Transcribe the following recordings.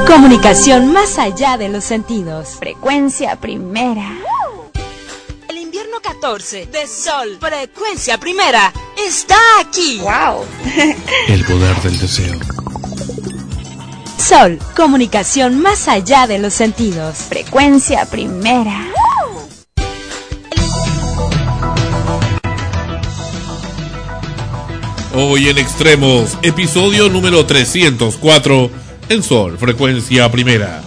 Comunicación más allá de los sentidos. Frecuencia primera. El invierno 14 de Sol, Frecuencia Primera, está aquí. ¡Wow! El poder del deseo. Sol, comunicación más allá de los sentidos. Frecuencia primera. Hoy en Extremos, episodio número 304 en Sol, Frecuencia Primera.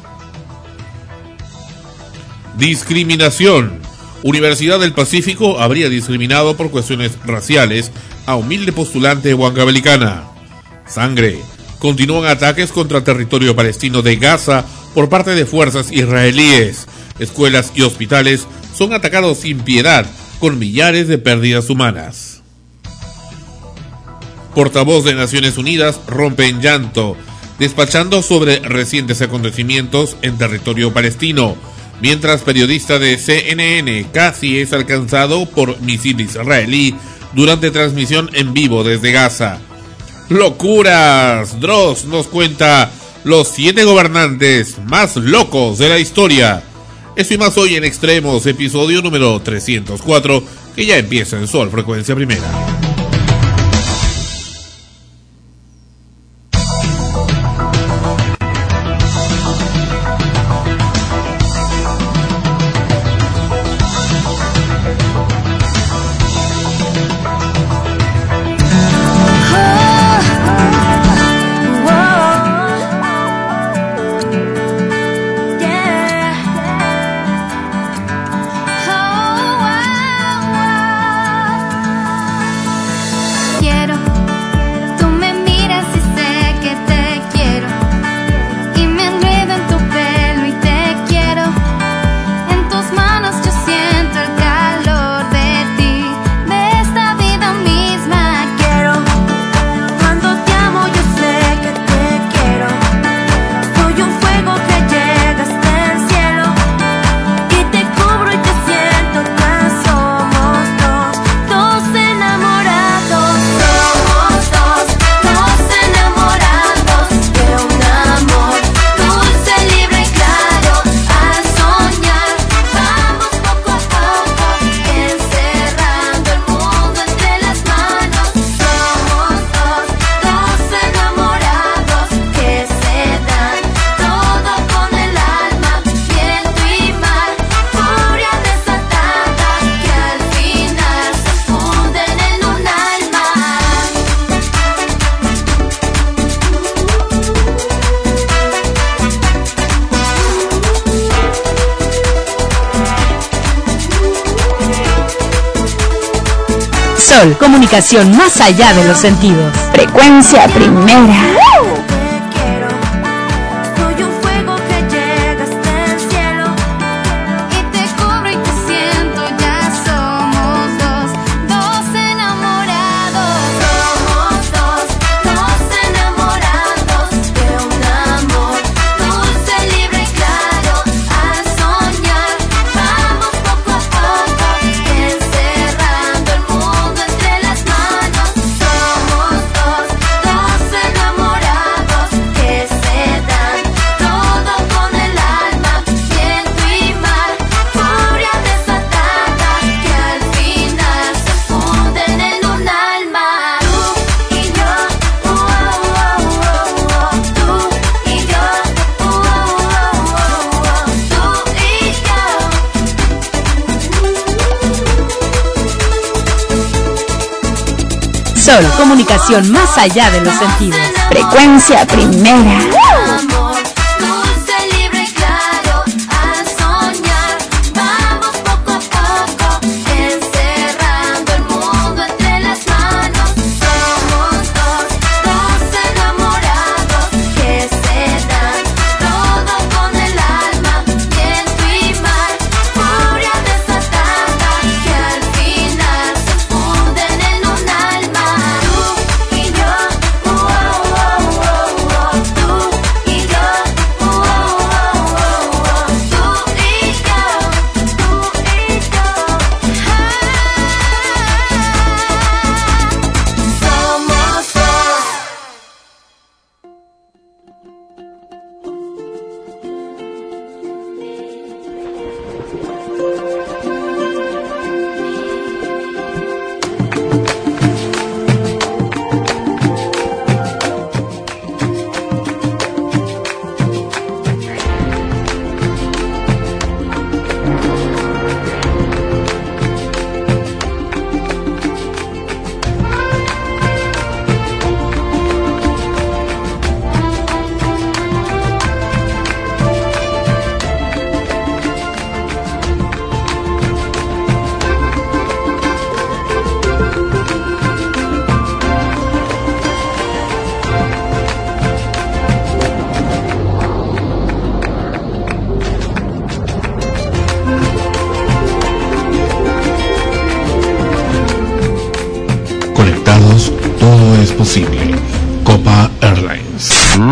Discriminación. Universidad del Pacífico habría discriminado por cuestiones raciales a humilde postulante huancabelicana. Sangre. Continúan ataques contra el territorio palestino de Gaza por parte de fuerzas israelíes. Escuelas y hospitales son atacados sin piedad, con millares de pérdidas humanas. Portavoz de Naciones Unidas rompe en llanto, despachando sobre recientes acontecimientos en territorio palestino, mientras periodista de CNN casi es alcanzado por misil israelí durante transmisión en vivo desde Gaza. ¡Locuras! Dross nos cuenta los 7 gobernantes más locos de la historia. Eso y más hoy en Extremos, episodio número 304, que ya empieza en Sol, Frecuencia Primera. Sol, comunicación más allá de los sentidos. Frecuencia primera. Sol, comunicación más allá de los sentidos. Frecuencia primera. Todo es posible. Copa Airlines.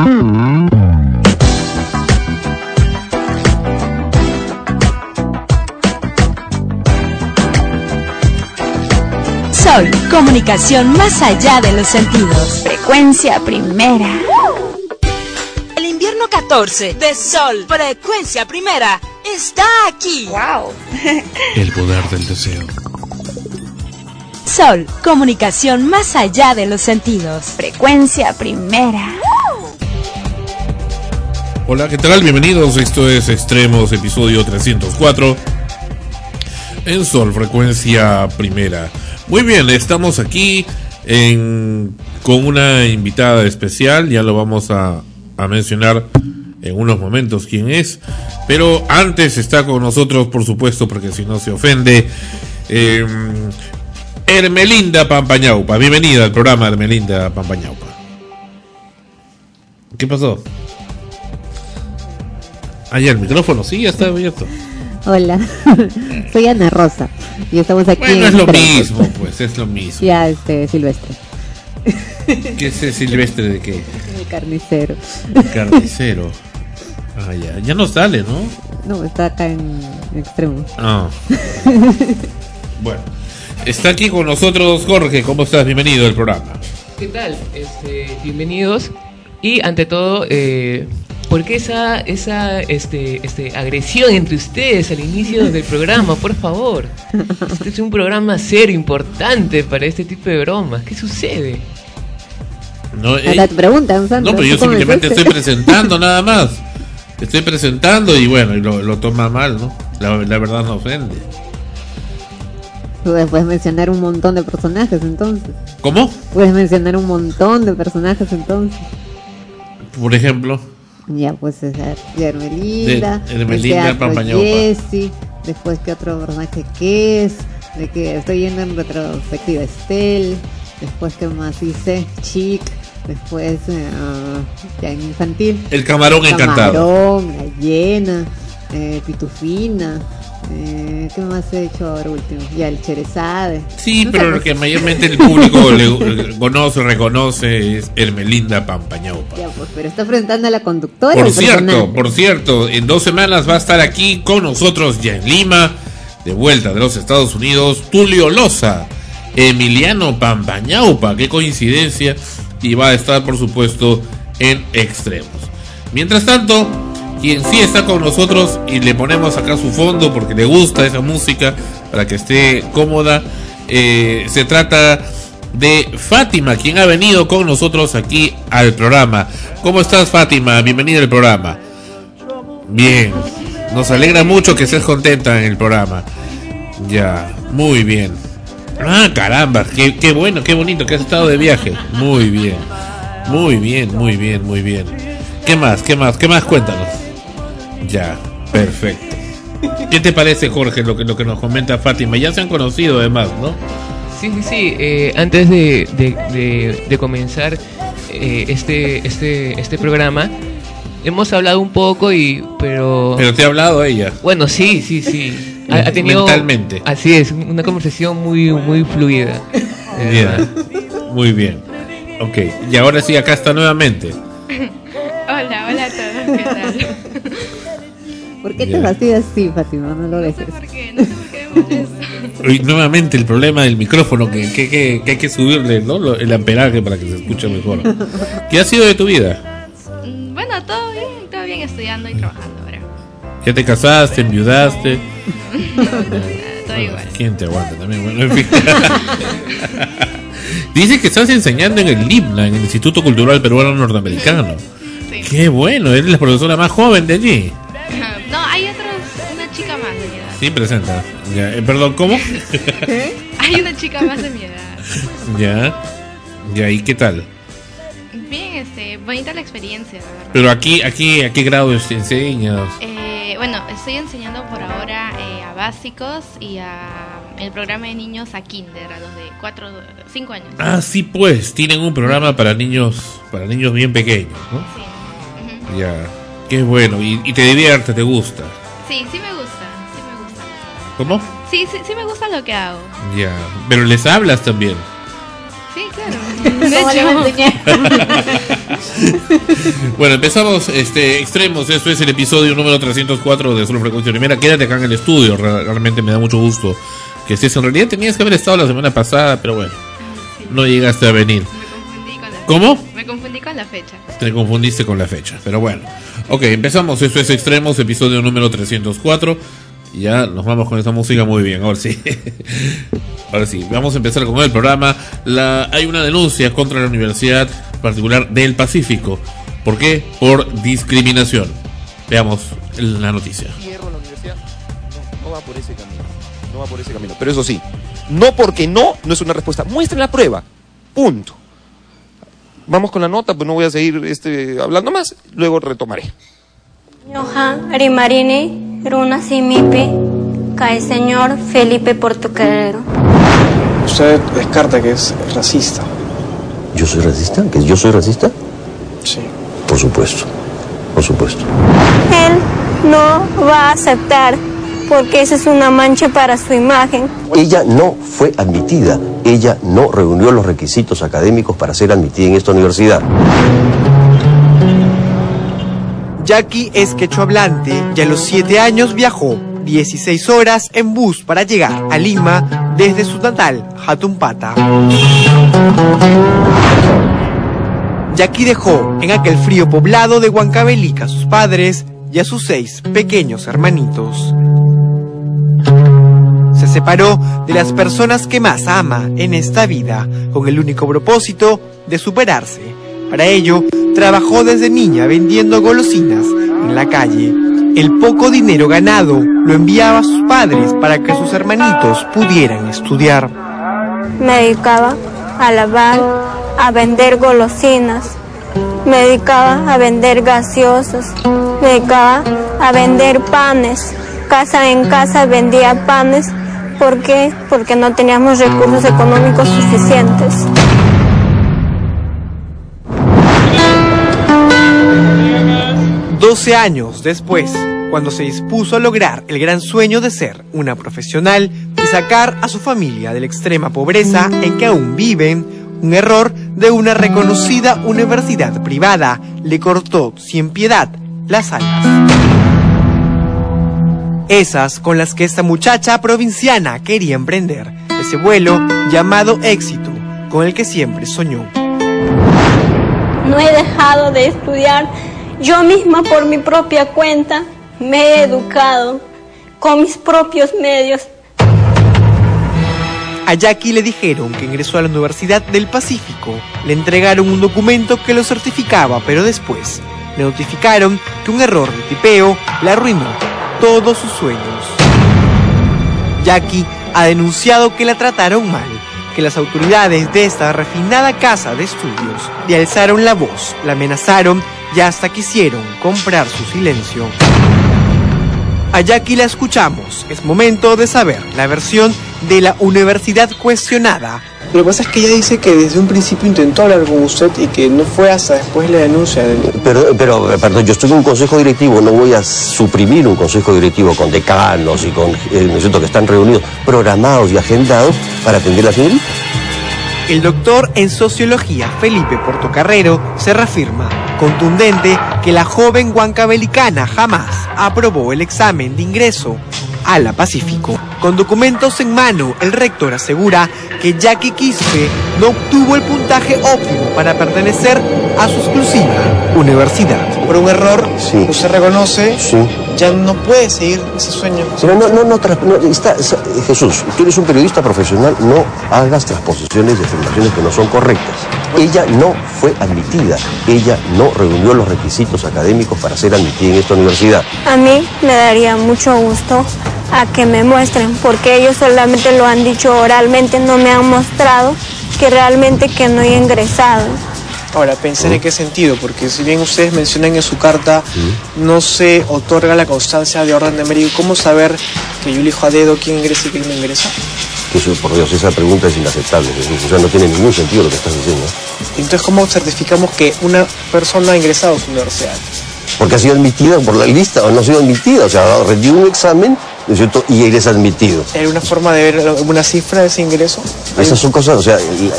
Sol, comunicación más allá de los sentidos. Frecuencia primera. El invierno 14 de Sol, frecuencia primera, está aquí. Wow. El poder del deseo. Sol, comunicación más allá de los sentidos. Frecuencia primera. Hola, ¿qué tal? Bienvenidos. Esto es Extremos, episodio 304. En Sol, frecuencia primera. Muy bien, estamos aquí con una invitada especial. Ya lo vamos a mencionar en unos momentos quién es. Pero antes está con nosotros, por supuesto, porque si no se ofende, Hermelinda Pampañaupa. Bienvenida al programa, Hermelinda Pampañaupa. ¿Qué pasó? Allá el micrófono, sí, ya está abierto. Hola, soy Ana Rosa y estamos aquí. Bueno, es lo mismo, pues, es lo mismo. Ya, Silvestre. ¿Qué es el Silvestre de qué? El carnicero. Carnicero. Ah, ya no sale, ¿no? No, está acá en Extremos. Ah. Bueno, está aquí con nosotros Jorge. ¿Cómo estás? Bienvenido al programa. ¿Qué tal? Bienvenidos. Y ante todo, ¿por qué esa agresión entre ustedes al inicio del programa? Por favor. Este es un programa serio, importante para este tipo de bromas. ¿Qué sucede? No, Ahora te preguntan, Sandra. no, pero yo simplemente estoy presentando nada más. Estoy presentando y bueno, y lo toma mal, ¿no? La verdad no ofende. Puedes mencionar un montón de personajes entonces. ¿Cómo? Puedes mencionar un montón de personajes entonces. Por ejemplo. Ya, pues Hermelinda, Hermelinda Pampañaupa. Jessy, después que otro personaje que es, de que estoy yendo en retrospectiva Estel, después que más hice Chic, después ya en infantil. El camarón encantado. Camarón, la hiena, Pitufina. ¿Qué más he hecho ahora último? Ya el Cherezade. Sí, no pero sé, lo que mayormente el público reconoce es Hermelinda Pampañaupa. Ya, pues, pero está presentando a la conductora. Por cierto, en 2 semanas va a estar aquí con nosotros ya en Lima, de vuelta de los Estados Unidos, Tulio Loza, Emiliano Pampañaupa, qué coincidencia, y va a estar por supuesto en Extremos. Mientras tanto, quien sí está con nosotros y le ponemos acá su fondo porque le gusta esa música para que esté cómoda, se trata de Fátima, quien ha venido con nosotros aquí al programa. ¿Cómo estás, Fátima? Bienvenida al programa. Bien, nos alegra mucho que estés contenta en el programa. Ya, muy bien. Ah, caramba, qué bueno, qué bonito que has estado de viaje. Muy bien, muy bien, muy bien, muy bien. ¿Qué más? Cuéntanos. Ya, perfecto. ¿Qué te parece, Jorge, lo que nos comenta Fátima? Ya se han conocido además, ¿no? Sí. Antes de comenzar este programa, hemos hablado un poco pero te ha hablado ella. Bueno, sí. Ha tenido mentalmente. Así es, una conversación muy fluida. Bien. Muy bien. Ok, y ahora sí, acá está nuevamente. Hola a todos, ¿qué tal? ¿Por qué te fastidias así, Fátima? No lo ves. No sé por qué me molesta. Y nuevamente el problema del micrófono, que hay que subirle, ¿no? El amperaje para que se escuche mejor. ¿Qué ha sido de tu vida? Bueno, todo bien, estudiando y trabajando ahora. ¿Ya te casaste, enviudaste? Todo igual. ¿Quién te aguanta también? Bueno, en fin. Dice que estás enseñando en el LIBNA, en el Instituto Cultural Peruano Norteamericano. Sí. Qué bueno, eres la profesora más joven de allí. No, hay una chica más de mi edad. Sí, presenta. Ya, perdón, ¿cómo? Hay una chica más de mi edad. Ya, ¿y qué tal? Bien, bonita la experiencia, la verdad. Pero aquí, ¿a qué grado te enseñas? Bueno, estoy enseñando por ahora a básicos y a el programa de niños a kinder, a los de 5 años. Ah, sí, pues, tienen un programa para niños bien pequeños, ¿no? Sí. Ya, qué bueno, y te divierte, te gusta. Sí me gusta. ¿Cómo? Sí me gusta lo que hago. Ya, pero les hablas también. Sí, claro. ¿Cómo le va a enseñar? Bueno, empezamos extremos. Esto es el episodio número 304 de Solo Frecuencia Primera. Quédate acá en el estudio, realmente me da mucho gusto que estés. En realidad tenías que haber estado la semana pasada, pero bueno, no llegaste a venir. Me confundí con la fecha. ¿Cómo? Me confundí con la fecha. Te confundiste con la fecha, pero bueno. Ok, empezamos. Esto es Extremos, episodio número 304. Ya nos vamos con esta música muy bien, ahora sí. Ahora sí, vamos a empezar con el programa. Hay una denuncia contra la Universidad Particular del Pacífico. ¿Por qué? Por discriminación. Veamos la noticia. Cierro la universidad. No va por ese camino. No va por ese camino. Pero eso sí, no porque no es una respuesta. Muestren la prueba. Punto. Vamos con la nota, pues no voy a seguir hablando más. Luego retomaré. Ñoja Rimarini, Runa Simipi, cae señor Felipe Portocarrero. Usted descarta que es racista. ¿Yo soy racista? ¿Que yo soy racista? Sí. Por supuesto, por supuesto. Él no va a aceptar, porque esa es una mancha para su imagen. Ella no fue admitida, ella no reunió los requisitos académicos para ser admitida en esta universidad. Jackie es quechohablante y a los 7 años viajó 16 horas en bus para llegar a Lima desde su natal, Jatumpata. Jackie dejó en aquel frío poblado de Huancavelica a sus padres y a sus 6 pequeños hermanitos. Se separó de las personas que más ama en esta vida, con el único propósito de superarse. Para ello, trabajó desde niña vendiendo golosinas en la calle. El poco dinero ganado lo enviaba a sus padres para que sus hermanitos pudieran estudiar. Me dedicaba a lavar, a vender golosinas, me dedicaba a vender gaseosas, me dedicaba a vender panes. Casa en casa vendía panes. ¿Por qué? Porque no teníamos recursos económicos suficientes. ...12 años después, cuando se dispuso a lograr el gran sueño de ser una profesional y sacar a su familia de la extrema pobreza en que aún viven, un error de una reconocida universidad privada le cortó sin piedad las alas. Esas con las que esta muchacha provinciana quería emprender ese vuelo llamado éxito, con el que siempre soñó. No he dejado de estudiar. Yo misma por mi propia cuenta me he educado con mis propios medios. A Jackie le dijeron que ingresó a la Universidad del Pacífico. Le entregaron un documento que lo certificaba, pero después le notificaron que un error de tipeo le arruinó todos sus sueños. Jackie ha denunciado que la trataron mal, que las autoridades de esta refinada casa de estudios le alzaron la voz, la amenazaron y hasta quisieron comprar su silencio. A Jackie la escuchamos. Es momento de saber la versión de la universidad cuestionada. Lo que pasa es que ella dice que desde un principio intentó hablar con usted y que no fue hasta después la denuncia. Pero, perdón, yo estoy en un consejo directivo, no voy a suprimir un consejo directivo con decanos y con, ¿no es cierto?, que están reunidos, programados y agendados para atender a la señorita. El doctor en sociología Felipe Portocarrero se reafirma, contundente, que la joven huancabelicana jamás aprobó el examen de ingreso a la Pacífico. Con documentos en mano, el rector asegura que Jackie Quispe no obtuvo el puntaje óptimo para pertenecer a su exclusiva universidad. por un error que usted reconoce, ya no puede seguir ese sueño. Pero Jesús, tú eres un periodista profesional, no hagas transposiciones de afirmaciones que no son correctas. Ella no fue admitida, ella no reunió los requisitos académicos para ser admitida en esta universidad. A mí me daría mucho gusto a que me muestren, porque ellos solamente lo han dicho oralmente, no me han mostrado que realmente que no he ingresado. Ahora, pensar en qué sentido, porque si bien ustedes mencionan en su carta, no se otorga la constancia de orden de mérito, ¿cómo saber que yo elijo a dedo quién ingresa y quién no ingresa? Eso, por Dios, esa pregunta es inaceptable, o sea, no tiene ningún sentido lo que estás diciendo. Entonces, ¿cómo certificamos que una persona ha ingresado a su universidad? Porque ha sido admitida por la lista o no ha sido admitida, o sea, rendió un examen, ¿no es cierto? Y eres admitido. ¿Hay una forma de ver alguna cifra de ese ingreso? Esas son cosas, o sea,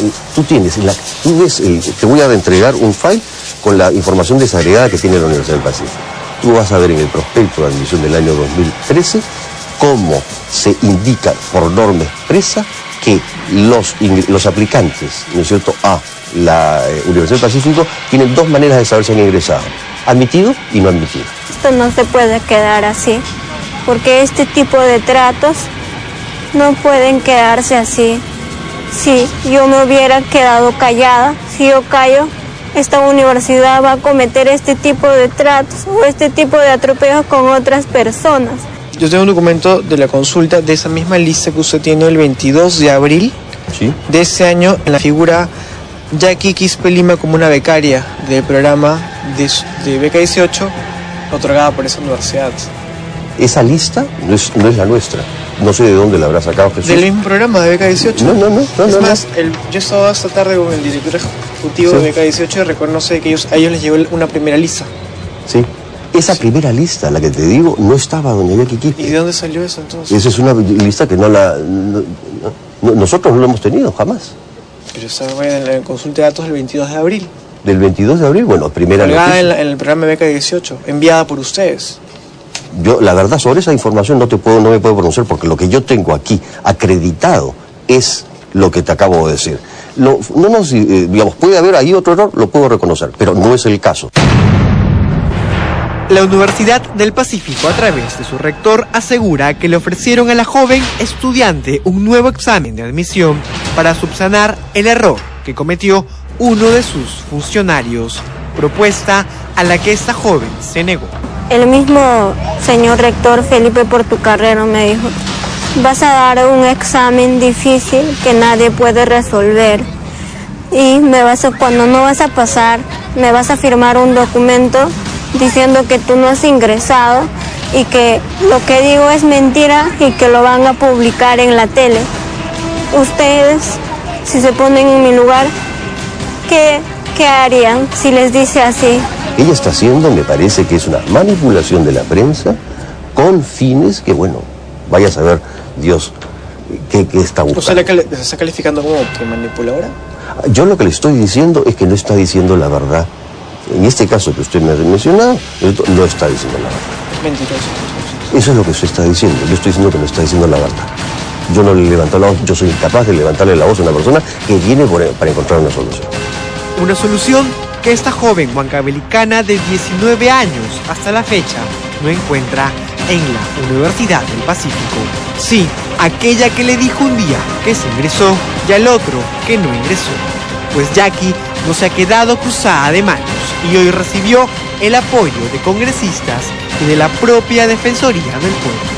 te voy a entregar un file con la información desagregada que tiene la Universidad del Pacífico. Tú vas a ver en el prospecto de admisión del año 2013 cómo se indica por norma expresa que los aplicantes, ¿no es cierto?, a la Universidad del Pacífico tienen dos maneras de saber si han ingresado: admitido y no admitido. Esto no se puede quedar así, porque este tipo de tratos no pueden quedarse así. Si yo me hubiera quedado callada, si yo callo, esta universidad va a cometer este tipo de tratos o este tipo de atropellos con otras personas. Yo tengo un documento de la consulta de esa misma lista que usted tiene el 22 de abril de ese año, en la figura Jackie Quispe Lima como una becaria del programa de beca 18 otorgada por esa universidad. Esa lista no es la nuestra. No sé de dónde la habrá sacado Jesús. ¿Del mismo programa de beca 18? No. Es más, yo estaba esta tarde con el director ejecutivo de beca 18 y reconoce que a ellos les llegó una primera lista. Sí. Esa primera lista, la que te digo, no estaba doña Jackie Quispe. ¿Y de dónde salió eso entonces? Esa es una lista que nosotros no la hemos tenido jamás. Pero estaba en la consulta de datos del 22 de abril. ¿Del 22 de abril? Bueno, primera noticia. En el programa de beca 18, enviada por ustedes. Yo, la verdad, sobre esa información no me puedo pronunciar, porque lo que yo tengo aquí acreditado es lo que te acabo de decir. Digamos, puede haber ahí otro error, lo puedo reconocer, pero no es el caso. La Universidad del Pacífico, a través de su rector, asegura que le ofrecieron a la joven estudiante un nuevo examen de admisión para subsanar el error que cometió uno de sus funcionarios, propuesta a la que esta joven se negó. El mismo señor rector Felipe Portucarrero me dijo: vas a dar un examen difícil que nadie puede resolver y cuando no vas a pasar, me vas a firmar un documento diciendo que tú no has ingresado y que lo que digo es mentira y que lo van a publicar en la tele. Ustedes, si se ponen en mi lugar, ¿qué harían si les dice así? Ella está haciendo, me parece que es una manipulación de la prensa con fines que, bueno, vaya a saber Dios qué está buscando. ¿O sea, ¿se está calificando como que manipuladora? Yo lo que le estoy diciendo es que no está diciendo la verdad. En este caso que usted me ha mencionado, no está diciendo la verdad. Mentiroso. Eso es lo que usted está diciendo. Yo estoy diciendo que no está diciendo la verdad. Yo no le levanto la voz, yo soy incapaz de levantarle la voz a una persona que viene para encontrar una solución. Una solución que esta joven huancabelicana de 19 años hasta la fecha no encuentra en la Universidad del Pacífico. Sí, aquella que le dijo un día que se ingresó y al otro que no ingresó. Pues Jackie no se ha quedado cruzada de manos y hoy recibió el apoyo de congresistas y de la propia Defensoría del Pueblo.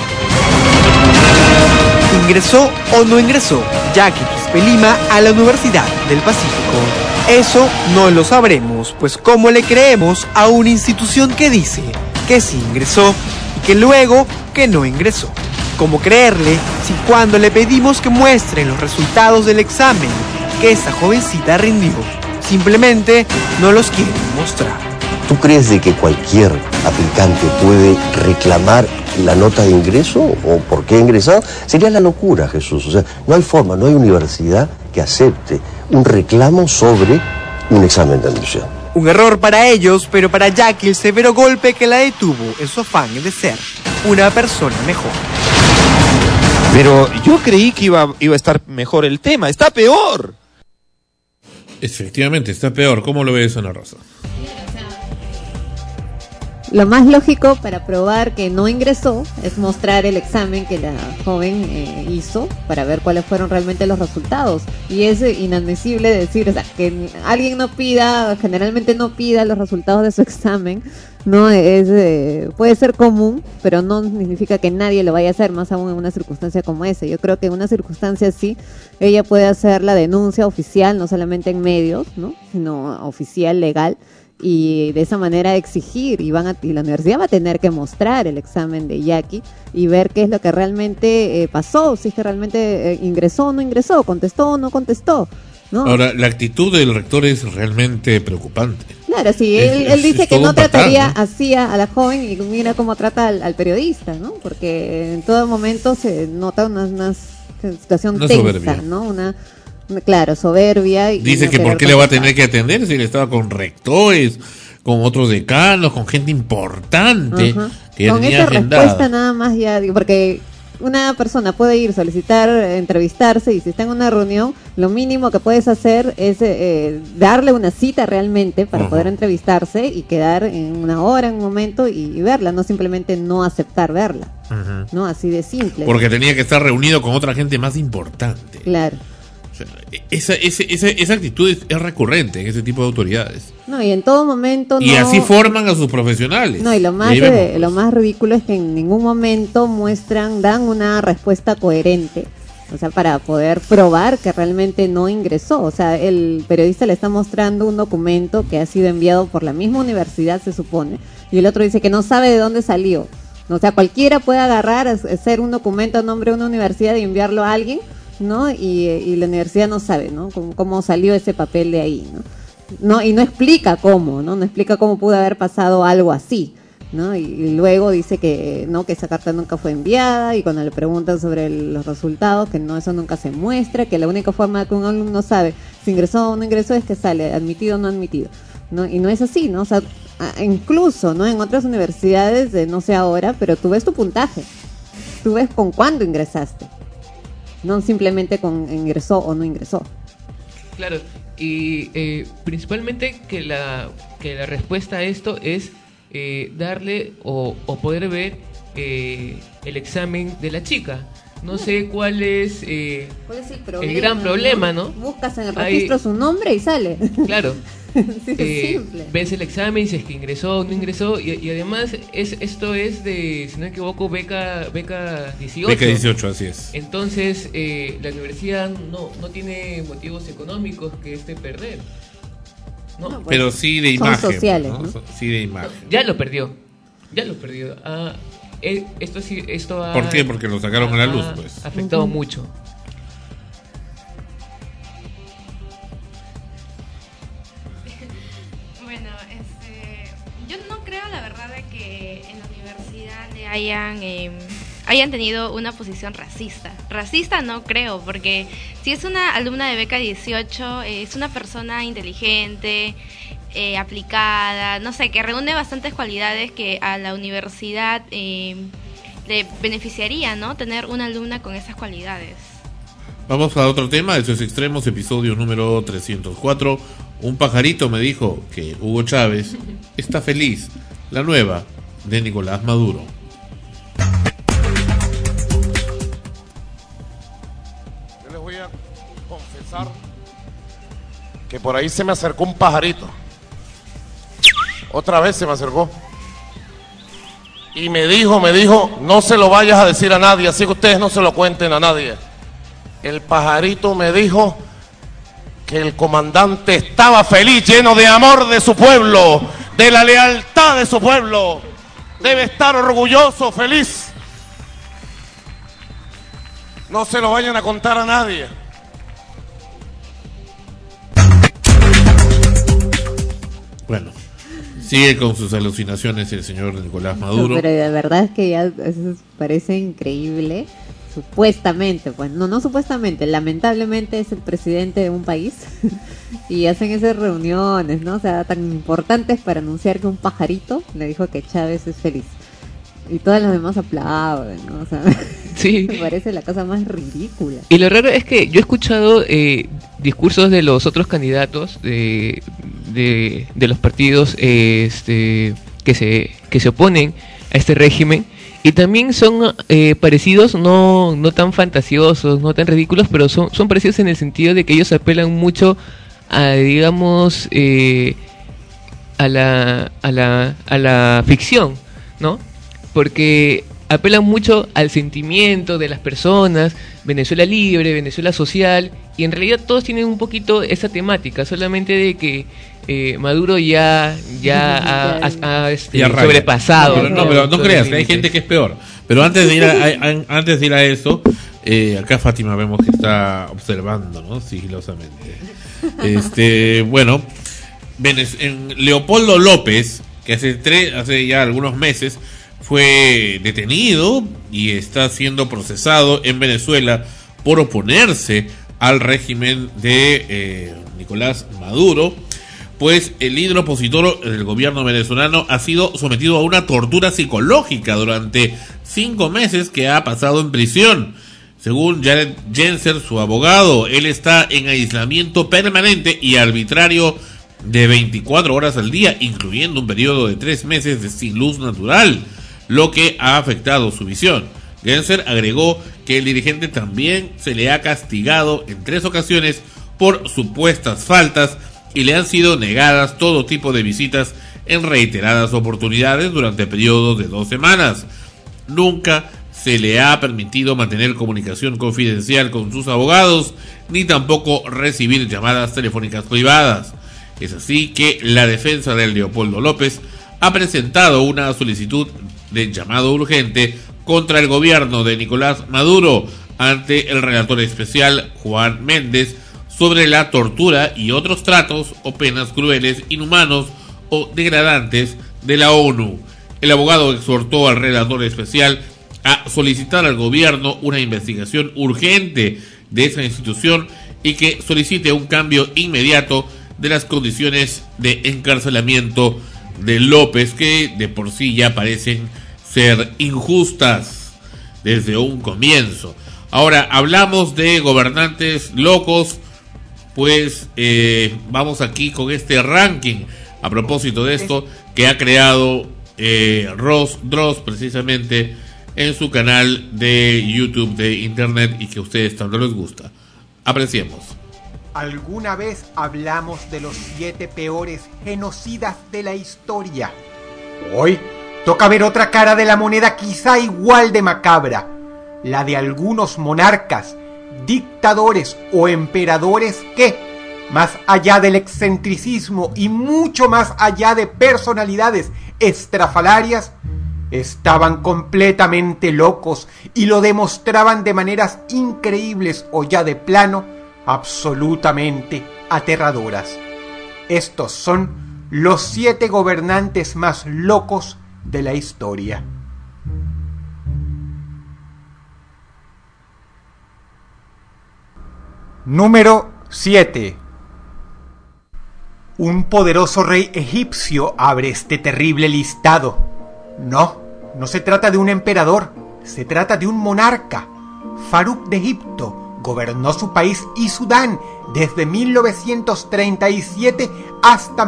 ¿Ingresó o no ingresó Jackie Quispe Lima a la Universidad del Pacífico? Eso no lo sabremos, pues ¿cómo le creemos a una institución que dice que sí ingresó y que luego que no ingresó? ¿Cómo creerle si cuando le pedimos que muestren los resultados del examen que esta jovencita rindió, simplemente no los quiere mostrar? ¿Tú crees de que cualquier aplicante puede reclamar la nota de ingreso o por qué ha ingresado? Sería la locura, Jesús. O sea, no hay forma, no hay universidad que acepte un reclamo sobre un examen de admisión. Un error para ellos, pero para Jackie el severo golpe que la detuvo en su afán de ser una persona mejor. Pero yo creí que iba a estar mejor el tema. ¡Está peor! Efectivamente, está peor. ¿Cómo lo ves, Ana Rosa? lo más lógico para probar que no ingresó es mostrar el examen que la joven hizo para ver cuáles fueron realmente los resultados. Y es inadmisible decir, o sea, que alguien no pida, generalmente no pida los resultados de su examen, no es puede ser común, pero no significa que nadie lo vaya a hacer, más aún en una circunstancia como esa. Yo creo que en una circunstancia así, ella puede hacer la denuncia oficial, no solamente en medios, ¿no? Sino oficial, legal, y de esa manera exigir, y la universidad va a tener que mostrar el examen de Jackie y ver qué es lo que realmente pasó, si es que realmente ingresó o no ingresó, contestó o no contestó, ¿no? Ahora, la actitud del rector es realmente preocupante. Claro, sí, él dice que no trataría así a la joven, y mira cómo trata al periodista, ¿no? Porque en todo momento se nota una situación tensa, soberbia, ¿no? Claro, soberbia. Dice que por qué le va a tener que atender si él estaba con rectores, con otros decanos, con gente importante. Que con tenía esa agendada. Respuesta nada más ya, porque una persona puede ir, solicitar, entrevistarse, y si está en una reunión, lo mínimo que puedes hacer es darle una cita realmente para poder entrevistarse y quedar en una hora, en un momento y verla, no simplemente no aceptar verla, ¿no? Así de simple. Porque tenía que estar reunido con otra gente más importante. Claro. Esa actitud es recurrente en ese tipo de autoridades. No, y en todo momento y así forman a sus profesionales. No, y lo más ridículo es que en ningún momento dan una respuesta coherente, o sea, para poder probar que realmente no ingresó. O sea, el periodista le está mostrando un documento que ha sido enviado por la misma universidad, se supone, y el otro dice que no sabe de dónde salió. O sea, cualquiera puede agarrar, hacer un documento a nombre de una universidad y enviarlo a alguien, ¿no? Y la universidad no sabe, ¿no? Cómo salió ese papel de ahí, ¿no? Y no explica cómo, ¿no? No explica cómo pudo haber pasado algo así, ¿no? Y luego dice que no, que esa carta nunca fue enviada, y cuando le preguntan sobre los resultados, que no, eso nunca se muestra, que la única forma que un alumno sabe si ingresó o no ingresó es que sale admitido o no admitido, ¿no? Y no es así, ¿no? O sea, incluso, ¿no? En otras universidades, no sé ahora, pero tú ves tu puntaje, tú ves con cuándo ingresaste, no simplemente con ingresó o no ingresó. Claro, y principalmente que la respuesta a esto es darle o poder ver el examen de la chica. No sé cuál es el gran problema, ¿no? Buscas en el registro su nombre y sale. Claro. Sí, es simple. Ves el examen, si es que ingresó o no ingresó, y además esto es de, si no me equivoco, beca 18. Beca 18, así es. Entonces, la universidad no tiene motivos económicos que perder. No, bueno, pero sí de imagen. Son sociales, ¿no? Sí de imagen. Ya lo perdió. Esto ha, ¿por qué? Porque lo sacaron a la luz, pues. Ha afectado mucho. Bueno, yo no creo, la verdad, de que en la universidad hayan tenido una posición racista. Racista no creo, porque si es una alumna de beca 18, es una persona inteligente, aplicada, no sé, que reúne bastantes cualidades que a la universidad le beneficiaría, ¿no? Tener una alumna con esas cualidades. Vamos a otro tema, Esos Extremos, episodio número 304. Un pajarito me dijo que Hugo Chávez está feliz. La nueva de Nicolás Maduro. Yo les voy a confesar que por ahí se me acercó un pajarito. Otra vez se me acercó. Y me dijo, no se lo vayas a decir a nadie, así que ustedes no se lo cuenten a nadie. El pajarito me dijo que el comandante estaba feliz, lleno de amor de su pueblo, de la lealtad de su pueblo. Debe estar orgulloso, feliz. No se lo vayan a contar a nadie. Bueno, sigue con sus alucinaciones el señor Nicolás Maduro. Pero de verdad es que ya eso parece increíble. Supuestamente, pues no supuestamente, lamentablemente es el presidente de un país y hacen esas reuniones, ¿no? O sea, tan importantes para anunciar que un pajarito le dijo que Chávez es feliz. Y todas las demás aplauden, ¿no? O sea, sí. Me parece la cosa más ridícula. Y lo raro es que yo he escuchado discursos de los otros candidatos de los partidos que que se oponen a este régimen, y también son parecidos, no tan fantasiosos, no tan ridículos, pero son parecidos en el sentido de que ellos apelan mucho a, digamos, a la ficción, ¿no? Porque apelan mucho al sentimiento de las personas, Venezuela libre, Venezuela social, y en realidad todos tienen un poquito esa temática, solamente de que Maduro ya ha sobrepasado. Pero no creas, hay gente que es peor. Pero antes de ir a eso, acá Fátima vemos que está observando, ¿no? Sigilosamente. Bueno, Leopoldo López, que hace ya algunos meses fue detenido y está siendo procesado en Venezuela por oponerse al régimen de Nicolás Maduro, pues el líder opositor del gobierno venezolano ha sido sometido a una tortura psicológica durante 5 meses que ha pasado en prisión. Según Jared Genser, su abogado, él está en aislamiento permanente y arbitrario de 24 horas al día, incluyendo un periodo de 3 meses sin luz natural, lo que ha afectado su visión. Genser agregó que el dirigente también se le ha castigado en 3 ocasiones por supuestas faltas y le han sido negadas todo tipo de visitas en reiteradas oportunidades durante periodos de 2 semanas. Nunca se le ha permitido mantener comunicación confidencial con sus abogados, ni tampoco recibir llamadas telefónicas privadas. Es así que la defensa de Leopoldo López ha presentado una solicitud de llamado urgente contra el gobierno de Nicolás Maduro ante el relator especial Juan Méndez sobre la tortura y otros tratos o penas crueles, inhumanos o degradantes de la ONU. El abogado exhortó al relator especial a solicitar al gobierno una investigación urgente de esa institución y que solicite un cambio inmediato de las condiciones de encarcelamiento de López, que de por sí ya parecen ser injustas desde un comienzo. Ahora, hablamos de gobernantes locos, pues vamos aquí con este ranking a propósito de esto que ha creado Ross Dross precisamente en su canal de YouTube de internet y que a ustedes tanto les gusta. Apreciemos. Alguna vez hablamos de los 7 peores genocidas de la historia. Hoy toca ver otra cara de la moneda quizá igual de macabra, la de algunos monarcas, dictadores o emperadores que, más allá del excentricismo y mucho más allá de personalidades estrafalarias, estaban completamente locos y lo demostraban de maneras increíbles o ya de plano absolutamente aterradoras. Estos son los 7 gobernantes más locos de la historia. Número 7. Un poderoso rey egipcio abre este terrible listado. No se trata de un emperador, se trata de un monarca. Farouk de Egipto gobernó su país y Sudán desde 1937 hasta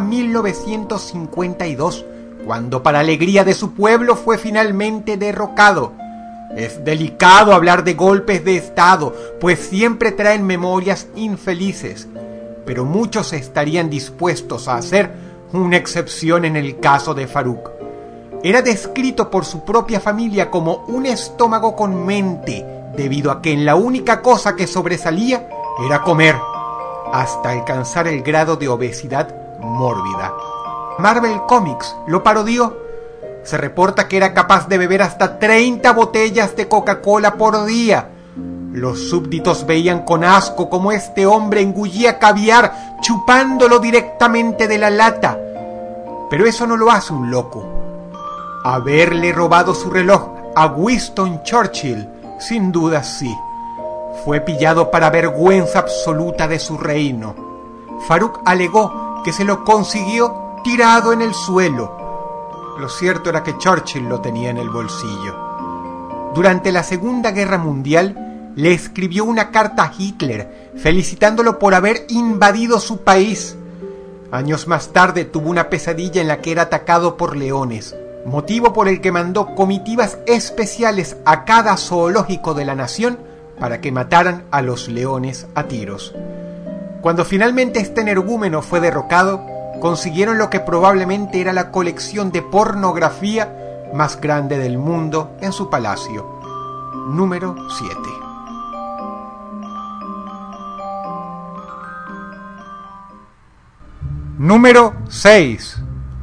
1952, cuando para alegría de su pueblo fue finalmente derrocado. Es delicado hablar de golpes de estado, pues siempre traen memorias infelices, pero muchos estarían dispuestos a hacer una excepción en el caso de Farouk. Era descrito por su propia familia como un estómago con mente, debido a que en la única cosa que sobresalía era comer, hasta alcanzar el grado de obesidad mórbida. Marvel Comics lo parodió. Se reporta que era capaz de beber hasta 30 botellas de Coca-Cola por día. Los súbditos veían con asco cómo este hombre engullía caviar chupándolo directamente de la lata. Pero eso no lo hace un loco. Haberle robado su reloj a Winston Churchill, sin duda sí. Fue pillado para vergüenza absoluta de su reino. Farouk alegó que se lo consiguió tirado en el suelo. Lo cierto era que Churchill lo tenía en el bolsillo. Durante la Segunda Guerra Mundial, le escribió una carta a Hitler, felicitándolo por haber invadido su país. Años más tarde tuvo una pesadilla en la que era atacado por leones. motivo por el que mandó comitivas especiales a cada zoológico de la nación para que mataran a los leones a tiros. Cuando finalmente este energúmeno fue derrocado, consiguieron lo que probablemente era la colección de pornografía más grande del mundo en su palacio. Número 7. Número 6.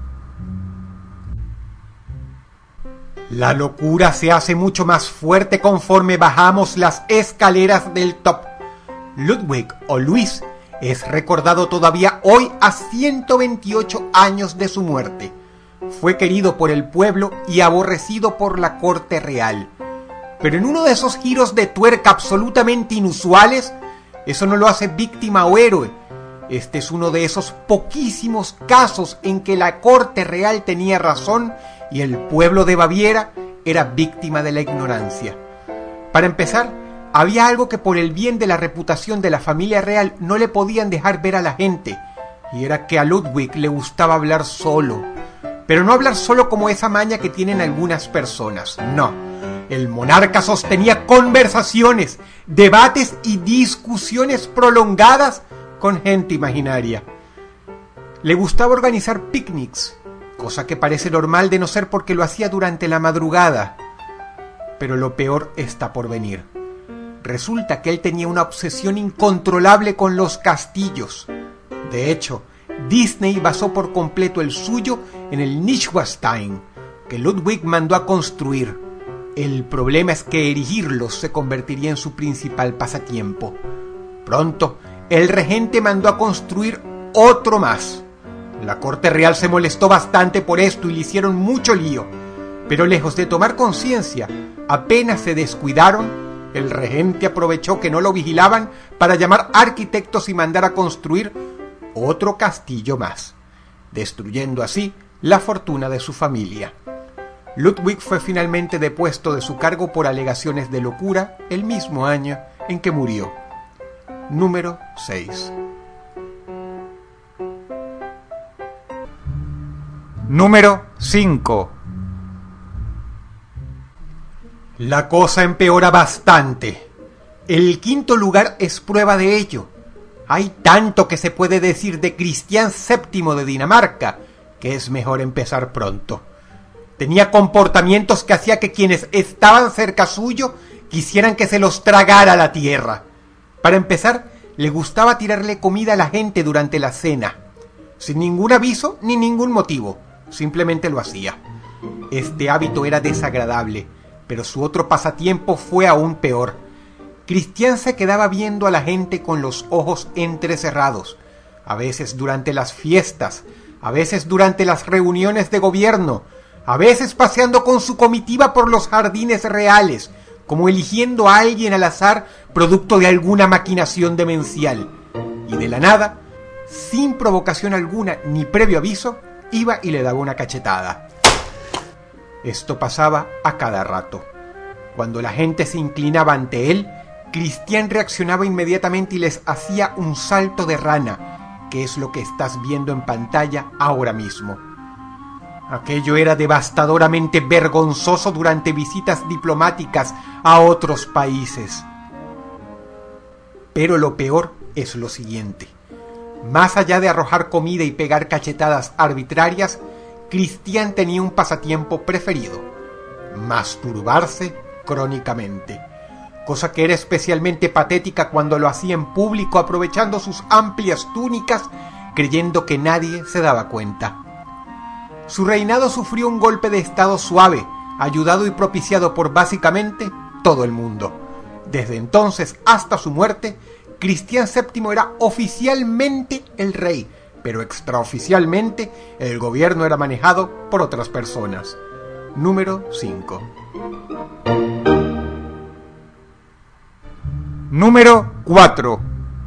La locura se hace mucho más fuerte conforme bajamos las escaleras del top. Ludwig o Luis es recordado todavía hoy a 128 años de su muerte. Fue querido por el pueblo y aborrecido por la corte real. Pero en uno de esos giros de tuerca absolutamente inusuales, eso no lo hace víctima o héroe. Este es uno de esos poquísimos casos en que la corte real tenía razón y el pueblo de Baviera era víctima de la ignorancia. Para empezar, había algo que por el bien de la reputación de la familia real no le podían dejar ver a la gente, y era que a Ludwig le gustaba hablar solo. Pero no hablar solo como esa maña que tienen algunas personas, no. El monarca sostenía conversaciones, debates y discusiones prolongadas con gente imaginaria. Le gustaba organizar picnics, cosa que parece normal de no ser porque lo hacía durante la madrugada. Pero lo peor está por venir. Resulta que él tenía una obsesión incontrolable con los castillos. De hecho, Disney basó por completo el suyo en el Neuschwanstein, que Ludwig mandó a construir. El problema es que erigirlos se convertiría en su principal pasatiempo. Pronto, el regente mandó a construir otro más. La corte real se molestó bastante por esto y le hicieron mucho lío. Pero lejos de tomar conciencia, apenas se descuidaron, el regente aprovechó que no lo vigilaban para llamar arquitectos y mandar a construir otro castillo más, destruyendo así la fortuna de su familia. Ludwig fue finalmente depuesto de su cargo por alegaciones de locura el mismo año en que murió. Número 6. Número 5. La cosa empeora bastante. El quinto lugar es prueba de ello. Hay tanto que se puede decir de Cristián VII de Dinamarca, que es mejor empezar pronto. Tenía comportamientos que hacía que quienes estaban cerca suyo quisieran que se los tragara la tierra. Para empezar, le gustaba tirarle comida a la gente durante la cena, sin ningún aviso ni ningún motivo, simplemente lo hacía. Este hábito era desagradable, pero su otro pasatiempo fue aún peor. Cristián se quedaba viendo a la gente con los ojos entrecerrados, a veces durante las fiestas, a veces durante las reuniones de gobierno, a veces paseando con su comitiva por los jardines reales, como eligiendo a alguien al azar producto de alguna maquinación demencial. Y de la nada, sin provocación alguna ni previo aviso, iba y le daba una cachetada. Esto pasaba a cada rato. Cuando la gente se inclinaba ante él, Cristián reaccionaba inmediatamente y les hacía un salto de rana, que es lo que estás viendo en pantalla ahora mismo. Aquello era devastadoramente vergonzoso durante visitas diplomáticas a otros países. Pero lo peor es lo siguiente. Más allá de arrojar comida y pegar cachetadas arbitrarias, Cristián tenía un pasatiempo preferido: masturbarse crónicamente, cosa que era especialmente patética cuando lo hacía en público aprovechando sus amplias túnicas, creyendo que nadie se daba cuenta. Su reinado sufrió un golpe de estado suave, ayudado y propiciado por básicamente todo el mundo. Desde entonces hasta su muerte, Cristián VII era oficialmente el rey, pero extraoficialmente el gobierno era manejado por otras personas. Número 5. Número 4.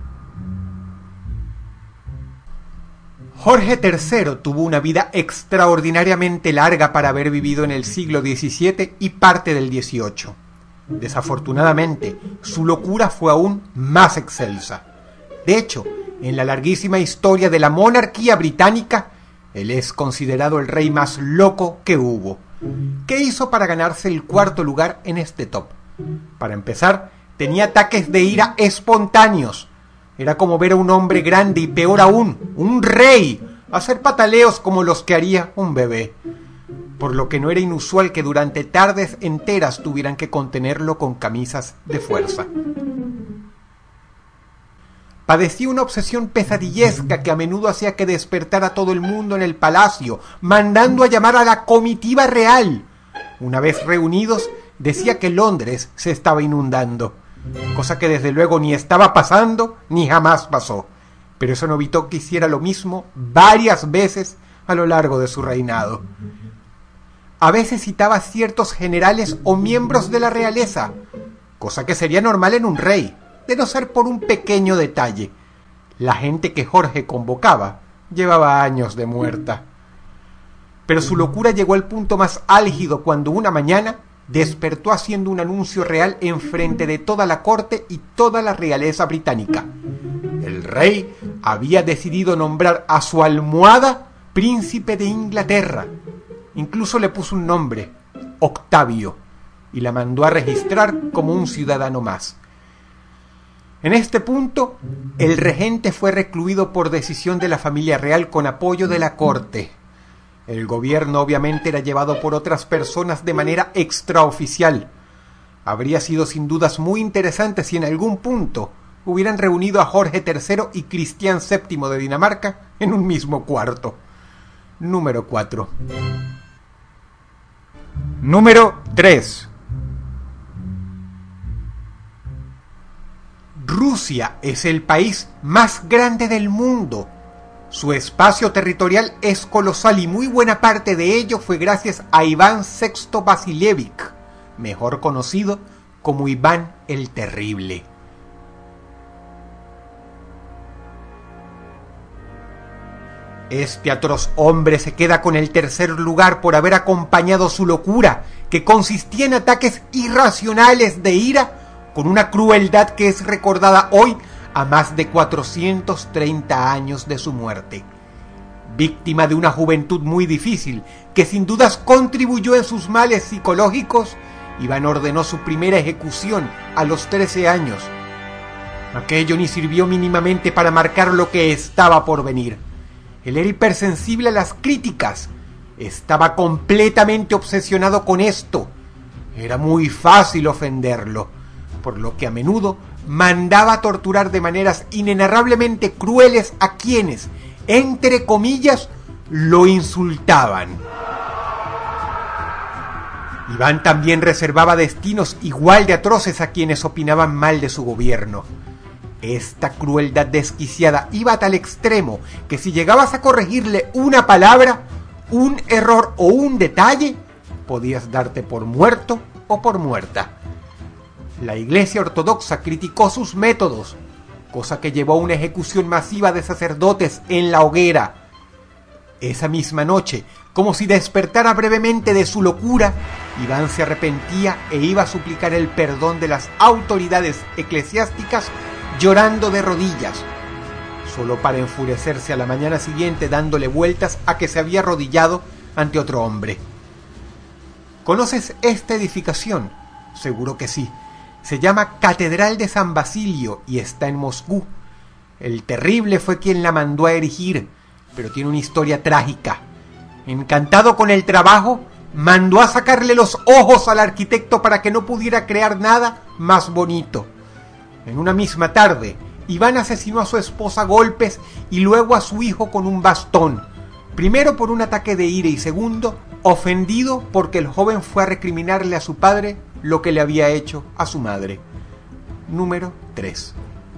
Jorge III tuvo una vida extraordinariamente larga para haber vivido en el siglo XVII y parte del XVIII. Desafortunadamente, su locura fue aún más excelsa. De hecho, en la larguísima historia de la monarquía británica, Él es considerado el rey más loco que hubo. ¿Qué hizo para ganarse el cuarto lugar en este top? Para empezar, tenía ataques de ira espontáneos. Era como ver a un hombre grande y peor aún, un rey, hacer pataleos como los que haría un bebé. Por lo que no era inusual que durante tardes enteras tuvieran que contenerlo con camisas de fuerza. Padecía una obsesión pesadillesca que a menudo hacía que despertara a todo el mundo en el palacio, mandando a llamar a la comitiva real. Una vez reunidos, decía que Londres se estaba inundando, cosa que desde luego ni estaba pasando ni jamás pasó, pero eso no evitó que hiciera lo mismo varias veces a lo largo de su reinado. A veces citaba a ciertos generales o miembros de la realeza, cosa que sería normal en un rey, de no ser por un pequeño detalle. La gente que Jorge convocaba llevaba años de muerta. Pero su locura llegó al punto más álgido cuando una mañana despertó haciendo un anuncio real enfrente de toda la corte y toda la realeza británica. El rey había decidido nombrar a su almohada príncipe de Inglaterra. Incluso le puso un nombre, Octavio, y la mandó a registrar como un ciudadano más. En este punto, el regente fue recluido por decisión de la familia real con apoyo de la corte. El gobierno obviamente era llevado por otras personas de manera extraoficial. Habría sido sin dudas muy interesante si en algún punto hubieran reunido a Jorge III y Cristián VII de Dinamarca en un mismo cuarto. Número 4. Número 3. Rusia es el país más grande del mundo. Su espacio territorial es colosal y muy buena parte de ello fue gracias a Iván VI Vasilievich, mejor conocido como Iván el Terrible. Este atroz hombre se queda con el tercer lugar por haber acompañado su locura, que consistía en ataques irracionales de ira, con una crueldad que es recordada hoy a más de 430 años de su muerte. Víctima de una juventud muy difícil, que sin dudas contribuyó en sus males psicológicos, Iván ordenó su primera ejecución a los 13 años. Aquello ni sirvió mínimamente para marcar lo que estaba por venir. Él era hipersensible a las críticas. Estaba completamente obsesionado con esto. Era muy fácil ofenderlo, por lo que a menudo mandaba a torturar de maneras inenarrablemente crueles a quienes, entre comillas, lo insultaban. Iván también reservaba destinos igual de atroces a quienes opinaban mal de su gobierno. Esta crueldad desquiciada iba a tal extremo que si llegabas a corregirle una palabra, un error o un detalle, podías darte por muerto o por muerta. La Iglesia Ortodoxa criticó sus métodos, cosa que llevó a una ejecución masiva de sacerdotes en la hoguera. Esa misma noche, como si despertara brevemente de su locura, Iván se arrepentía e iba a suplicar el perdón de las autoridades eclesiásticas llorando de rodillas, solo para enfurecerse a la mañana siguiente dándole vueltas a que se había arrodillado ante otro hombre. ¿Conoces esta edificación? Seguro que sí. Se llama Catedral de San Basilio y está en Moscú. El Terrible fue quien la mandó a erigir, pero tiene una historia trágica. Encantado con el trabajo, mandó a sacarle los ojos al arquitecto para que no pudiera crear nada más bonito. En una misma tarde, Iván asesinó a su esposa a golpes y luego a su hijo con un bastón. Primero por un ataque de ira y segundo, ofendido porque el joven fue a recriminarle a su padre lo que le había hecho a su madre. Número 3.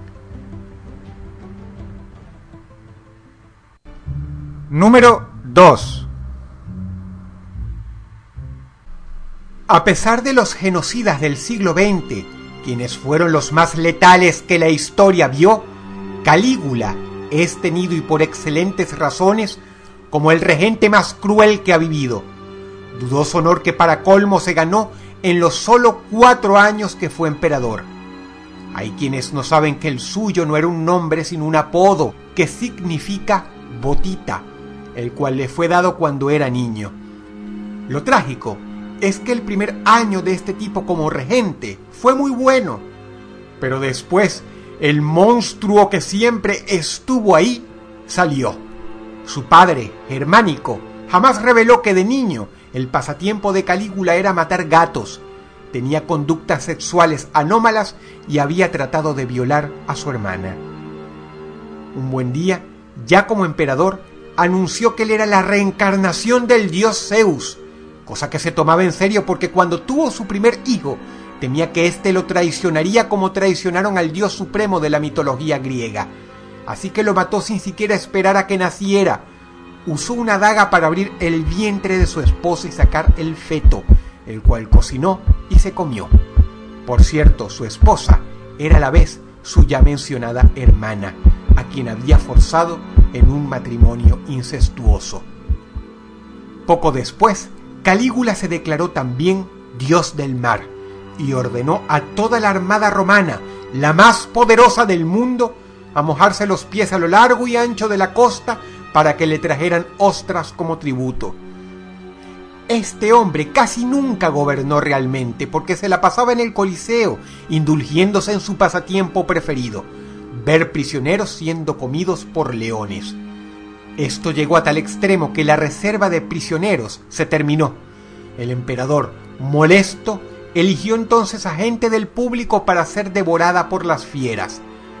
Número 2. A pesar de los genocidas del siglo XX, quienes fueron los más letales que la historia vio, Calígula es tenido y por excelentes razones como el regente más cruel que ha vivido. Dudoso honor que para colmo se ganó en los solo 4 años que fue emperador. Hay quienes no saben que el suyo no era un nombre sino un apodo que significa botita, el cual le fue dado cuando era niño. Lo trágico es que el primer año de este tipo como regente fue muy bueno, pero después el monstruo que siempre estuvo ahí salió. Su padre, Germánico, jamás reveló que de niño el pasatiempo de Calígula era matar gatos, tenía conductas sexuales anómalas y había tratado de violar a su hermana. Un buen día, ya como emperador, anunció que él era la reencarnación del dios Zeus, cosa que se tomaba en serio porque cuando tuvo su primer hijo, temía que éste lo traicionaría como traicionaron al dios supremo de la mitología griega. Así que lo mató sin siquiera esperar a que naciera. Usó una daga para abrir el vientre de su esposa y sacar el feto, el cual cocinó y se comió. Por cierto, su esposa era a la vez su ya mencionada hermana, a quien había forzado en un matrimonio incestuoso. Poco después, Calígula se declaró también dios del mar y ordenó a toda la armada romana, la más poderosa del mundo, a mojarse los pies a lo largo y ancho de la costa para que le trajeran ostras como tributo. Este hombre casi nunca gobernó realmente porque se la pasaba en el Coliseo, indulgiéndose en su pasatiempo preferido, ver prisioneros siendo comidos por leones. Esto llegó a tal extremo que la reserva de prisioneros se terminó. El emperador, molesto, eligió entonces a gente del público para ser devorada por las fieras.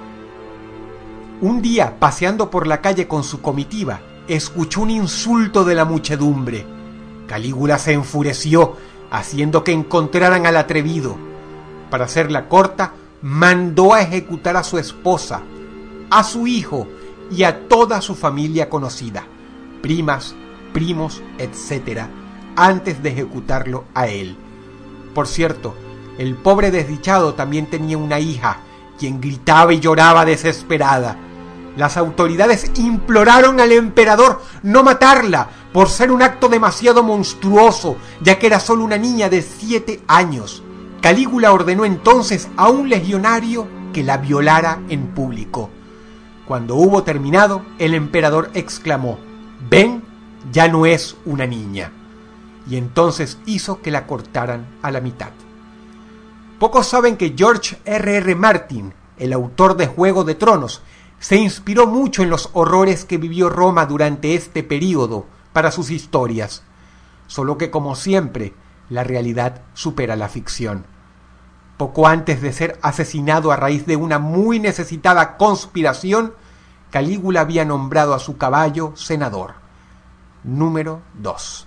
Un día, paseando por la calle con su comitiva, escuchó un insulto de la muchedumbre. Calígula se enfureció, haciendo que encontraran al atrevido. Para hacerla corta, mandó a ejecutar a su esposa, a su hijo y a toda su familia conocida, primas, primos, etc., antes de ejecutarlo a él. Por cierto, el pobre desdichado también tenía una hija, quien gritaba y lloraba desesperada. Las autoridades imploraron al emperador no matarla por ser un acto demasiado monstruoso, ya que era solo una niña de 7 años. Calígula ordenó entonces a un legionario que la violara en público. Cuando hubo terminado, el emperador exclamó: «Ven, ya no es una niña», y entonces hizo que la cortaran a la mitad. Pocos saben que George R.R. Martin, el autor de Juego de Tronos, se inspiró mucho en los horrores que vivió Roma durante este período para sus historias, solo que como siempre, la realidad supera la ficción. Poco antes de ser asesinado a raíz de una muy necesitada conspiración, Calígula había nombrado a su caballo senador. Número 2.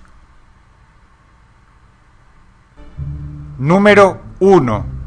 Número 1.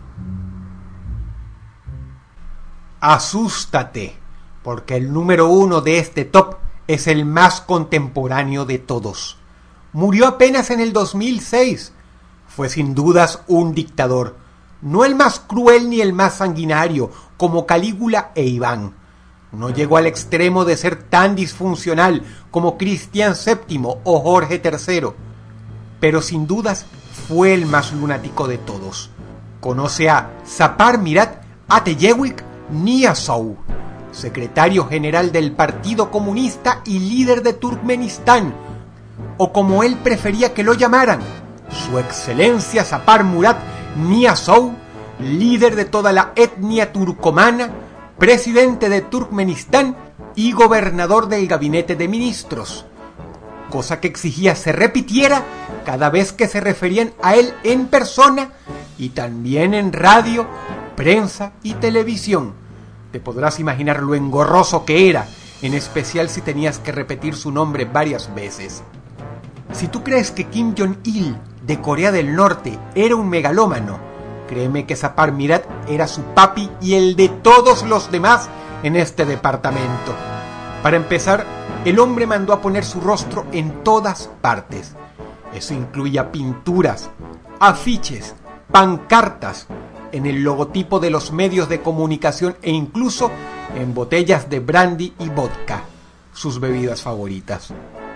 Asústate, porque el número 1 de este top es el más contemporáneo de todos. Murió apenas en el 2006. Fue sin dudas un dictador, no el más cruel ni el más sanguinario, como Calígula e Iván. No llegó al extremo de ser tan disfuncional como Cristián VII o Jorge III, pero sin dudas fue el más lunático de todos. Conoce a Sapar Mirat Ateyewik Niyazov, secretario general del Partido Comunista y líder de Turkmenistán, o como él prefería que lo llamaran, Su Excelencia Sapar Murat Niyazov, líder de toda la etnia turcomana, presidente de Turkmenistán y gobernador del gabinete de ministros, cosa que exigía se repitiera cada vez que se referían a él en persona y también en radio, prensa y televisión. Te podrás imaginar lo engorroso que era, en especial si tenías que repetir su nombre varias veces. Si tú crees que Kim Jong-il de Corea del Norte era un megalómano, créeme que Sapar Mirat era su papi y el de todos los demás en este departamento. Para empezar, el hombre mandó a poner su rostro en todas partes. Eso incluía pinturas, afiches, pancartas, en el logotipo de los medios de comunicación e incluso en botellas de brandy y vodka, sus bebidas favoritas.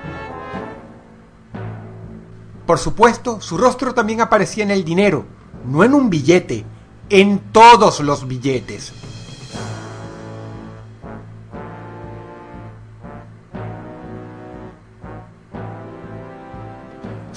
Por supuesto, su rostro también aparecía en el dinero, no en un billete, en todos los billetes.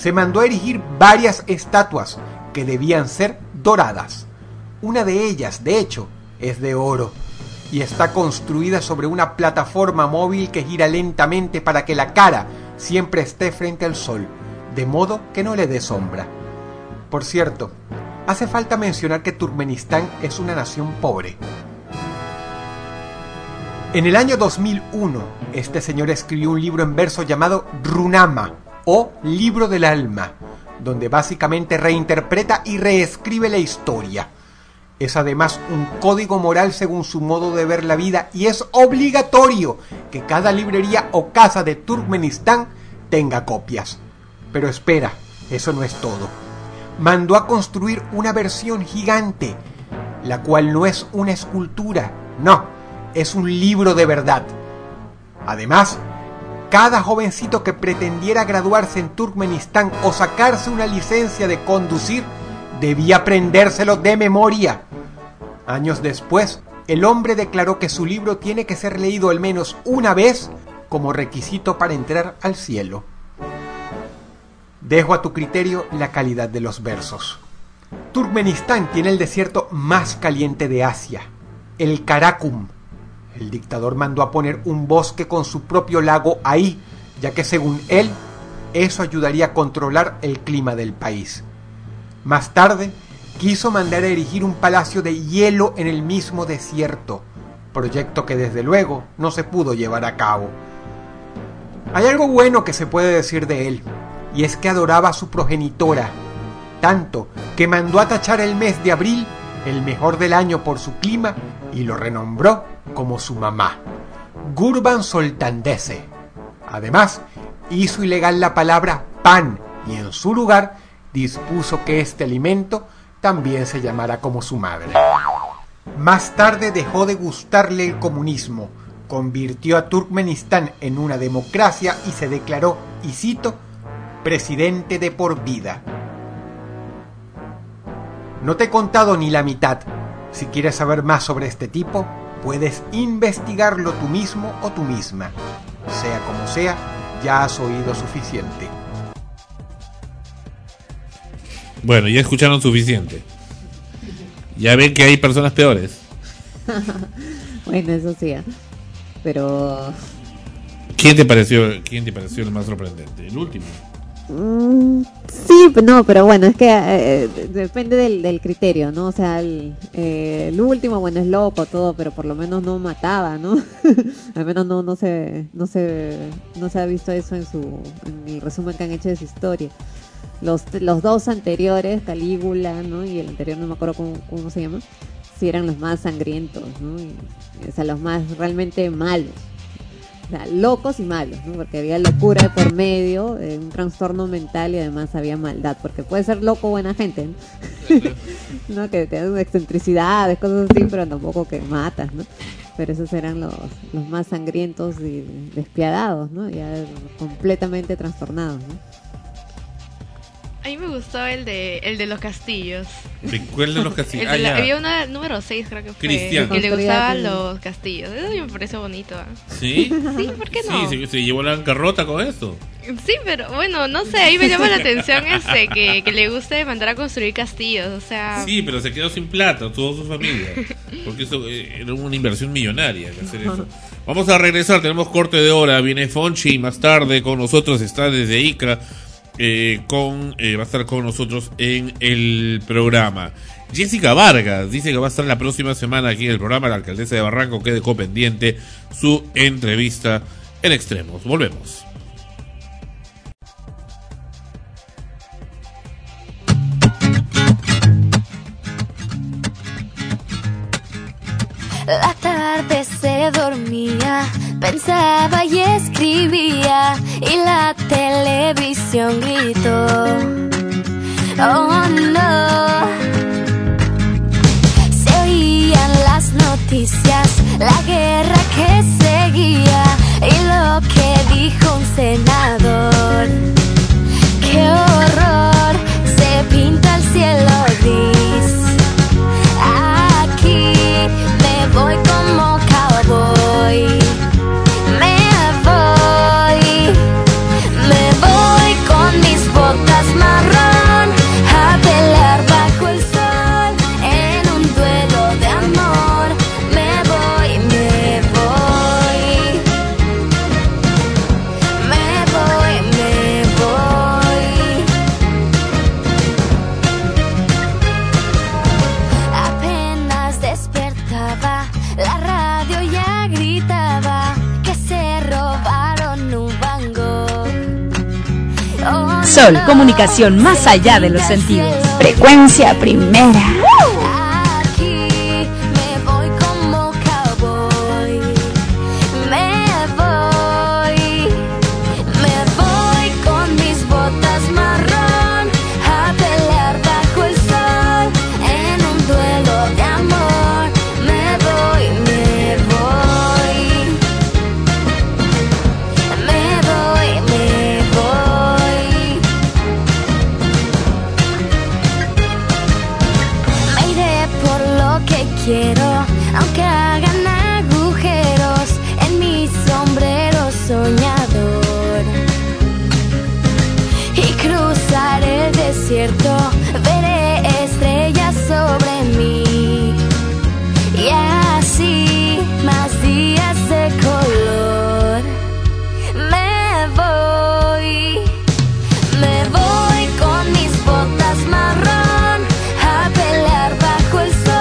se mandó a erigir varias estatuas que debían ser doradas. Una de ellas, de hecho, es de oro y está construida sobre una plataforma móvil que gira lentamente para que la cara siempre esté frente al sol, de modo que no le dé sombra. Por cierto, hace falta mencionar que Turkmenistán es una nación pobre. En el año 2001, este señor escribió un libro en verso llamado Runama, o Libro del Alma, donde básicamente reinterpreta y reescribe la historia. Es además un código moral según su modo de ver la vida y es obligatorio que cada librería o casa de Turkmenistán tenga copias. Pero espera, eso no es todo. Mandó a construir una versión gigante, la cual no es una escultura, no, es un libro de verdad. Además, cada jovencito que pretendiera graduarse en Turkmenistán o sacarse una licencia de conducir debía aprendérselo de memoria. Años después, el hombre declaró que su libro tiene que ser leído al menos una vez como requisito para entrar al cielo. Dejo a tu criterio la calidad de los versos. Turkmenistán tiene el desierto más caliente de Asia, el Karakum. El dictador mandó a poner un bosque con su propio lago ahí, ya que según él, eso ayudaría a controlar el clima del país. Más tarde, quiso mandar a erigir un palacio de hielo en el mismo desierto, proyecto que desde luego no se pudo llevar a cabo. Hay algo bueno que se puede decir de él, y es que adoraba a su progenitora, tanto que mandó a tachar el mes de abril el mejor del año por su clima y lo renombró como su mamá, Gurban Soltandese. Además, hizo ilegal la palabra pan y en su lugar dispuso que este alimento también se llamara como su madre. Más tarde dejó de gustarle el comunismo, convirtió a Turkmenistán en una democracia y se declaró, y cito, presidente de por vida. No te he contado ni la mitad. Si quieres saber más sobre este tipo, puedes investigarlo tú mismo o tú misma. Sea como sea, ya has oído suficiente. Bueno, ya escucharon suficiente. Ya ven que hay personas peores. Bueno, eso sí, pero... ¿Quién te pareció el más sorprendente? ¿El último? Sí, no, pero bueno, es que depende del criterio, ¿no? O sea, el último, bueno, es loco todo, pero por lo menos no mataba, ¿no? Al menos no se ha visto eso en el resumen que han hecho de su historia. Los dos anteriores, Calígula, ¿no? Y el anterior no me acuerdo cómo se llama, sí eran los más sangrientos, ¿no? O sea, los más realmente malos. O sea, locos y malos, ¿no? Porque había locura de por medio, un trastorno mental y además había maldad, porque puede ser loco buena gente, ¿no? ¿No? Que te dan excentricidades, cosas así, pero tampoco que matas, ¿no? Pero esos eran los más sangrientos y despiadados, ¿no? Ya completamente trastornados, ¿no? A mí me gustó el de los castillos. ¿Cuál de los castillos? Había una número 6, creo que fue. Cristian. Que le gustaban los castillos. Eso me parece bonito. ¿Sí? Sí, ¿por qué no? Sí, se llevó la bancarrota con esto. Sí, pero bueno, no sé, ahí me llama la atención que le guste mandar a construir castillos, o sea... Sí, pero se quedó sin plata, toda su familia, porque eso era una inversión millonaria hacer eso. Vamos a regresar, tenemos corte de hora, viene Fonchi más tarde con nosotros, está desde Icra, va a estar con nosotros en el programa. Jessica Vargas dice que va a estar la próxima semana aquí en el programa, la alcaldesa de Barranco, que dejó pendiente su entrevista en Extremos. Volvemos. La tarde se dormía, pensaba y escribía, y la televisión gritó: oh no. Se oían las noticias, la guerra que seguía, y lo que dijo un senador. ¡Qué horror! Se pinta el cielo gris. Aquí me voy como cowboy. Me voy con mis botas Sol, comunicación más allá de los sentidos. Frecuencia primera. Quiero, aunque hagan agujeros en mi sombrero soñador, y cruzaré el desierto, veré estrellas sobre mí, y así más días de color. Me voy con mis botas marrón a pelear bajo el sol.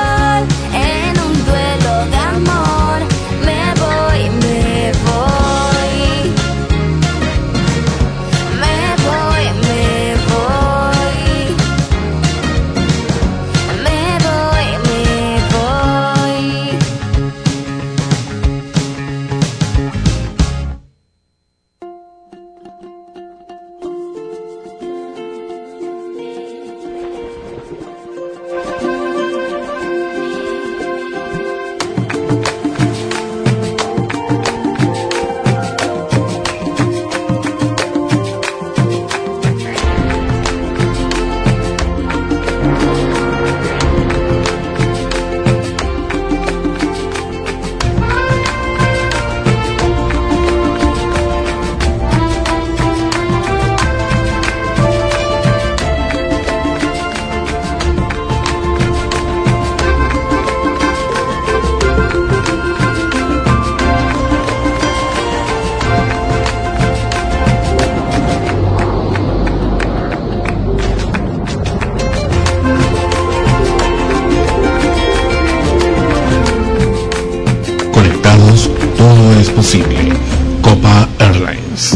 Posible. Copa Airlines.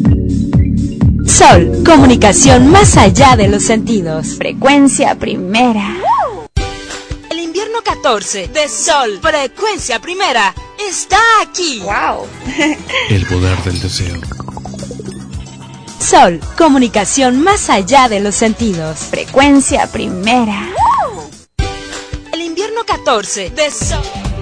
Sol, comunicación más allá de los sentidos. Frecuencia primera. El invierno 14 de Sol, frecuencia primera, está aquí. ¡Wow! El poder del deseo. Sol, comunicación más allá de los sentidos. Frecuencia primera. El invierno 14 de Sol.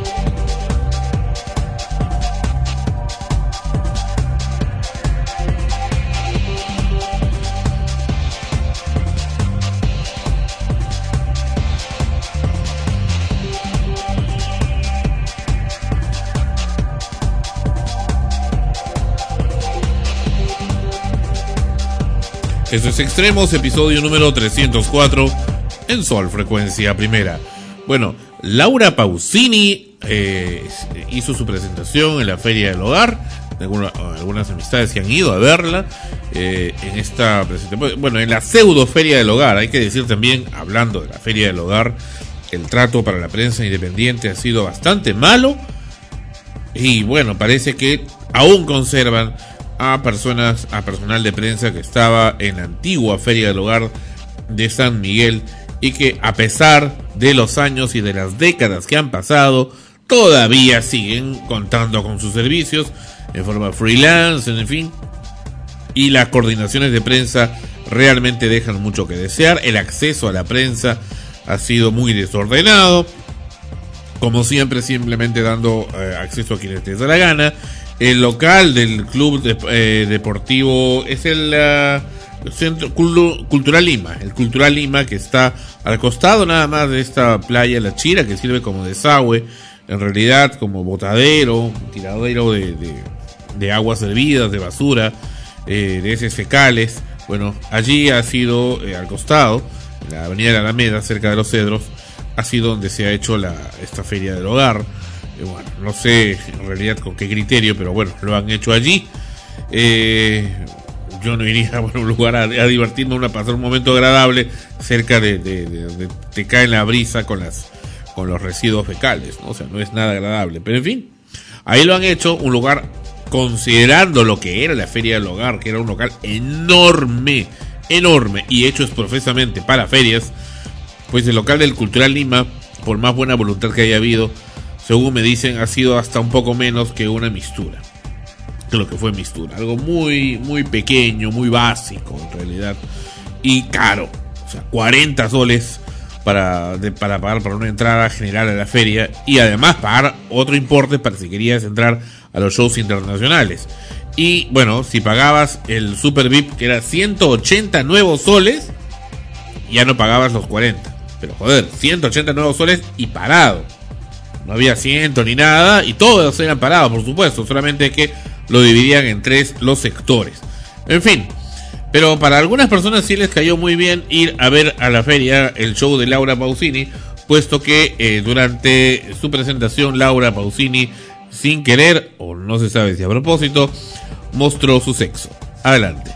Eso es Extremos, episodio número 304 en Sol, frecuencia primera. Bueno, Laura Pausini hizo su presentación en la Feria del Hogar. Algunas amistades que han ido a verla en esta presentación. Bueno, en la pseudo Feria del Hogar, hay que decir también, hablando de la Feria del Hogar, el trato para la prensa independiente ha sido bastante malo. Y bueno, parece que aún conservan a personal de prensa que estaba en la antigua Feria del Hogar de San Miguel y que, a pesar de los años y de las décadas que han pasado, todavía siguen contando con sus servicios en forma freelance, en fin, y las coordinaciones de prensa realmente dejan mucho que desear. El acceso a la prensa ha sido muy desordenado, como siempre, simplemente dando acceso a quienes les da la gana. El local del club deportivo es el Centro Cultural Lima, el Cultural Lima, que está al costado nada más de esta playa La Chira, que sirve como desagüe, en realidad como botadero, tiradero de aguas hervidas, de basura, de heces fecales. Bueno, allí ha sido al costado, en la avenida de la Alameda, cerca de Los Cedros, ha sido donde se ha hecho esta Feria del Hogar. Bueno, no sé en realidad con qué criterio, pero bueno, lo han hecho allí. Yo no iría a un lugar a divertirme, a pasar un momento agradable cerca de te cae la brisa con los residuos fecales, ¿no? O sea, no es nada agradable, pero en fin, ahí lo han hecho un lugar, considerando lo que era la Feria del Hogar, que era un local enorme, enorme y hechos profesamente para ferias, pues el local del Cultural Lima, por más buena voluntad que haya habido, según me dicen, ha sido hasta un poco menos que una mistura. Que lo que fue mistura. Algo muy, muy pequeño, muy básico en realidad. Y caro. O sea, 40 soles para pagar para una entrada general a la feria. Y además pagar otro importe para si querías entrar a los shows internacionales. Y bueno, si pagabas el Super VIP, que era 180 nuevos soles, ya no pagabas los 40. Pero joder, 180 nuevos soles y parado. No había asiento ni nada. Y todos eran parados, por supuesto. Solamente que lo dividían en 3 los sectores. En fin. Pero para algunas personas sí les cayó muy bien ir a ver a la feria el show de Laura Pausini, puesto que durante su presentación Laura Pausini, sin querer, o no se sabe si a propósito, mostró su sexo. Adelante.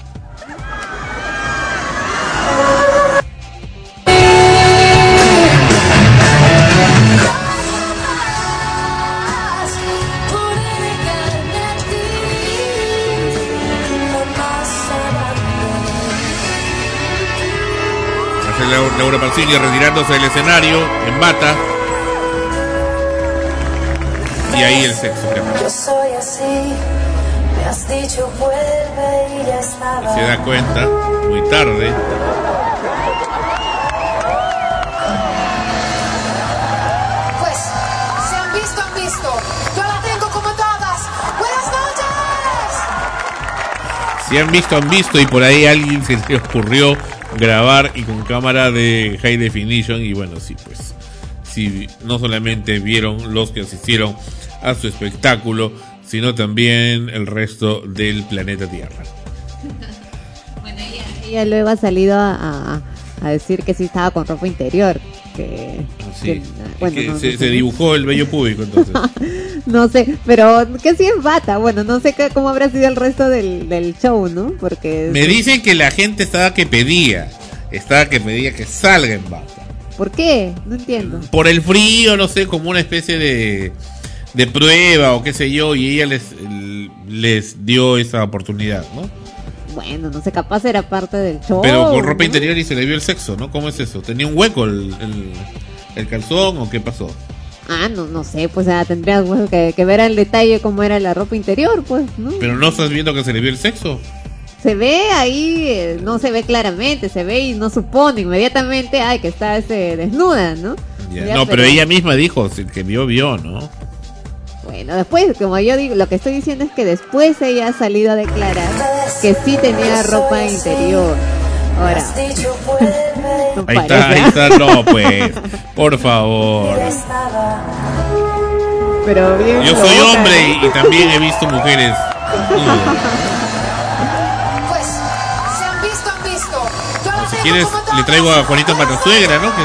Laura Pausini retirándose del escenario en bata. Y ahí el sexo. Yo soy así, me has dicho vuelve y ya estaba. Se da cuenta, muy tarde. Pues, si han visto, yo la tengo como todas. ¡Buenas noches! Si han visto y por ahí a alguien se le ocurrió grabar y con cámara de high definition. Y bueno, sí, pues sí, no solamente vieron los que asistieron a su espectáculo, sino también el resto del planeta Tierra. Bueno, ella luego ha salido a decir que sí estaba con ropa interior, sí, bueno, se dibujó el vello público entonces. No sé, pero que sí en bata. Bueno, no sé cómo habrá sido el resto del show, ¿no? Porque me dicen que la gente estaba que pedía que salga en bata. ¿Por qué? No entiendo. Por el frío, no sé, como una especie de prueba o qué sé yo, y ella les dio esa oportunidad, ¿no? Bueno, no sé, capaz era parte del show. Pero con ropa ¿no? interior y se le vio el sexo, ¿no? ¿Cómo es eso? ¿Tenía un hueco el calzón o qué pasó? Ah, no sé, pues tendrías que ver al detalle cómo era la ropa interior, pues, ¿no? Pero no estás viendo que se le vio el sexo. Se ve ahí, no se ve claramente, se ve y no supone inmediatamente, que está desnuda, ¿no? Ya, no, pero ella misma dijo que vio, ¿no? Bueno, después, como yo digo, lo que estoy diciendo es que después ella ha salido a declarar que sí tenía ropa interior. Ahora, no ahí está, no, pues, por favor. Pero bien, yo soy hombre y también he visto mujeres. Pues, si han visto. Si quieres, le traigo a Juanita Matasuegra, ¿no?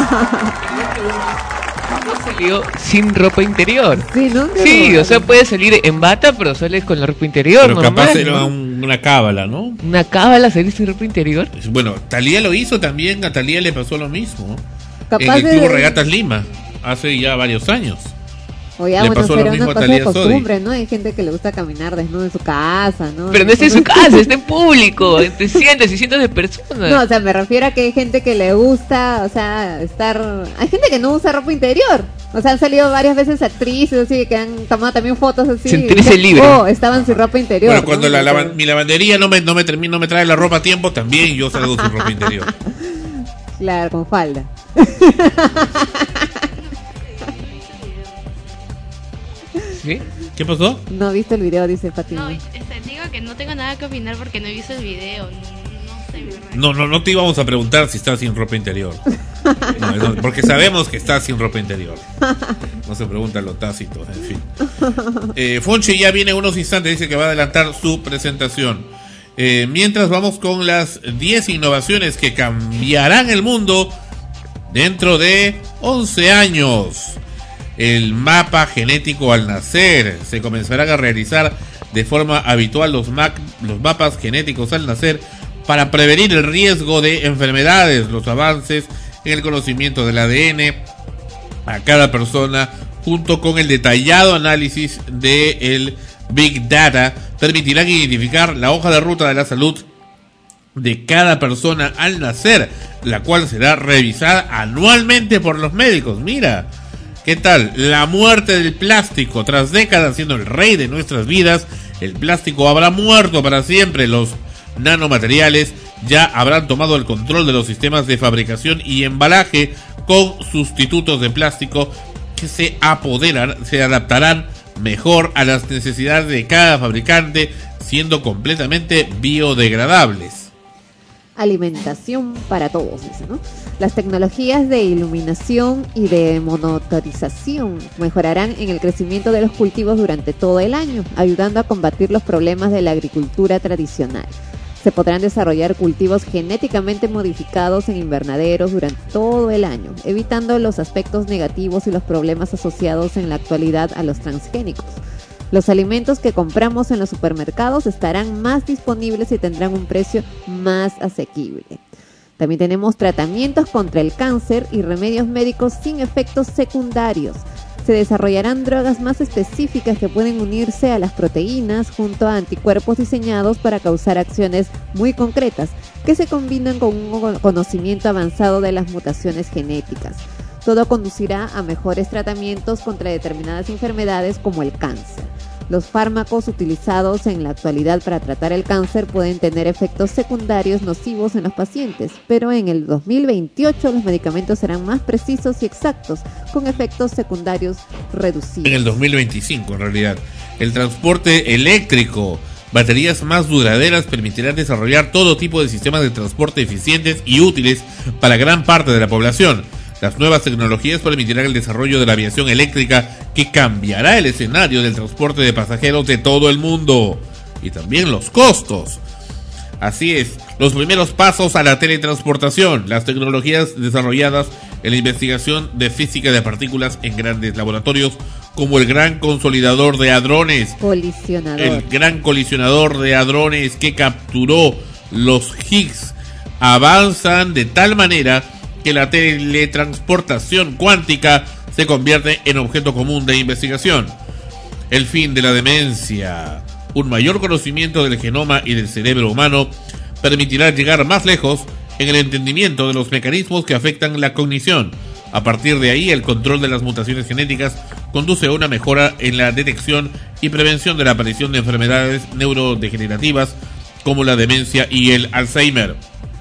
Salió sin ropa interior. Sí, ¿no? Sí, o sea, puedes salir en bata, pero sales con la ropa interior. Pero normal, capaz era ¿no? una cábala, ¿no? Una cábala salir sin ropa interior. Bueno, Thalía lo hizo también, a Thalía le pasó lo mismo. Capaz en el Club Regatas Lima, hace ya varios años. O ya, le bueno, pasó será lo mismo una a cosa de Thalía costumbre, Sodi. ¿no? Hay gente que le gusta caminar desnudo en su casa, ¿no? Pero no está en su casa, está en público, entre cientos y cientos de personas. No, o sea, me refiero a que hay gente que le gusta, o sea, estar... Hay gente que no usa ropa interior. O sea, han salido varias veces actrices, así, que han tomado también fotos así. Sentirse libre. Estaban sin ropa interior. Bueno, cuando ¿no? mi lavandería no me trae la ropa a tiempo, también yo salgo sin ropa interior. Claro, con falda. ¿Sí? ¿Qué pasó? No he visto el video, dice Fatima. No, digo que no tengo nada que opinar porque no he visto el video. No sé, ¿verdad? No te íbamos a preguntar si estás sin ropa interior. No, porque sabemos que estás sin ropa interior. No se pregunta lo tácito, en fin. Fonchi ya viene en unos instantes, dice que va a adelantar su presentación. Mientras vamos con las 10 innovaciones que cambiarán el mundo dentro de 11 años. El mapa genético al nacer. Se comenzarán a realizar de forma habitual los mapas genéticos al nacer para prevenir el riesgo de enfermedades. Los avances en el conocimiento del ADN a cada persona, junto con el detallado análisis del Big Data, permitirán identificar la hoja de ruta de la salud de cada persona al nacer, la cual será revisada anualmente por los médicos. Mira, ¿qué tal? La muerte del plástico, tras décadas siendo el rey de nuestras vidas, el plástico habrá muerto para siempre. Los nanomateriales ya habrán tomado el control de los sistemas de fabricación y embalaje con sustitutos de plástico que se adaptarán mejor a las necesidades de cada fabricante, siendo completamente biodegradables. Alimentación para todos, dice, ¿no? Las tecnologías de iluminación y de monitorización mejorarán en el crecimiento de los cultivos durante todo el año, ayudando a combatir los problemas de la agricultura tradicional. Se podrán desarrollar cultivos genéticamente modificados en invernaderos durante todo el año, evitando los aspectos negativos y los problemas asociados en la actualidad a los transgénicos. Los alimentos que compramos en los supermercados estarán más disponibles y tendrán un precio más asequible. También tenemos tratamientos contra el cáncer y remedios médicos sin efectos secundarios. Se desarrollarán drogas más específicas que pueden unirse a las proteínas junto a anticuerpos diseñados para causar acciones muy concretas que se combinan con un conocimiento avanzado de las mutaciones genéticas. Todo conducirá a mejores tratamientos contra determinadas enfermedades como el cáncer. Los fármacos utilizados en la actualidad para tratar el cáncer pueden tener efectos secundarios nocivos en los pacientes, pero en el 2028 los medicamentos serán más precisos y exactos, con efectos secundarios reducidos. En el 2025, en realidad. El transporte eléctrico, baterías más duraderas permitirán desarrollar todo tipo de sistemas de transporte eficientes y útiles para gran parte de la población. Las nuevas tecnologías permitirán el desarrollo de la aviación eléctrica, que cambiará el escenario del transporte de pasajeros de todo el mundo y también los costos. Así es, los primeros pasos a la teletransportación, las tecnologías desarrolladas en la investigación de física de partículas en grandes laboratorios, como el Gran Colisionador de Hadrones, el Gran Colisionador de Hadrones que capturó los Higgs, avanzan de tal manera que la teletransportación cuántica se convierte en objeto común de investigación. El fin de la demencia. Un mayor conocimiento del genoma y del cerebro humano permitirá llegar más lejos en el entendimiento de los mecanismos que afectan la cognición. A partir de ahí, el control de las mutaciones genéticas conduce a una mejora en la detección y prevención de la aparición de enfermedades neurodegenerativas como la demencia y el Alzheimer.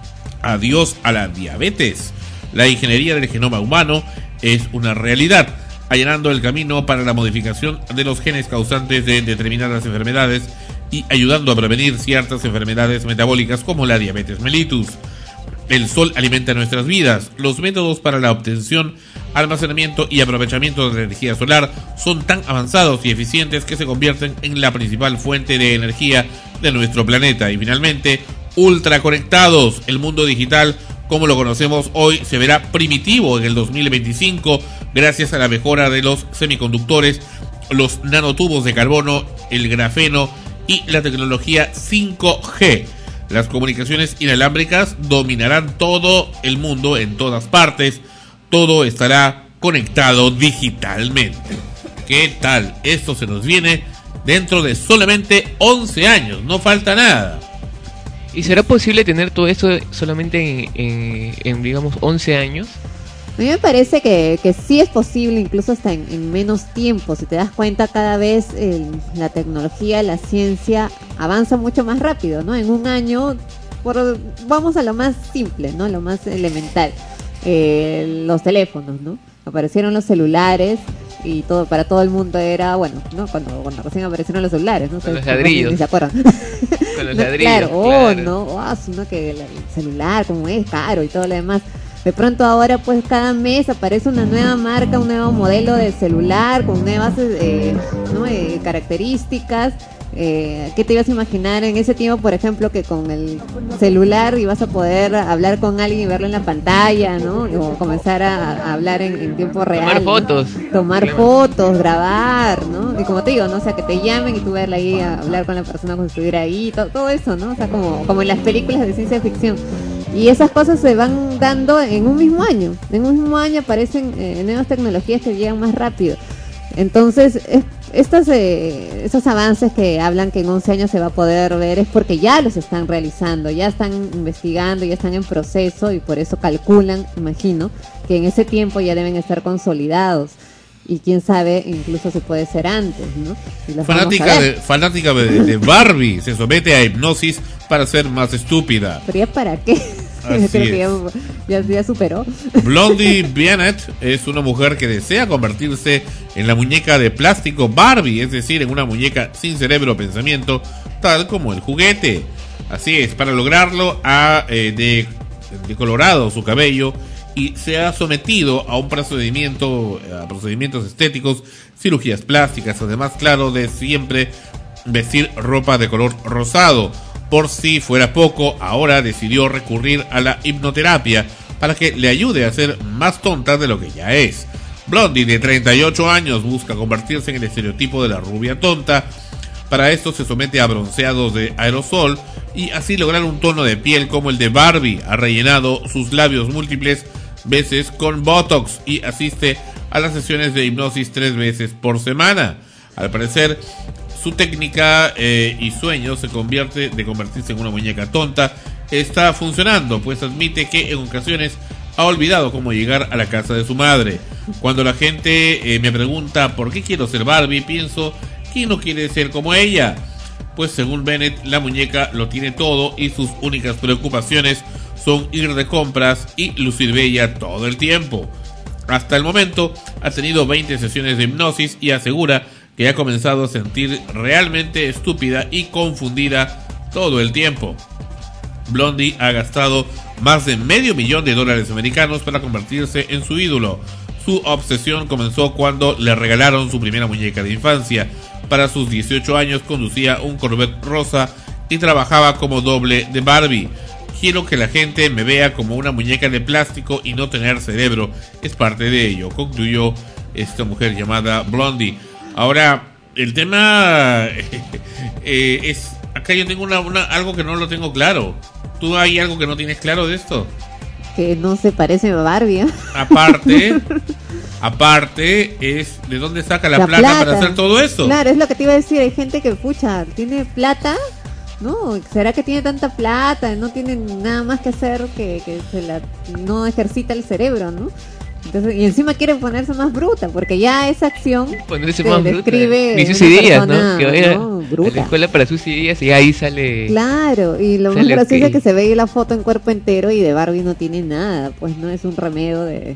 Adiós a la diabetes. La ingeniería del genoma humano es una realidad, allanando el camino para la modificación de los genes causantes de determinadas enfermedades y ayudando a prevenir ciertas enfermedades metabólicas como la diabetes mellitus. El sol alimenta nuestras vidas. Los métodos para la obtención, almacenamiento y aprovechamiento de la energía solar son tan avanzados y eficientes que se convierten en la principal fuente de energía de nuestro planeta. Y finalmente, ultraconectados. El mundo digital, como lo conocemos hoy, se verá primitivo en el 2025 gracias a la mejora de los semiconductores, los nanotubos de carbono, el grafeno y la tecnología 5G. Las comunicaciones inalámbricas dominarán todo el mundo en todas partes. Todo estará conectado digitalmente. ¿Qué tal? Esto se nos viene dentro de solamente 11 años. No falta nada. ¿Y será posible tener todo esto solamente en digamos, 11 años? A mí me parece que sí es posible, incluso hasta en menos tiempo. Si te das cuenta, cada vez la tecnología, la ciencia avanza mucho más rápido, ¿no? En un año, vamos a lo más simple, ¿no? Lo más elemental. Los teléfonos, ¿no? Aparecieron los celulares y todo para todo el mundo era, bueno, ¿no? Cuando recién aparecieron los celulares, ¿no? Con los ladrillos. ¿Se acuerdan? Con los ladrillos, claro. Sino que el celular, como es caro y todo lo demás. De pronto ahora, pues, cada mes aparece una nueva marca, un nuevo modelo de celular con nuevas características. ¿Qué te ibas a imaginar en ese tiempo, por ejemplo, que con el celular ibas a poder hablar con alguien y verlo en la pantalla, ¿no? O comenzar a hablar en tiempo real. Tomar fotos. Tomar fotos, grabar, ¿no? Y como te digo, ¿no? O sea, que te llamen y tú verla ahí, a hablar con la persona como si estuviera ahí, todo eso, ¿no? O sea, como en las películas de ciencia ficción. Y esas cosas se van dando en un mismo año. En un mismo año aparecen nuevas tecnologías que llegan más rápido. Entonces, estos avances que hablan que en 11 años se va a poder ver es porque ya los están realizando, ya están investigando, ya están en proceso y por eso calculan, imagino, que en ese tiempo ya deben estar consolidados. Y quién sabe, incluso se puede ser antes, ¿no? Fanática de Barbie se somete a hipnosis para ser más estúpida. ¿Pero ya para qué? Creo que ya superó. Blondie Bennett es una mujer que desea convertirse en la muñeca de plástico Barbie, es decir, en una muñeca sin cerebro o pensamiento, tal como el juguete. Así es, para lograrlo ha decolorado su cabello y se ha sometido a procedimientos estéticos, cirugías plásticas, además, claro, de siempre vestir ropa de color rosado. Por si fuera poco, ahora decidió recurrir a la hipnoterapia para que le ayude a ser más tonta de lo que ya es. Blondie, de 38 años, busca convertirse en el estereotipo de la rubia tonta. Para esto se somete a bronceados de aerosol y así lograr un tono de piel como el de Barbie. Ha rellenado sus labios múltiples veces con Botox y asiste a las sesiones de hipnosis 3 veces por semana. Al parecer, su técnica y sueño de convertirse en una muñeca tonta está funcionando, pues admite que en ocasiones ha olvidado cómo llegar a la casa de su madre. Cuando la gente me pregunta por qué quiero ser Barbie, pienso, ¿quién no quiere ser como ella? Pues según Bennett, la muñeca lo tiene todo y sus únicas preocupaciones son ir de compras y lucir bella todo el tiempo. Hasta el momento ha tenido 20 sesiones de hipnosis y asegura que ha comenzado a sentir realmente estúpida y confundida todo el tiempo. Blondie ha gastado más de $500,000 americanos para convertirse en su ídolo. Su obsesión comenzó cuando le regalaron su primera muñeca de infancia. Para sus 18 años conducía un Corvette rosa y trabajaba como doble de Barbie. Quiero que la gente me vea como una muñeca de plástico y no tener cerebro. Es parte de ello, concluyó esta mujer llamada Blondie. Ahora, el tema es... Acá yo tengo algo que no lo tengo claro. ¿Tú hay algo que no tienes claro de esto? Que no se parece a Barbie, ¿eh? Aparte es de dónde saca la plata para hacer todo eso. Claro, es lo que te iba a decir. Hay gente que, tiene plata, ¿no? ¿Será que tiene tanta plata? No tiene nada más que hacer que no ejercita el cerebro, ¿no? Entonces, y encima quiere ponerse más bruta, porque ya esa acción ponerse más describe bruta. Ni Susy Díaz, ¿no? Que vaya bruta. a la escuela para Susy Díaz y ahí sale. Claro, y lo más gracioso es que se ve la foto en cuerpo entero y de Barbie no tiene nada, pues no es un remedio de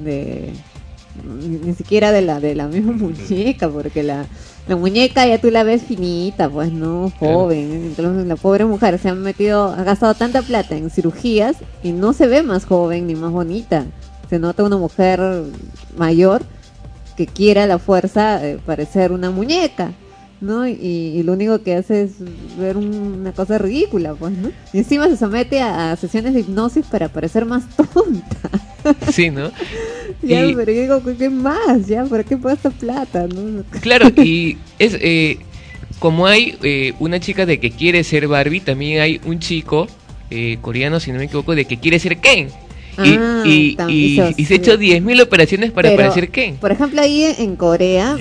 ni siquiera de la misma muñeca, porque la muñeca ya tú la ves finita, pues no, joven. Entonces la pobre mujer ha gastado tanta plata en cirugías y no se ve más joven ni más bonita. Se nota una mujer mayor que quiere a la fuerza parecer una muñeca, ¿no? Y lo único que hace es ver una cosa ridícula, pues, ¿no? Y encima se somete a sesiones de hipnosis para parecer más tonta. Sí, ¿no? Ya, pero yo digo, ¿qué más? Ya, ¿para qué esta plata? ¿No? Claro, y es como hay una chica de que quiere ser Barbie, también hay un chico coreano, si no me equivoco, de que quiere ser Ken. Y se ha hecho 10.000 operaciones para parecer Ken. Por ejemplo, ahí en Corea,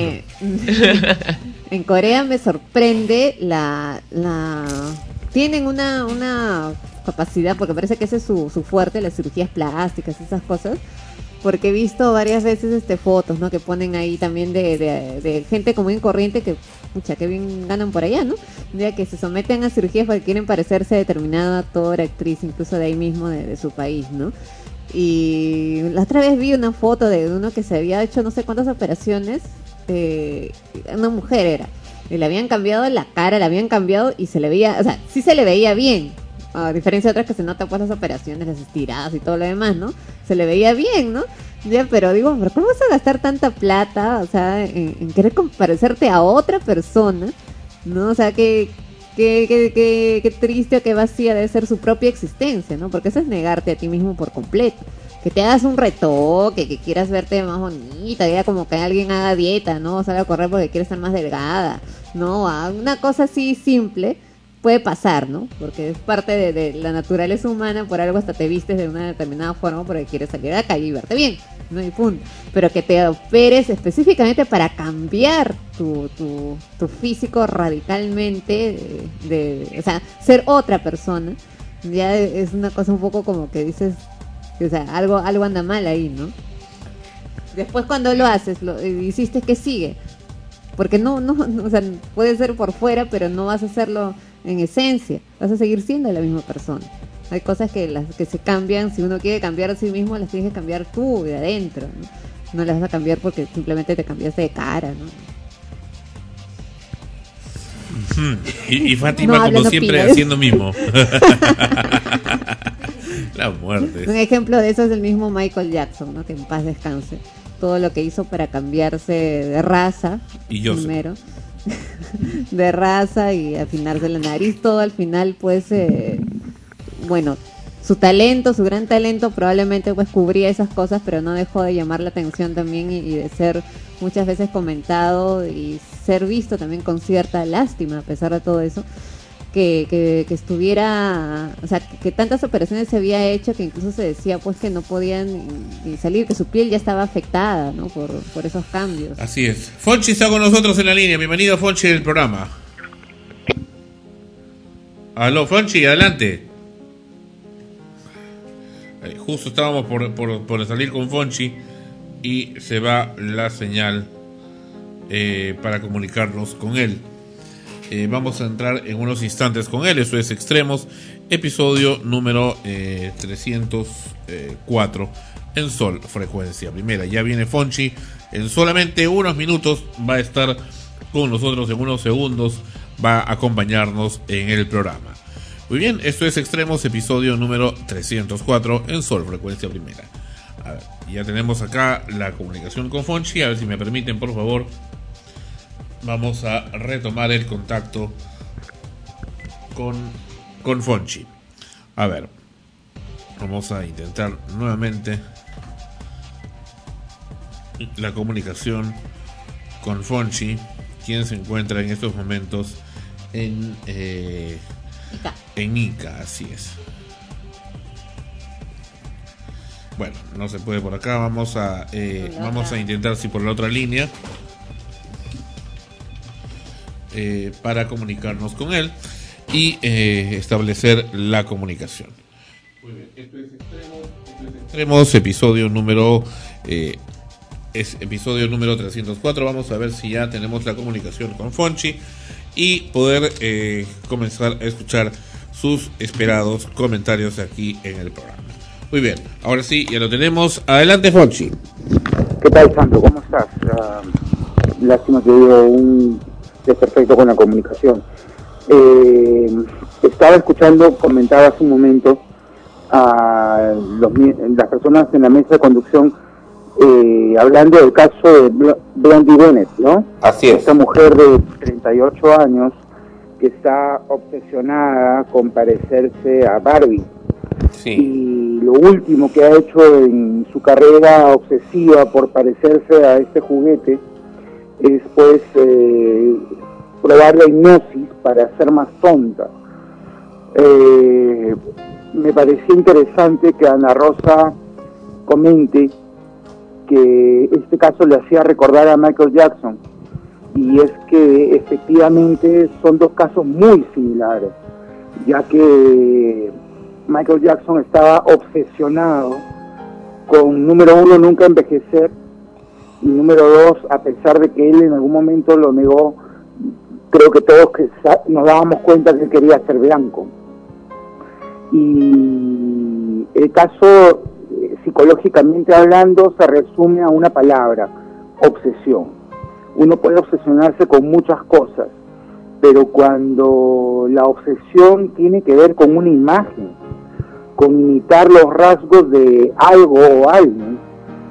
en Corea me sorprende tienen una capacidad, porque parece que ese es su fuerte, las cirugías plásticas, esas cosas. Porque he visto varias veces fotos, ¿no? Que ponen ahí también de gente común y corriente que, que bien ganan por allá, ¿no? Ya que se someten a cirugías porque quieren parecerse a determinado actor, actriz, incluso de ahí mismo, de su país, ¿no? Y la otra vez vi una foto de uno que se había hecho no sé cuántas operaciones, una mujer era, y le habían cambiado la cara, le habían cambiado y se le veía, o sea, sí se le veía bien. A diferencia de otras que se nota pues las operaciones, las estiradas y todo lo demás, ¿no? Se le veía bien, ¿no? Ya, pero digo, ¿pero cómo vas a gastar tanta plata, o sea, en querer parecerte a otra persona, ¿no? O sea, qué triste o qué vacía debe ser su propia existencia, ¿no? Porque eso es negarte a ti mismo por completo. Que te hagas un retoque, que quieras verte más bonita, ya como que alguien haga dieta, ¿no? O salga a correr porque quiere estar más delgada, ¿no? Una cosa así simple puede pasar, ¿no? Porque es parte de la naturaleza humana, por algo hasta te vistes de una determinada forma porque quieres salir a la calle y verte bien. ¿no? Y punto. Pero que te operes específicamente para cambiar tu físico radicalmente, o sea, ser otra persona, ya es una cosa un poco como que dices, o sea, algo anda mal ahí, ¿no? Después cuando lo haces, hiciste, que sigue, porque no, o sea, puede ser por fuera, pero no vas a hacerlo en esencia, vas a seguir siendo la misma persona. Hay cosas que se cambian, si uno quiere cambiar a sí mismo, las tienes que cambiar tú de adentro, ¿no? No las vas a cambiar porque simplemente te cambiaste de cara, ¿no? Y Fátima, como siempre, haciendo mimo. La muerte. Un ejemplo de eso es el mismo Michael Jackson, ¿no? Que en paz descanse. Todo lo que hizo para cambiarse de raza, y yo primero, de raza y afinarse la nariz, todo al final, pues, bueno, su talento, su gran talento probablemente pues cubría esas cosas, pero no dejó de llamar la atención también y de ser muchas veces comentado y ser visto también con cierta lástima a pesar de todo eso, que estuviera, o sea, que tantas operaciones se había hecho que incluso se decía pues que no podían ni salir, que su piel ya estaba afectada, ¿no? por esos cambios. Así es. Fonchi está con nosotros en la línea. Bienvenido, Fonchi, del programa. Aló, Fonchi, adelante. Justo estábamos por salir con Fonchi y se va la señal para comunicarnos con él. Vamos a entrar en unos instantes con él. Eso es Extremos, episodio número 304 en Sol, frecuencia primera. Ya viene Fonchi, en solamente unos minutos va a estar con nosotros, en unos segundos va a acompañarnos en el programa. Muy bien, esto es Extremos, episodio número 304 en Sol, frecuencia primera. A ver, ya tenemos acá la comunicación con Fonchi. A ver si me permiten, por favor. Vamos a retomar el contacto con Fonchi. A ver, vamos a intentar nuevamente la comunicación con Fonchi, quien se encuentra en estos momentos en Ica, así es. Bueno, no se puede por acá. Vamos a intentar si por la otra línea para comunicarnos con él y establecer la comunicación. Muy bien, esto es Extremos, episodio número 304. Vamos a ver si ya tenemos la comunicación con Fonchi y poder comenzar a escuchar sus esperados comentarios aquí en el programa. Muy bien, ahora sí, ya lo tenemos. Adelante, Fonchi. ¿Qué tal, Sandro? ¿Cómo estás? Lástima que hubo un desperfecto con la comunicación. Estaba escuchando, comentaba hace un momento a las personas en la mesa de conducción hablando del caso de Blondie Bennett, ¿no? Así es. Esta mujer de 38 años que está obsesionada con parecerse a Barbie. Sí. Y lo último que ha hecho en su carrera obsesiva por parecerse a este juguete es pues probar la hipnosis para ser más tonta. Me pareció interesante que Ana Rosa comente que este caso le hacía recordar a Michael Jackson, y es que efectivamente son dos casos muy similares, ya que Michael Jackson estaba obsesionado con, número uno, nunca envejecer, y número dos, a pesar de que él en algún momento lo negó, creo que todos nos dábamos cuenta que él quería ser blanco. Y el caso, psicológicamente hablando, se resume a una palabra: obsesión. Uno puede obsesionarse con muchas cosas, pero cuando la obsesión tiene que ver con una imagen, con imitar los rasgos de algo o alguien,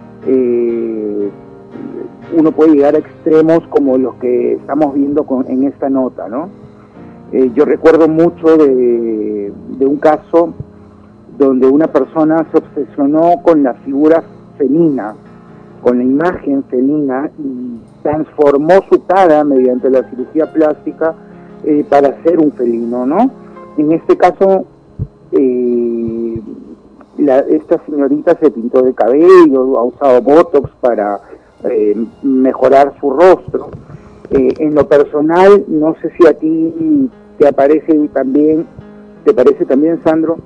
uno puede llegar a extremos como los que estamos viendo en esta nota, ¿no? Yo recuerdo mucho de un caso donde una persona se obsesionó con la figura felina, con la imagen felina, y transformó su cara mediante la cirugía plástica para ser un felino, ¿no? En este caso, esta señorita se pintó de cabello, ha usado Botox para mejorar su rostro. En lo personal, no sé si a ti te parece también, Sandro,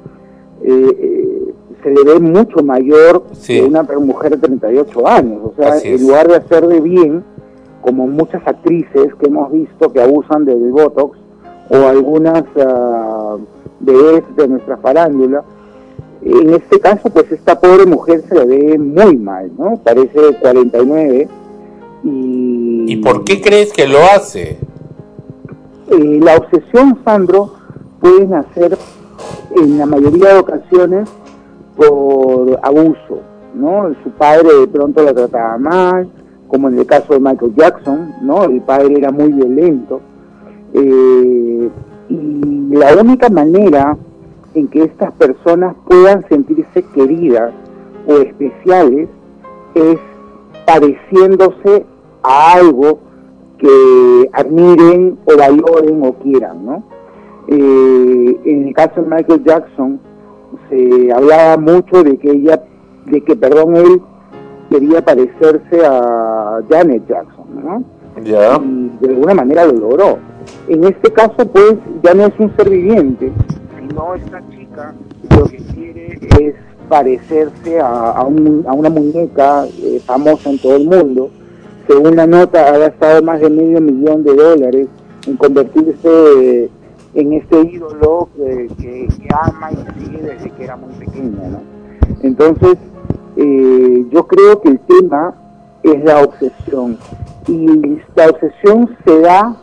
se le ve mucho mayor que una mujer de 38 años. O sea, en lugar de hacer de bien, como muchas actrices que hemos visto que abusan del Botox, o algunas bebés de nuestra farándula, en este caso, pues esta pobre mujer se le ve muy mal, ¿no? Parece de 49. ¿Y por qué crees que lo hace? La obsesión, Sandro, puede nacer en la mayoría de ocasiones por abuso, ¿no? Su padre de pronto la trataba mal, como en el caso de Michael Jackson, ¿no? El padre era muy violento. Y la única manera en que estas personas puedan sentirse queridas o especiales es pareciéndose a algo que admiren o valoren o quieran, ¿no? En el caso de Michael Jackson se hablaba mucho de que él quería parecerse a Janet Jackson, ¿no? Ya. Y de alguna manera lo logró. En este caso, pues, ya no es un ser viviente, sino esta chica lo que quiere es parecerse a una muñeca famosa en todo el mundo. Según la nota, ha gastado más de $500,000 en convertirse en este ídolo que ama y sigue desde que era muy pequeña, ¿no? Entonces, yo creo que el tema es la obsesión, y la obsesión se da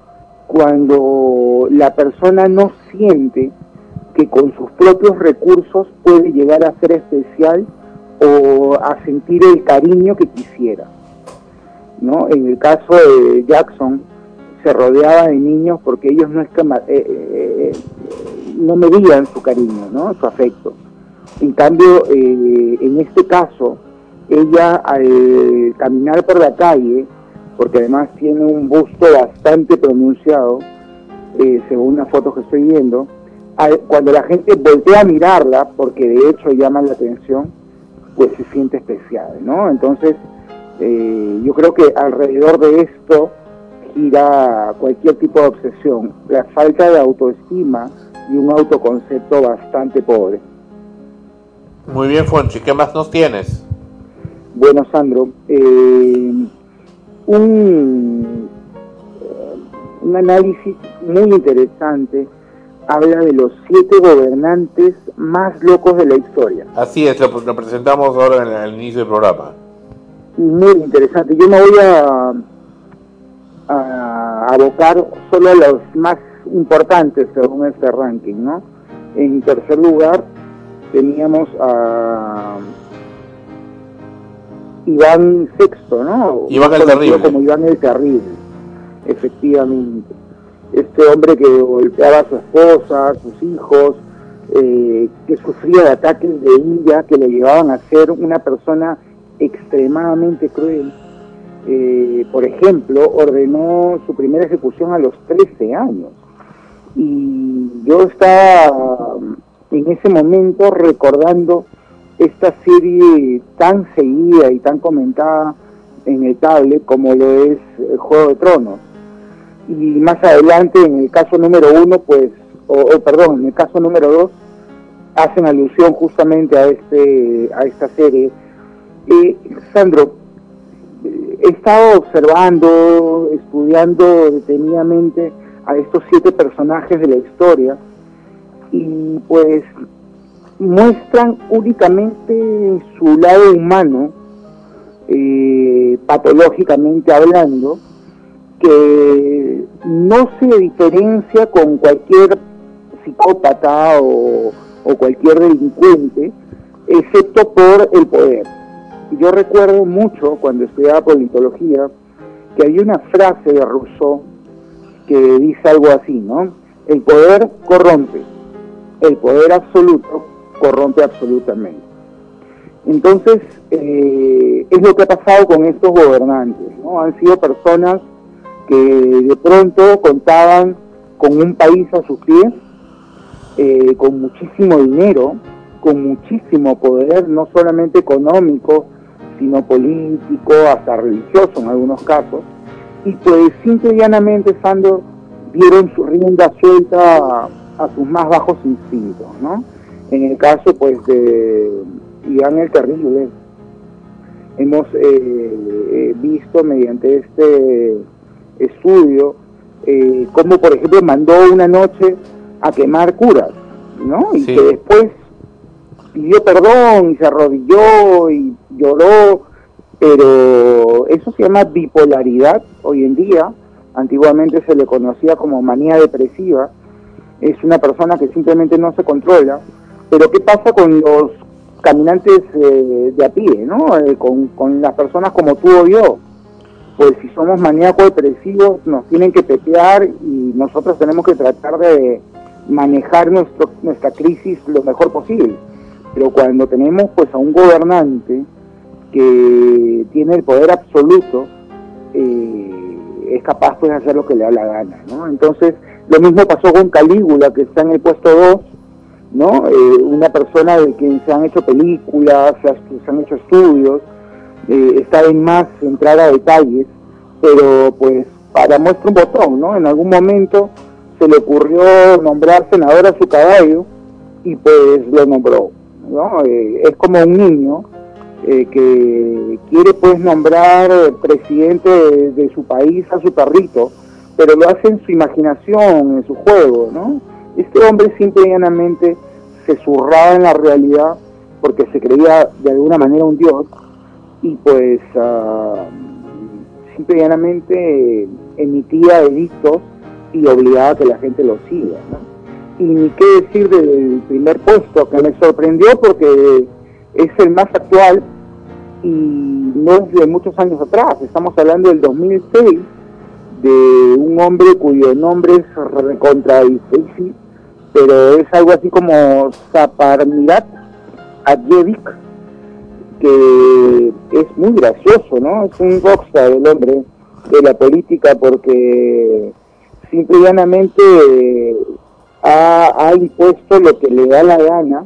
cuando la persona no siente que con sus propios recursos puede llegar a ser especial o a sentir el cariño que quisiera, ¿no? En el caso de Jackson, se rodeaba de niños porque ellos no medían su cariño, ¿no? Su afecto. En cambio, en este caso, ella al caminar por la calle, porque además tiene un busto bastante pronunciado, según una foto que estoy viendo, cuando la gente voltea a mirarla, porque de hecho llama la atención, pues se siente especial, ¿no? Entonces, yo creo que alrededor de esto gira cualquier tipo de obsesión, la falta de autoestima y un autoconcepto bastante pobre. Muy bien, Fonchi, ¿qué más nos tienes? Bueno, Sandro, un análisis muy interesante habla de los 7 gobernantes más locos de la historia. Así es, lo presentamos ahora en el inicio del programa. Muy interesante. Yo me voy a abocar solo a los más importantes según este ranking, ¿no? En tercer lugar teníamos a Iván VI, ¿no? Iván el Terrible. Como Iván el Terrible, efectivamente. Este hombre que golpeaba a su esposa, a sus hijos, que sufría de ataques de ira que le llevaban a ser una persona extremadamente cruel. Por ejemplo, ordenó su primera ejecución a los 13 años. Y yo estaba en ese momento recordando esta serie tan seguida y tan comentada en el cable como lo es Juego de Tronos. Y más adelante, en el caso número 1, pues, en el caso número 2, hacen alusión justamente a esta serie. Sandro, he estado observando, estudiando detenidamente a estos 7 personajes de la historia, y pues muestran únicamente su lado humano, patológicamente hablando, que no se diferencia con cualquier psicópata o cualquier delincuente, excepto por el poder. Yo recuerdo mucho, cuando estudiaba politología, que había una frase de Rousseau que dice algo así, ¿no? El poder corrompe, el poder absoluto corrompe absolutamente. Entonces, es lo que ha pasado con estos gobernantes, ¿no? Han sido personas que de pronto contaban con un país a sus pies, con muchísimo dinero, con muchísimo poder, no solamente económico, sino político, hasta religioso en algunos casos, y pues simple y llanamente, Sandro, dieron su rienda suelta a sus más bajos instintos, ¿no? En el caso, pues, de Iván el Terrible, hemos visto mediante este estudio cómo, por ejemplo, mandó una noche a quemar curas, ¿no? Y que después pidió perdón y se arrodilló y lloró, pero eso se llama bipolaridad hoy en día. Antiguamente se le conocía como manía depresiva. Es una persona que simplemente no se controla. Pero ¿qué pasa con los caminantes de a pie, ¿no? Con las personas como tú o yo? Pues si somos maníacos depresivos nos tienen que pepear y nosotros tenemos que tratar de manejar nuestra crisis lo mejor posible. Pero cuando tenemos pues a un gobernante que tiene el poder absoluto, es capaz pues de hacer lo que le da la gana, ¿no? Entonces, lo mismo pasó con Calígula, que está en el puesto 2, ¿no? Una persona de quien se han hecho películas, se han hecho estudios, está en más entrar a detalles, pero pues para muestra un botón, ¿no? En algún momento se le ocurrió nombrar senador a su caballo y pues lo nombró, ¿no? Es como un niño que quiere pues nombrar presidente de su país a su perrito, pero lo hace en su imaginación, en su juego, ¿no? Este hombre simple y llanamente se zurraba en la realidad porque se creía de alguna manera un dios y pues simple y llanamente emitía edictos y obligaba a que la gente lo siga, ¿no? Y ni qué decir del primer puesto, que me sorprendió porque es el más actual y no es de muchos años atrás. Estamos hablando del 2006, de un hombre cuyo nombre es recontra difícil, pero es algo así como Saparmirat Adjevic, que es muy gracioso, ¿no? Es un rockstar el hombre de la política porque simple y llanamente ha impuesto lo que le da la gana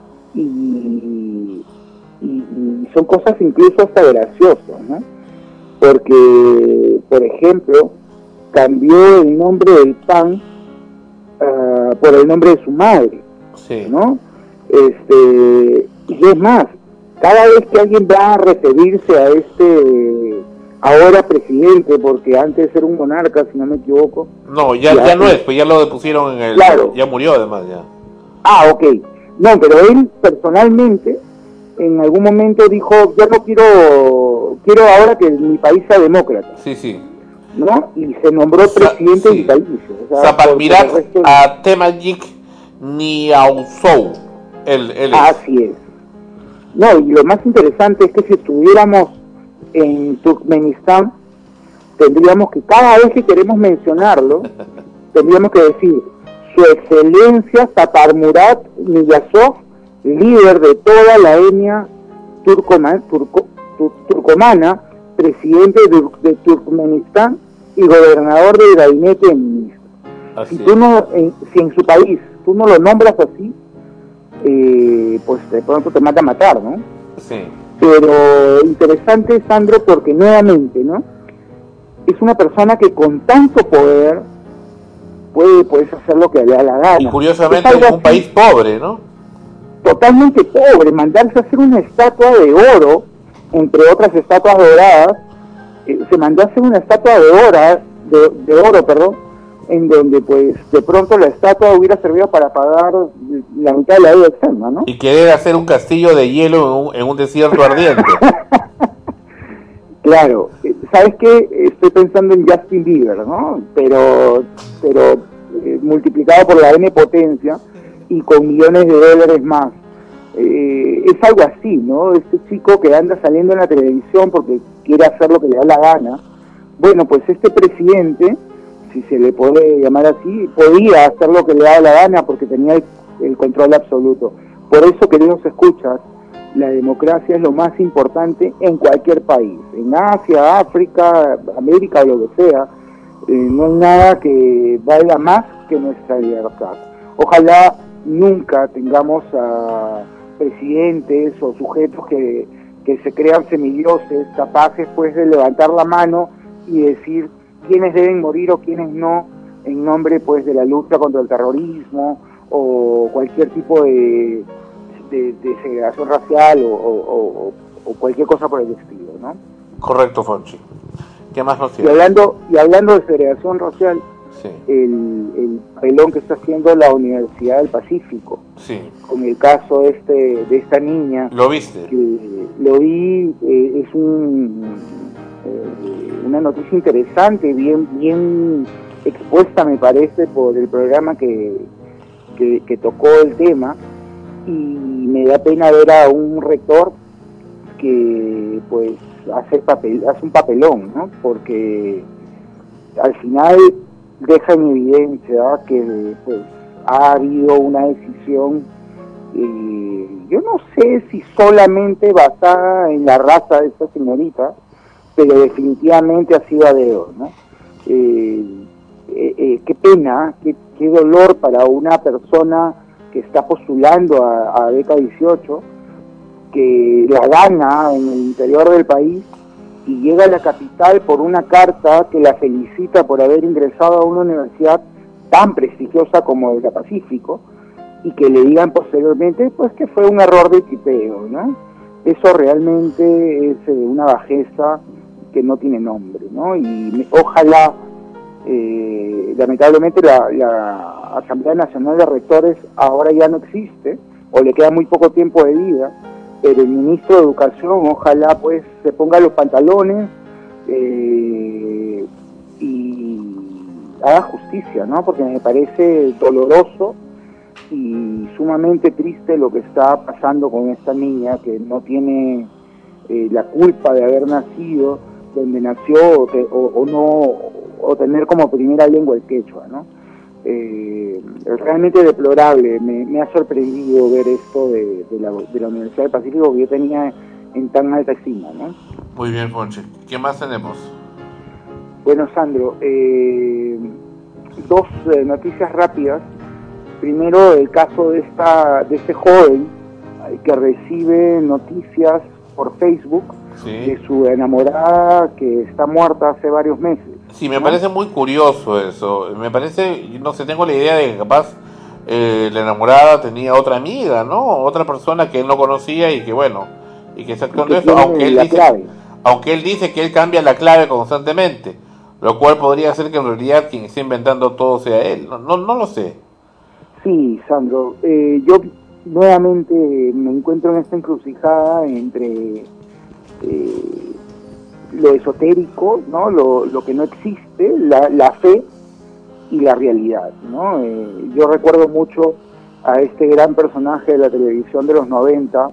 y son cosas incluso hasta graciosas, ¿no? Porque, por ejemplo, cambió el nombre del PAN por el nombre de su madre, ¿no? Y es más, cada vez que alguien va a referirse a ahora presidente, porque antes era un monarca, si no me equivoco. No, ya no es, pues ya lo pusieron en el... Claro. Ya murió además, ya. Ah, ok. No, pero él personalmente en algún momento dijo, yo no quiero ahora que mi país sea demócrata. Sí. ¿No? Y se nombró presidente del país. O sea, Zapalmirat Atemagic Niauzou. Él es. Así es. No, y lo más interesante es que si estuviéramos en Turkmenistán, tendríamos que, cada vez que queremos mencionarlo, tendríamos que decir, Su Excelencia Saparmurat Niyazov, líder de toda la etnia turcomana, presidente de Turkmenistán y gobernador del gabinete de ministros. Si en su país tú no lo nombras así, pues de pronto te mata a matar, ¿no? Sí. Pero interesante, Sandro, porque nuevamente, ¿no? Es una persona que con tanto poder puedes hacer lo que le da la gana. Y curiosamente es un país pobre, ¿no? Totalmente pobre. Mandarse a hacer una estatua de oro, entre otras estatuas doradas, se mandó a hacer una estatua de oro, en donde pues de pronto la estatua hubiera servido para pagar la mitad de la deuda externa, ¿no? Y querer hacer un castillo de hielo en un desierto ardiente. Claro, ¿sabes qué? Estoy pensando en Justin Bieber, ¿no? Pero multiplicado por la N potencia y con millones de dólares más. Es algo así, ¿no? Este chico que anda saliendo en la televisión porque quiere hacer lo que le da la gana. Bueno, pues este presidente, si se le puede llamar así, podía hacer lo que le daba la gana porque tenía el control absoluto. Por eso, queridos escuchas, la democracia es lo más importante en cualquier país, en Asia, África, América o lo que sea. No hay nada que valga más que nuestra libertad. Ojalá nunca tengamos presidentes o sujetos que se crean semidioses, capaces pues de levantar la mano y decir quiénes deben morir o quiénes no, en nombre pues de la lucha contra el terrorismo o cualquier tipo de segregación racial o cualquier cosa por el estilo, ¿no? Correcto, Fonchi. ¿Qué más nos Y tiene? hablando de segregación racial, Sí. el papelón que está haciendo la Universidad del Pacífico, Sí. con el caso de esta niña. ¿Lo viste? Lo vi, es una noticia interesante, bien expuesta me parece por el programa que tocó el tema, y me da pena ver a un rector que pues hace un papelón, ¿no? Porque al final deja en evidencia que pues ha habido una decisión, yo no sé si solamente basada en la raza de esta señorita, pero definitivamente ha sido a dedo, ¿no? Qué pena, qué dolor para una persona que está postulando a beca 18, que la gana en el interior del país y llega a la capital por una carta que la felicita por haber ingresado a una universidad tan prestigiosa como el Pacífico, y que le digan posteriormente pues que fue un error de tipeo, ¿no? Eso realmente es una bajeza que no tiene nombre, ¿no? Y ojalá, lamentablemente la Asamblea Nacional de Rectores ahora ya no existe, o le queda muy poco tiempo de vida, pero el ministro de Educación ojalá pues se ponga los pantalones y haga justicia, ¿no? Porque me parece doloroso y sumamente triste lo que está pasando con esta niña, que no tiene la culpa de haber nacido donde nació o tener como primera lengua el quechua, ¿no? Realmente deplorable. Me ha sorprendido ver esto de la Universidad del Pacífico, que yo tenía en tan alta estima, ¿no? Muy bien, Fonchi. ¿Qué más tenemos? Bueno, Sandro, dos noticias rápidas. Primero, el caso de este joven que recibe noticias por Facebook de su enamorada que está muerta hace varios meses. Sí, me parece muy curioso eso. Me parece, no sé, tengo la idea de que capaz la enamorada tenía otra amiga, ¿no? Otra persona que él no conocía y que bueno, y que está actuando eso, aunque él dice que él cambia la clave constantemente, lo cual podría ser que en realidad quien esté inventando todo sea él. No lo sé. Sí, Sandro, yo nuevamente me encuentro en esta encrucijada entre lo esotérico, ¿no? Lo que no existe, la fe y la realidad, ¿no? Yo recuerdo mucho a este gran personaje de la televisión de los 90,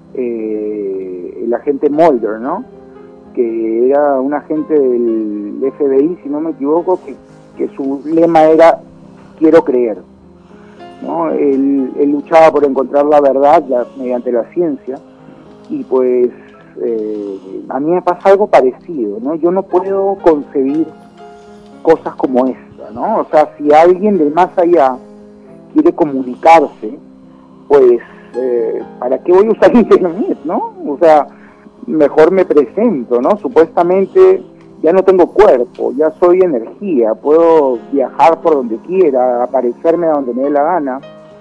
el agente Mulder, ¿no? Que era un agente del FBI, si no me equivoco, que su lema era "quiero creer", ¿no? Él luchaba por encontrar la verdad mediante la ciencia, y pues a mí me pasa algo parecido, ¿no? Yo no puedo concebir cosas como esta, ¿no? O sea, si alguien del más allá quiere comunicarse, pues ¿para qué voy a usar internet, no? O sea, mejor me presento, ¿no? Supuestamente ya no tengo cuerpo, ya soy energía, puedo viajar por donde quiera, aparecerme a donde me dé la gana,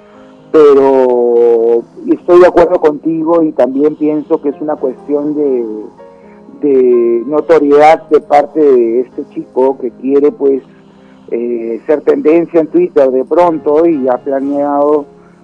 pero estoy de acuerdo contigo y también pienso que es una cuestión de notoriedad de parte de este chico que quiere pues ser tendencia en Twitter de pronto, y ha planeado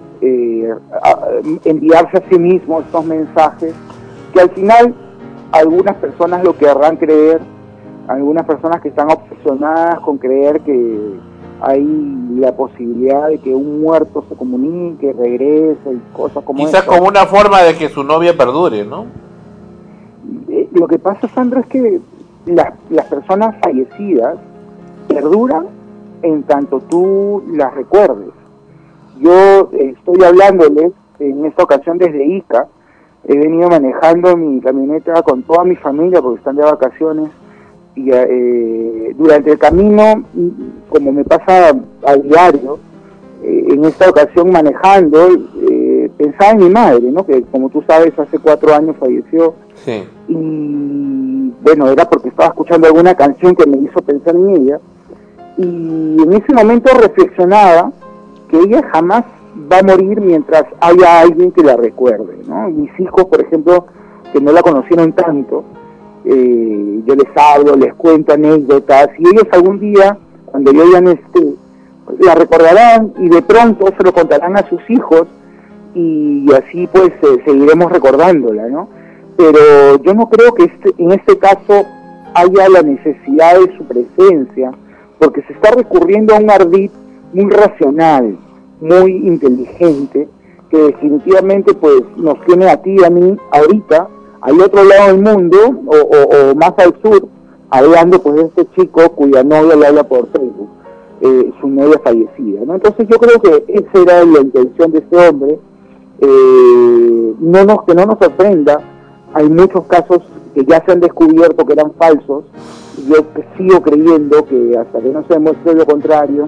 enviarse a sí mismo estos mensajes que al final algunas personas lo querrán creer, algunas personas que están obsesionadas con creer que hay la posibilidad de que un muerto se comunique, regrese y cosas como Quizás como una forma de que su novia perdure, ¿no? Lo que pasa, Sandro, es que las personas fallecidas perduran en tanto tú las recuerdes. Yo estoy hablándoles en esta ocasión desde Ica. He venido manejando mi camioneta con toda mi familia porque están de vacaciones, y durante el camino, como me pasa a diario, en esta ocasión manejando, pensaba en mi madre, ¿no? Que como tú sabes hace 4 años falleció. Sí. Y bueno, era porque estaba escuchando alguna canción que me hizo pensar en ella. Y en ese momento reflexionaba que ella jamás va a morir mientras haya alguien que la recuerde, ¿no? Mis hijos, por ejemplo, que no la conocieron tanto, yo les hablo, les cuento anécdotas, y ellos algún día, cuando yo ya no esté, la recordarán y de pronto se lo contarán a sus hijos, y así pues seguiremos recordándola, ¿no? Pero yo no creo que en este caso haya la necesidad de su presencia, porque se está recurriendo a un ardid muy racional, muy inteligente, que definitivamente pues nos tiene a ti y a mí ahorita, al otro lado del mundo, o más al sur, hablando pues de este chico cuya novia le habla por Facebook, su novia fallecida, ¿no? Entonces yo creo que esa era la intención de este hombre, que no nos sorprenda. Hay muchos casos que ya se han descubierto que eran falsos, y yo sigo creyendo que hasta que no se demuestre lo contrario,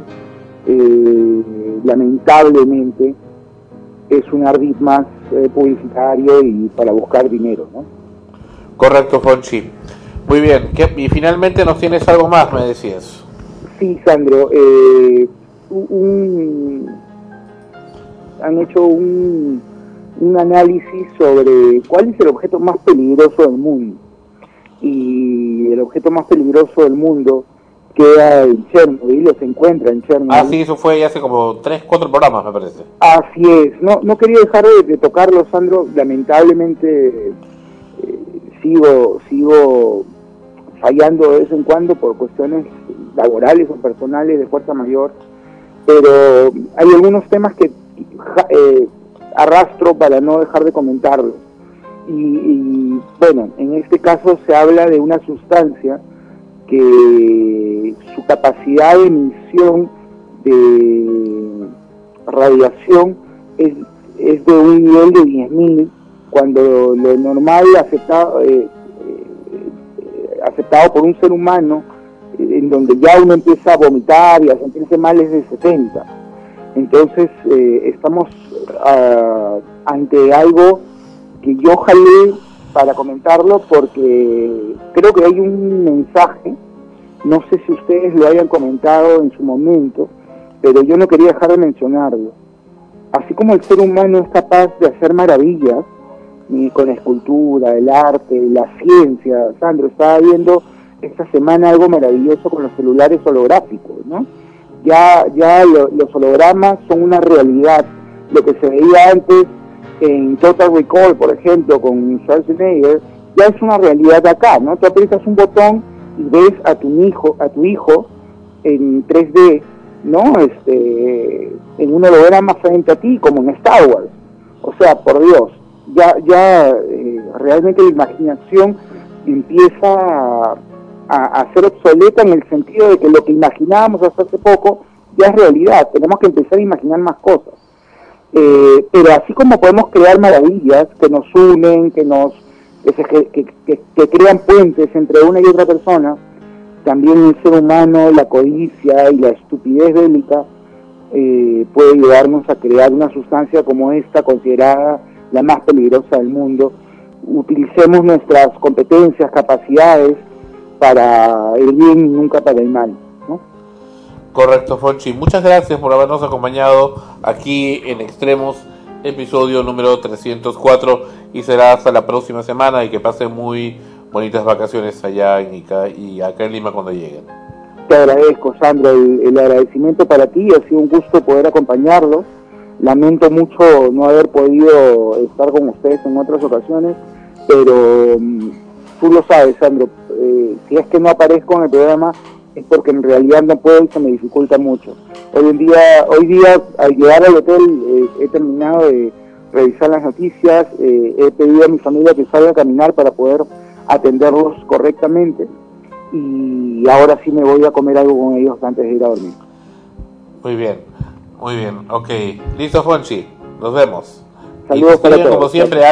lamentablemente es un ardid más publicitario y para buscar dinero, ¿no? Correcto, Fonchi. Muy bien. Y finalmente nos tienes algo más, me decías. Sí, Sandro. Han hecho un análisis sobre cuál es el objeto más peligroso del mundo. Y el objeto más peligroso del mundo queda en Chernobyl, o se encuentra en Chernobyl. Ah, sí, eso fue hace como 3-4 programas, me parece. Así es. No quería dejar de tocarlo, Sandro. Lamentablemente sigo fallando de vez en cuando por cuestiones laborales o personales de fuerza mayor, pero hay algunos temas que arrastro para no dejar de comentarlos. Y bueno, en este caso se habla de una sustancia que su capacidad de emisión de radiación es de un nivel de 10.000, cuando lo normal aceptado por un ser humano, en donde ya uno empieza a vomitar y a sentirse mal, es de 70. Entonces estamos ante algo que yo jalé para comentarlo, porque creo que hay un mensaje, no sé si ustedes lo hayan comentado en su momento, pero yo no quería dejar de mencionarlo. Así como el ser humano es capaz de hacer maravillas con la escultura, el arte, la ciencia, Sandro, estaba viendo esta semana algo maravilloso con los celulares holográficos, ¿no? Ya los hologramas son una realidad. Lo que se veía antes en Total Recall, por ejemplo, con Schwarzenegger, ya es una realidad acá, ¿no? Tú aprietas un botón y ves a tu hijo en 3D, ¿no? En un holograma frente a ti, como en Star Wars. O sea, por Dios, ya realmente la imaginación empieza a ser obsoleta, en el sentido de que lo que imaginábamos hasta hace poco ya es realidad. Tenemos que empezar a imaginar más cosas. Pero así como podemos crear maravillas que nos unen, que crean puentes entre una y otra persona, también el ser humano, la codicia y la estupidez bélica puede llevarnos a crear una sustancia como esta, considerada la más peligrosa del mundo. Utilicemos nuestras competencias, capacidades para el bien y nunca para el mal, ¿no? Correcto, Fonchi. Muchas gracias por habernos acompañado aquí en Extremos, episodio número 304, y será hasta la próxima semana, y que pasen muy bonitas vacaciones allá en Ica y acá en Lima cuando lleguen. Te agradezco, Sandro, el agradecimiento para ti. Ha sido un gusto poder acompañarlos. Lamento mucho no haber podido estar con ustedes en otras ocasiones, pero tú lo sabes, Sandro, si es que no aparezco en el programa es porque en realidad no puedo y se me dificulta mucho. Hoy día al llegar al hotel he terminado de revisar las noticias, he pedido a mi familia que salga a caminar para poder atenderlos correctamente, y ahora sí me voy a comer algo con ellos antes de ir a dormir. Muy bien, ok. Listo, Fonchi, nos vemos. Saludos para todos. Como siempre,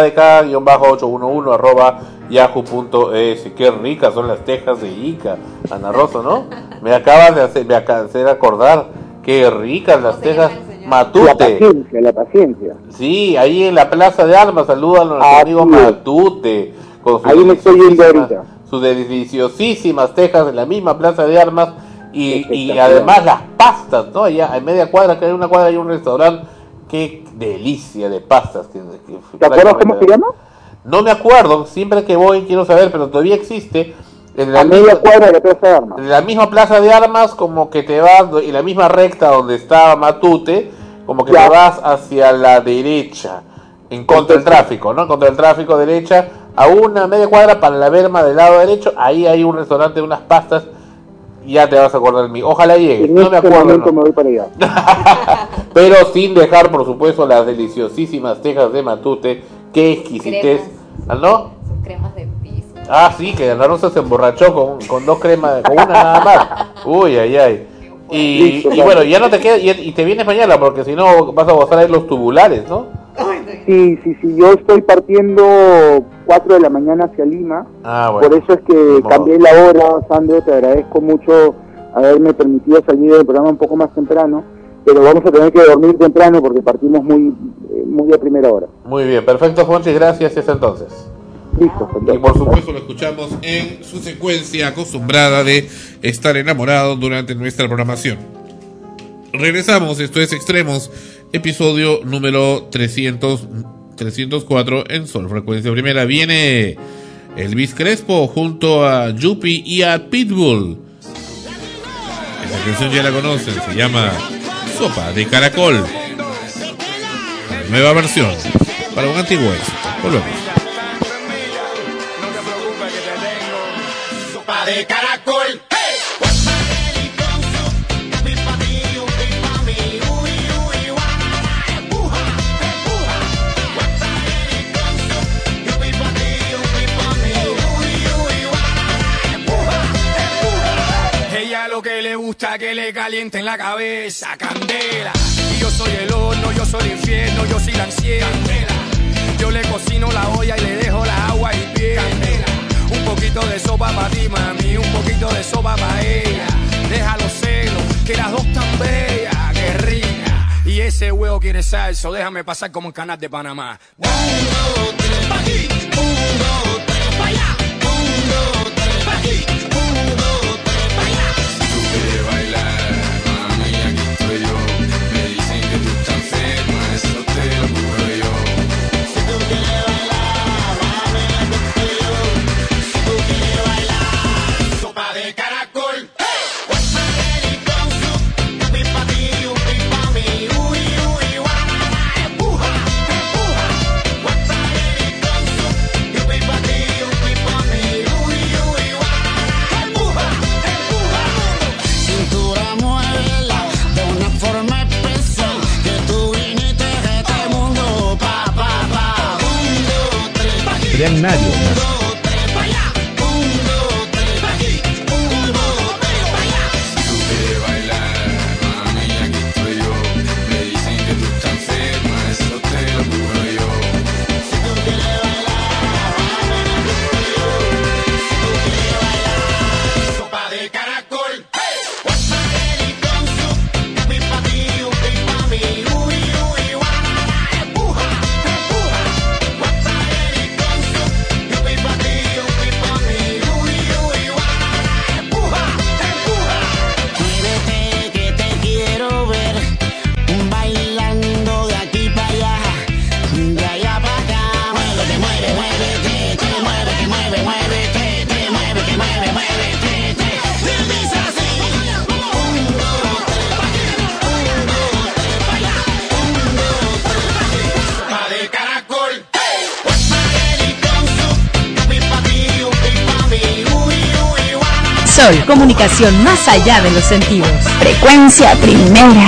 adk-811@yahoo.es. Qué ricas son las tejas de Ica, Ana Rosa, ¿no? Me acabas de hacer acordar. Qué ricas las tejas. Matute. La paciencia. Sí, ahí en la Plaza de Armas, saludan a nuestro amigo Matute. Ahí me estoy yendo ahorita. Sus deliciosísimas tejas en la misma Plaza de Armas y además las pastas, ¿no? Allá en media cuadra, que hay una cuadra, hay un restaurante. Qué delicia de pastas. ¿Te acuerdas cómo se llama? No me acuerdo, siempre que voy quiero saber, pero todavía existe. En la media cuadra de la Plaza de Armas. En la misma Plaza de Armas, como que te vas, en la misma recta donde estaba Matute, como que te vas hacia la derecha, en contra del tráfico, ¿no? Contra el tráfico derecha, a una media cuadra para la Berma del lado derecho, ahí hay un restaurante de unas pastas, ya te vas a acordar de mí. Ojalá llegue, no me acuerdo. Momento me voy para allá. Pero sin dejar, por supuesto, las deliciosísimas tejas de Matute, qué exquisitez, ¿no? Cremas de piso. Ah, sí, que Ana Rosa se emborrachó con dos cremas, con una nada más. Uy, ay, ay. Y bueno, ya no te queda, y te vienes mañana, porque si no vas a gozar ahí los tubulares, ¿no? Sí, yo estoy partiendo 4 de la mañana hacia Lima. Bueno. Por eso es que cambié la hora, Sandro, te agradezco mucho haberme permitido salir del programa un poco más temprano, pero vamos a tener que dormir temprano porque partimos muy a primera hora. Muy bien, perfecto, Fonchi, gracias, y hasta entonces. Listo. Y por supuesto lo escuchamos en su secuencia acostumbrada de estar enamorado durante nuestra programación. Regresamos, esto es Extremos, episodio número 304 en Sol Frecuencia Primera. Viene Elvis Crespo junto a Yupi y a Pitbull. Esta canción ya la conocen, se llama Sopa de Caracol. Una nueva versión para un antiguo éxito. Volvemos. Sopa de caracol. Ella lo que le gusta que le calienten la cabeza, candela. Y yo soy el horno, yo soy el infierno, yo soy la anciana. Yo le cocino la olla y le dejo la agua hirviendo. Un poquito de sopa para ti, mami, un poquito de sopa para ella. Déjalo celo, que las dos tan bellas, que rica. Y ese huevo quiere salsa, déjame pasar como en Canal de Panamá. 1, 2, 3, pa' aquí. 1, 2, 3, pa' allá. 1, 2, 3, pa' aquí. 1, 2, 3, pa' allá. Si tú quieres bailar, mami, aquí estoy yo. Me dicen que tú estás enferma, eso te lo juro yo. Si tú quieres bailar, mami, aquí estoy yo. Si tú quieres bailar, sopa de caracol. Nadio. Sol, comunicación más allá de los sentidos. Frecuencia Primera.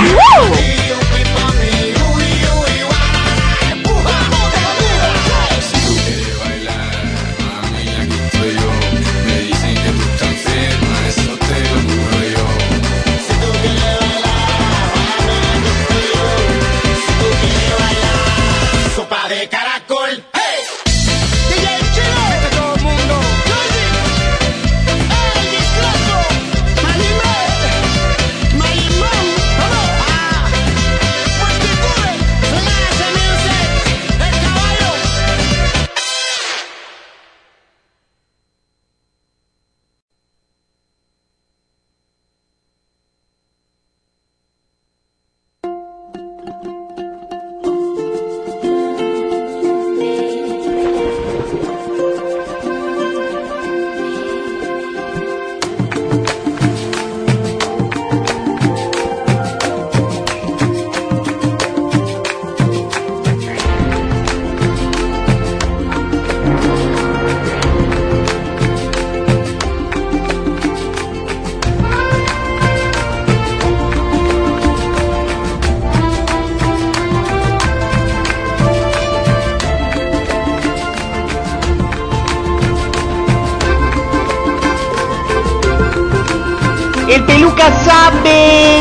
nunca sabe.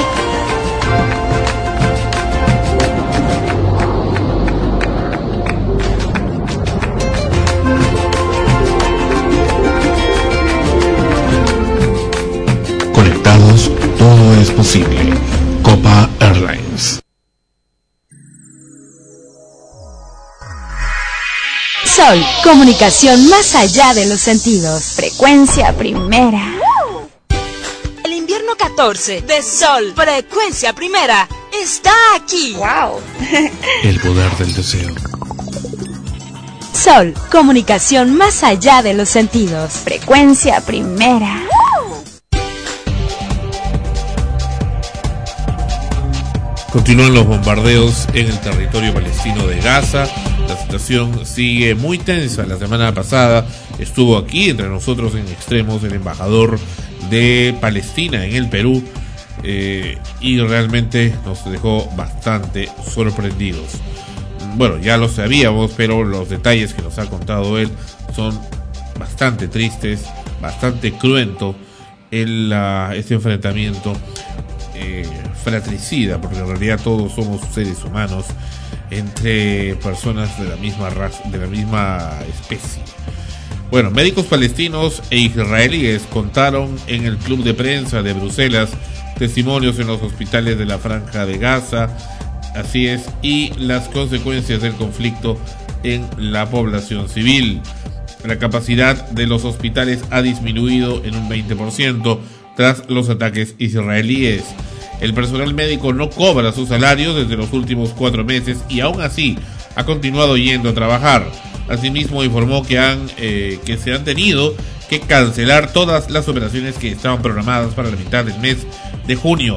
Conectados, todo es posible. Copa Airlines. Sol, comunicación más allá de los sentidos. Frecuencia primera. El invierno 14 de Sol, frecuencia primera, está aquí. ¡Wow! El poder del deseo. Sol, comunicación más allá de los sentidos. Frecuencia primera. Continúan los bombardeos en el territorio palestino de Gaza. La situación sigue muy tensa. La semana pasada estuvo aquí entre nosotros en Extremos el embajador de Palestina en el Perú y realmente nos dejó bastante sorprendidos. Bueno, ya lo sabíamos, pero los detalles que nos ha contado él son bastante tristes, bastante cruento este enfrentamiento fratricida, porque en realidad todos somos seres humanos entre personas de la misma raza, de la misma especie. Bueno, médicos palestinos e israelíes contaron en el club de prensa de Bruselas testimonios en los hospitales de la Franja de Gaza, así es, y las consecuencias del conflicto en la población civil. La capacidad de los hospitales ha disminuido en un 20% tras los ataques israelíes. El personal médico no cobra su salario desde los últimos 4 meses y aún así ha continuado yendo a trabajar. Asimismo informó que se han tenido que cancelar todas las operaciones que estaban programadas para la mitad del mes de junio.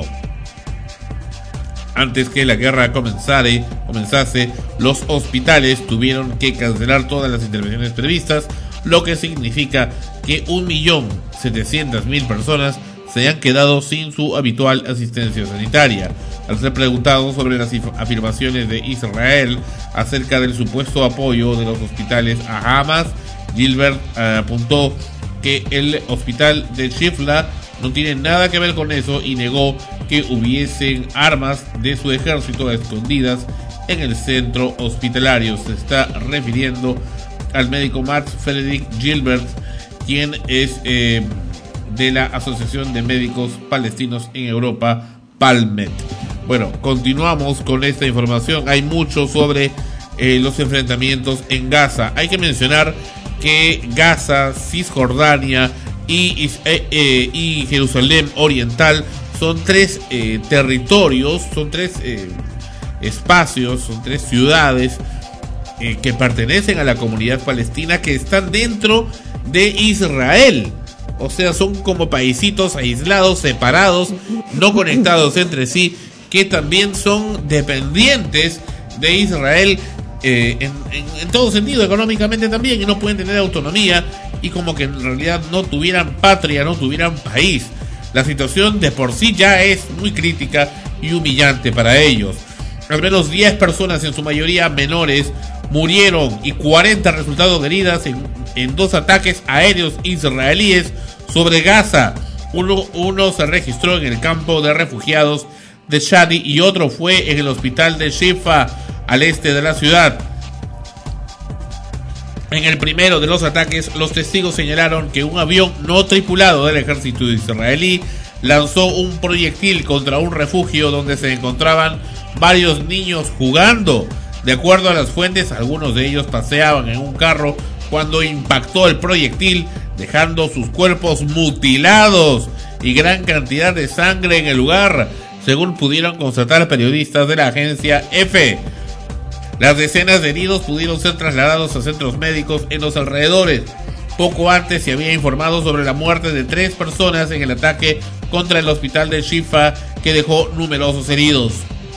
Antes que la guerra comenzase, los hospitales tuvieron que cancelar todas las intervenciones previstas, lo que significa que 1.700.000 personas se han quedado sin su habitual asistencia sanitaria. Al ser preguntado sobre las afirmaciones de Israel acerca del supuesto apoyo de los hospitales a Hamas, Gilbert apuntó que el hospital de Shifla no tiene nada que ver con eso y negó que hubiesen armas de su ejército escondidas en el centro hospitalario. Se está refiriendo al médico Max Frederick Gilbert, quien es de la Asociación de Médicos Palestinos en Europa, Palmet. Bueno, continuamos con esta información. Hay mucho sobre los enfrentamientos en Gaza. Hay que mencionar que Gaza, Cisjordania y Jerusalén Oriental son 3 territorios, son 3 espacios, son 3 ciudades que pertenecen a la comunidad palestina, que están dentro de Israel. O sea, son como paisitos aislados, separados, no conectados entre sí, que también son dependientes de Israel en todo sentido, económicamente también, y no pueden tener autonomía, y como que en realidad no tuvieran patria, no tuvieran país. La situación de por sí ya es muy crítica y humillante para ellos. Al menos 10 personas, en su mayoría menores, murieron y 40 resultaron heridas en 2 ataques aéreos israelíes sobre Gaza. Uno se registró en el campo de refugiados de Shadi y otro fue en el hospital de Shifa, al este de la ciudad. En el primero de los ataques, los testigos señalaron que un avión no tripulado del ejército israelí lanzó un proyectil contra un refugio donde se encontraban varios niños jugando. De acuerdo a las fuentes, algunos de ellos paseaban en un carro cuando impactó el proyectil, dejando sus cuerpos mutilados y gran cantidad de sangre en el lugar, según pudieron constatar periodistas de la agencia EFE. Las decenas de heridos pudieron ser trasladados a centros médicos en los alrededores. Poco antes se había informado sobre la muerte de 3 personas en el ataque contra el hospital de Shifa, que dejó numerosos heridos.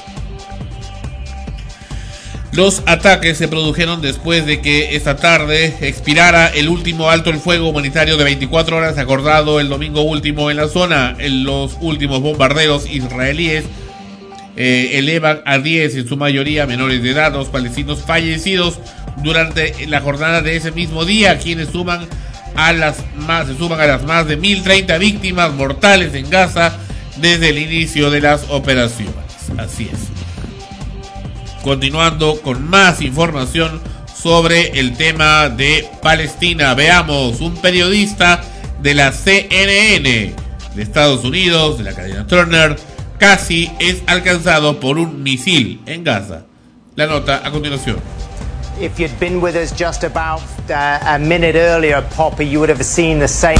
Los ataques se produjeron después de que esta tarde expirara el último alto el fuego humanitario de 24 horas acordado el domingo último en la zona. En los últimos bombardeos israelíes elevan a 10, en su mayoría menores de edad, los palestinos fallecidos durante la jornada de ese mismo día, quienes se suman a las más de 1030 víctimas mortales en Gaza desde el inicio de las operaciones. Así es. Continuando con más información sobre el tema de Palestina, veamos, un periodista de la CNN de Estados Unidos, de la cadena Turner, casi es alcanzado por un misil en Gaza. La nota a continuación. If you'd been with us just about a minute earlier, Poppy, you would have seen the same.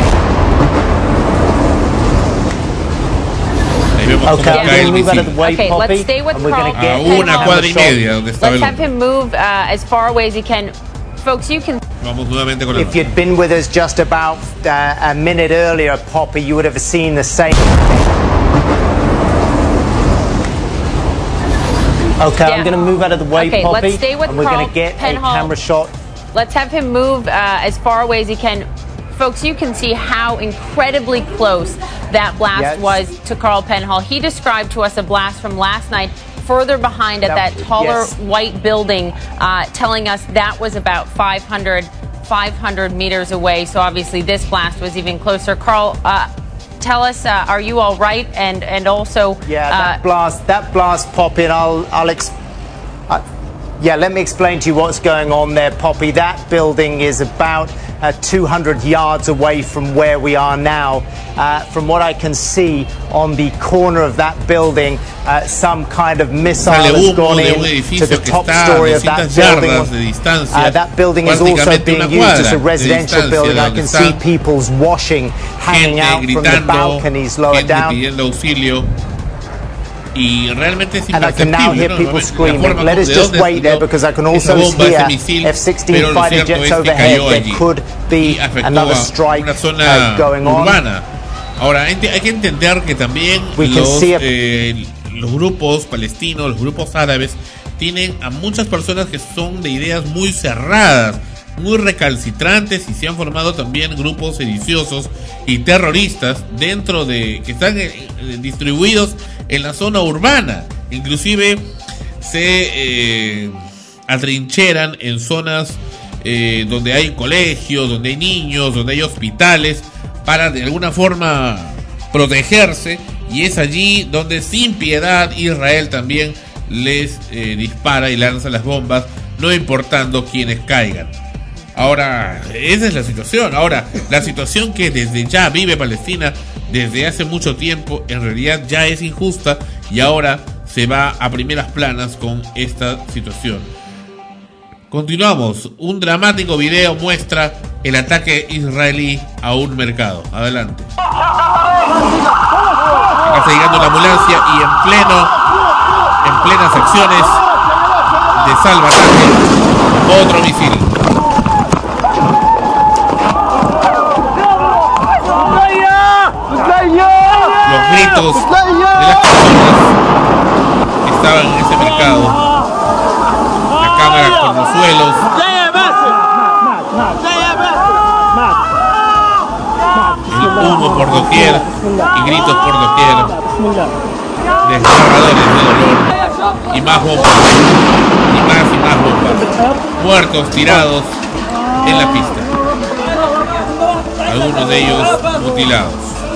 Okay, I'm going to move out of the way, Okay, Poppy, let's stay with and we're going Carl. to get una cuadra y media donde estaba Let's el have him move as far away as he can. Folks, you can. Vamos nuevamente con la If you'd been with us just about a minute earlier, Poppy, you would have seen the same. Okay, I'm going to move out of the way, Okay, Poppy, let's stay with and we're Carl going to get Penhall. a camera shot. Let's have him move as far away as he can. Folks, you can see how incredibly close that blast was to Carl Penhall. He described to us a blast from last night further behind at that taller white building, telling us that was about 500 meters away. So obviously this blast was even closer. Carl, tell us, are you all right? And also... that blast, Poppy, and let me explain to you what's going on there, Poppy. That building is about 200 yards away from where we are now. From what I can see on the corner of that building, some kind of missile has gone into the top story of that building. That building is also being used as a residential building. I can see people's washing hanging out from the balconies lower down. Y realmente es and I can now hear people screaming. Let us just wait there because I can also hear F-16 fighter jets overhead. There could be another strike going on. Ahora, hay que entender que también los grupos palestinos, los grupos árabes, tienen a muchas personas que son de ideas muy cerradas, muy recalcitrantes, y se han formado también grupos sediciosos y terroristas dentro de que están distribuidos en la zona urbana. Inclusive se atrincheran en zonas donde hay colegios, donde hay niños, donde hay hospitales, para de alguna forma protegerse, y es allí donde sin piedad Israel también les dispara y lanza las bombas, no importando quienes caigan. Ahora, esa es la situación. Ahora, la situación que desde ya vive Palestina desde hace mucho tiempo, en realidad ya es injusta, y ahora se va a primeras planas con esta situación. Continuamos. Un dramático video muestra el ataque israelí a un mercado. Adelante. Acá está llegando la ambulancia y en plenas acciones de salvataje, otro misil. Los gritos de las personas que estaban en ese mercado, la cámara con los suelos, el humo por doquier y gritos por doquier, desgarradores de dolor, y más bombas, y más bombas, muertos tirados en la pista, algunos de ellos mutilados.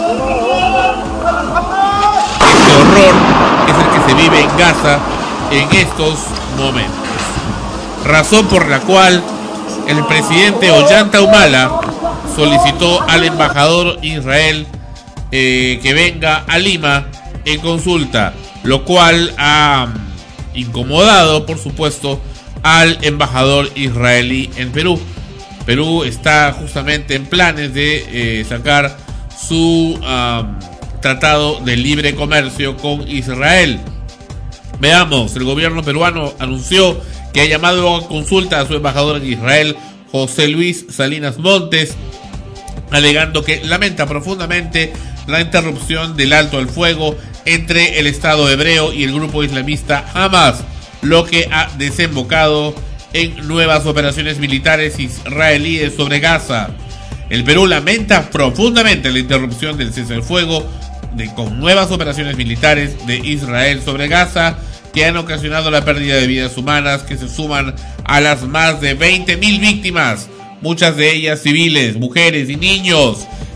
Este horror es el que se vive en Gaza en estos momentos, razón por la cual el presidente Ollanta Humala solicitó al embajador Israel que venga a Lima en consulta, lo cual ha incomodado, por supuesto, al embajador israelí en Perú. Perú está justamente en planes de sacar su tratado de libre comercio con Israel. Veamos, el gobierno peruano anunció que ha llamado a consulta a su embajador en Israel, José Luis Salinas Montes, alegando que lamenta profundamente la interrupción del alto al fuego entre el Estado hebreo y el grupo islamista Hamas, lo que ha desembocado en nuevas operaciones militares israelíes sobre Gaza. El Perú lamenta profundamente la interrupción del cese al fuego con nuevas operaciones militares de Israel sobre Gaza, que han ocasionado la pérdida de vidas humanas que se suman a las más de 20.000 víctimas, muchas de ellas civiles, mujeres y niños,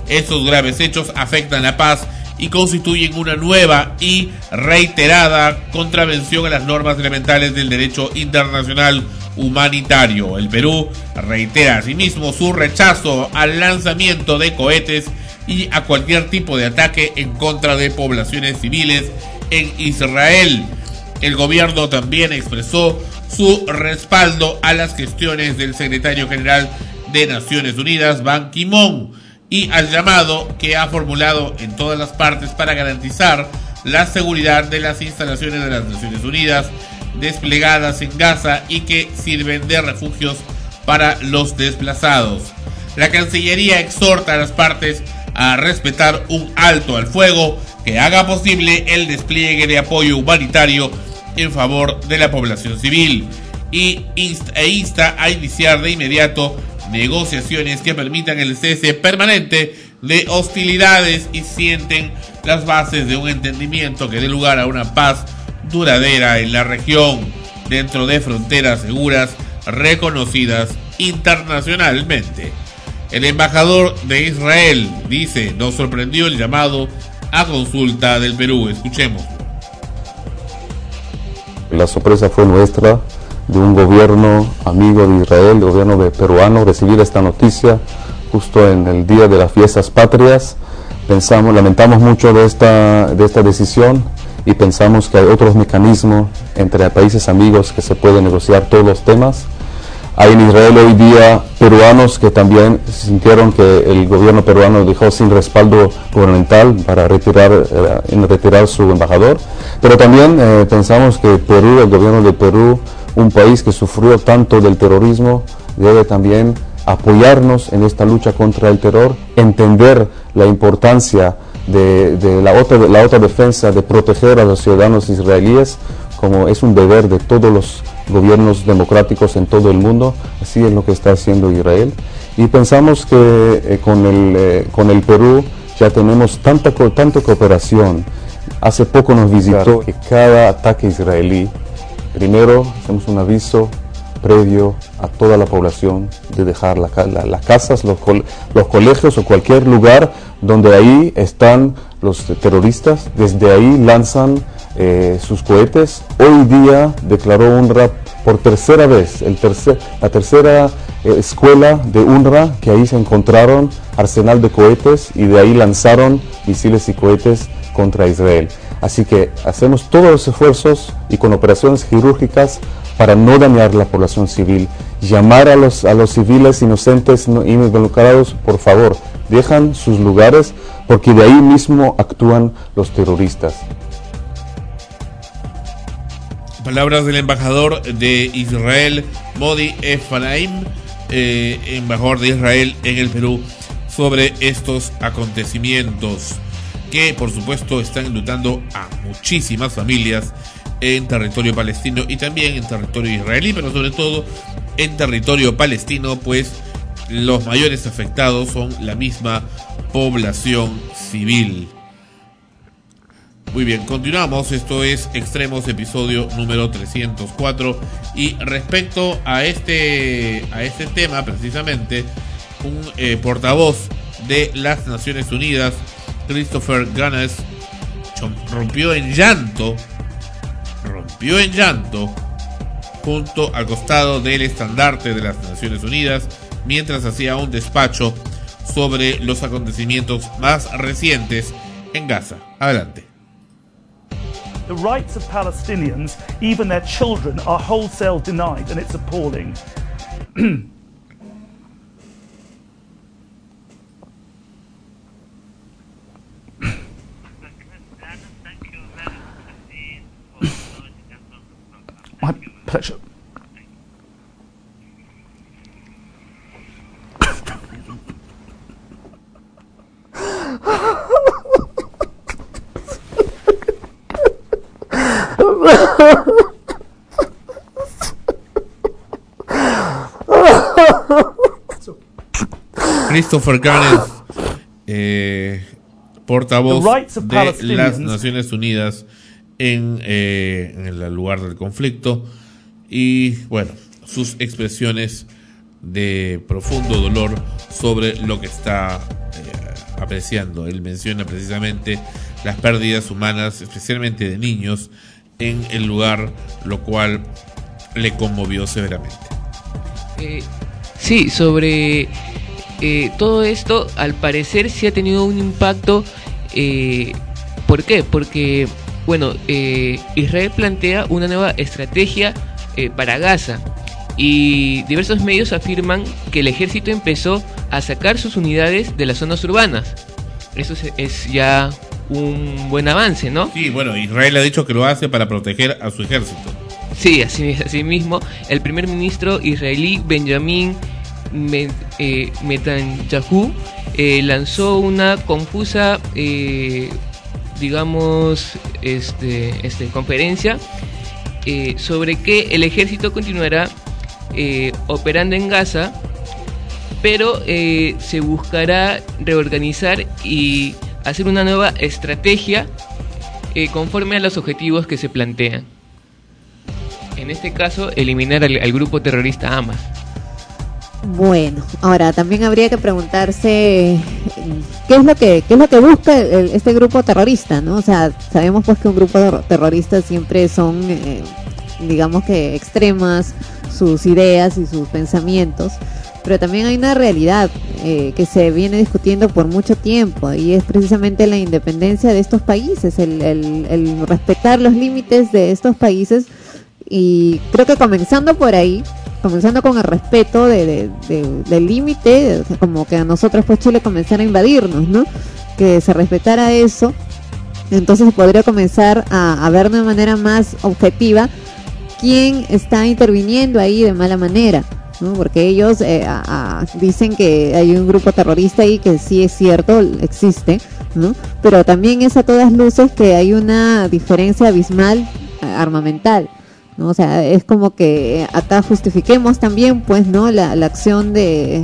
Estos graves hechos afectan la paz y constituyen una nueva y reiterada contravención a las normas elementales del derecho internacional humanitario. El Perú reitera asimismo su rechazo al lanzamiento de cohetes y a cualquier tipo de ataque en contra de poblaciones civiles en Israel. El gobierno también expresó su respaldo a las gestiones del secretario general de Naciones Unidas, Ban Ki-moon, y al llamado que ha formulado en todas las partes para garantizar la seguridad de las instalaciones de las Naciones Unidas desplegadas en Gaza y que sirven de refugios para los desplazados. La Cancillería exhorta a las partes a respetar un alto al fuego que haga posible el despliegue de apoyo humanitario en favor de la población civil e insta a iniciar de inmediato negociaciones que permitan el cese permanente de hostilidades y sienten las bases de un entendimiento que dé lugar a una paz duradera en la región dentro de fronteras seguras reconocidas internacionalmente. El embajador de Israel dice: nos sorprendió el llamado a consulta del Perú. Escuchemos. La sorpresa fue nuestra, de un gobierno amigo de Israel, el gobierno peruano, recibir esta noticia justo en el día de las fiestas patrias. Lamentamos mucho de esta decisión y pensamos que hay otros mecanismos entre países amigos que se pueden negociar todos los temas. Hay en Israel hoy día peruanos que también sintieron que el gobierno peruano dejó sin respaldo gubernamental para retirar su embajador, pero también pensamos que Perú, el gobierno de Perú, un país que sufrió tanto del terrorismo, debe también apoyarnos en esta lucha contra el terror, entender la importancia de la autodefensa, de proteger a los ciudadanos israelíes, como es un deber de todos los gobiernos democráticos en todo el mundo. Así es lo que está haciendo Israel. Y pensamos que con el Perú ya tenemos tanta cooperación. Hace poco nos visitó que cada ataque israelí, primero hacemos un aviso previo a toda la población de dejar las casas, los colegios o cualquier lugar donde ahí están los terroristas. Desde ahí lanzan sus cohetes. Hoy día declaró UNRWA por tercera vez, la tercera escuela de UNRWA, que ahí se encontraron arsenal de cohetes y de ahí lanzaron misiles y cohetes contra Israel. Así que hacemos todos los esfuerzos y con operaciones quirúrgicas para no dañar la población civil. Llamar a los civiles inocentes involucrados, por favor, dejan sus lugares porque de ahí mismo actúan los terroristas. Palabras del embajador de Israel, Modi Efraim, embajador de Israel en el Perú, sobre estos acontecimientos que por supuesto están enlutando a muchísimas familias en territorio palestino y también en territorio israelí, pero sobre todo en territorio palestino, pues los mayores afectados son la misma población civil. Muy bien, continuamos. Esto es Extremos, episodio número 304. Y respecto a este tema, precisamente, un portavoz de las Naciones Unidas, Christopher Gunness, rompió en llanto junto al costado del estandarte de las Naciones Unidas mientras hacía un despacho sobre los acontecimientos más recientes en Gaza. Adelante. The rights of Palestinians, even their children, are wholesale denied, and it's appalling. My pleasure. Christopher Gunness, portavoz de las Naciones Unidas en el lugar del conflicto, y bueno, sus expresiones de profundo dolor sobre lo que está apreciando. Él menciona precisamente las pérdidas humanas, especialmente de niños, en el lugar, lo cual le conmovió severamente. Sí, sobre todo esto, al parecer sí ha tenido un impacto. ¿Por qué? Porque, bueno, Israel plantea una nueva estrategia para Gaza, y diversos medios afirman que el ejército empezó a sacar sus unidades de las zonas urbanas. Eso es ya un buen avance, ¿no? Sí, bueno, Israel ha dicho que lo hace para proteger a su ejército. Sí, así mismo, el primer ministro israelí Benjamin Netanyahu lanzó una confusa, conferencia sobre que el ejército continuará operando en Gaza, pero se buscará reorganizar y hacer una nueva estrategia conforme a los objetivos que se plantean. En este caso, eliminar al grupo terrorista Hamas. Bueno, ahora también habría que preguntarse qué es lo que busca este grupo terrorista, ¿no? O sea, sabemos pues que un grupo terrorista siempre son, digamos que extremas sus ideas y sus pensamientos, pero también hay una realidad que se viene discutiendo por mucho tiempo, y es precisamente la independencia de estos países, el respetar los límites de estos países, y creo que comenzando por ahí, comenzando con el respeto del límite, como que a nosotros pues Chile comenzara a invadirnos, ¿no? Que se respetara eso, entonces podría comenzar a ver de manera más objetiva quién está interviniendo ahí de mala manera, ¿no? Porque ellos dicen que hay un grupo terrorista ahí, que sí es cierto, existe, ¿no? Pero también es a todas luces que hay una diferencia abismal armamental, ¿no? O sea, es como que acá justifiquemos también, pues, ¿no? La acción en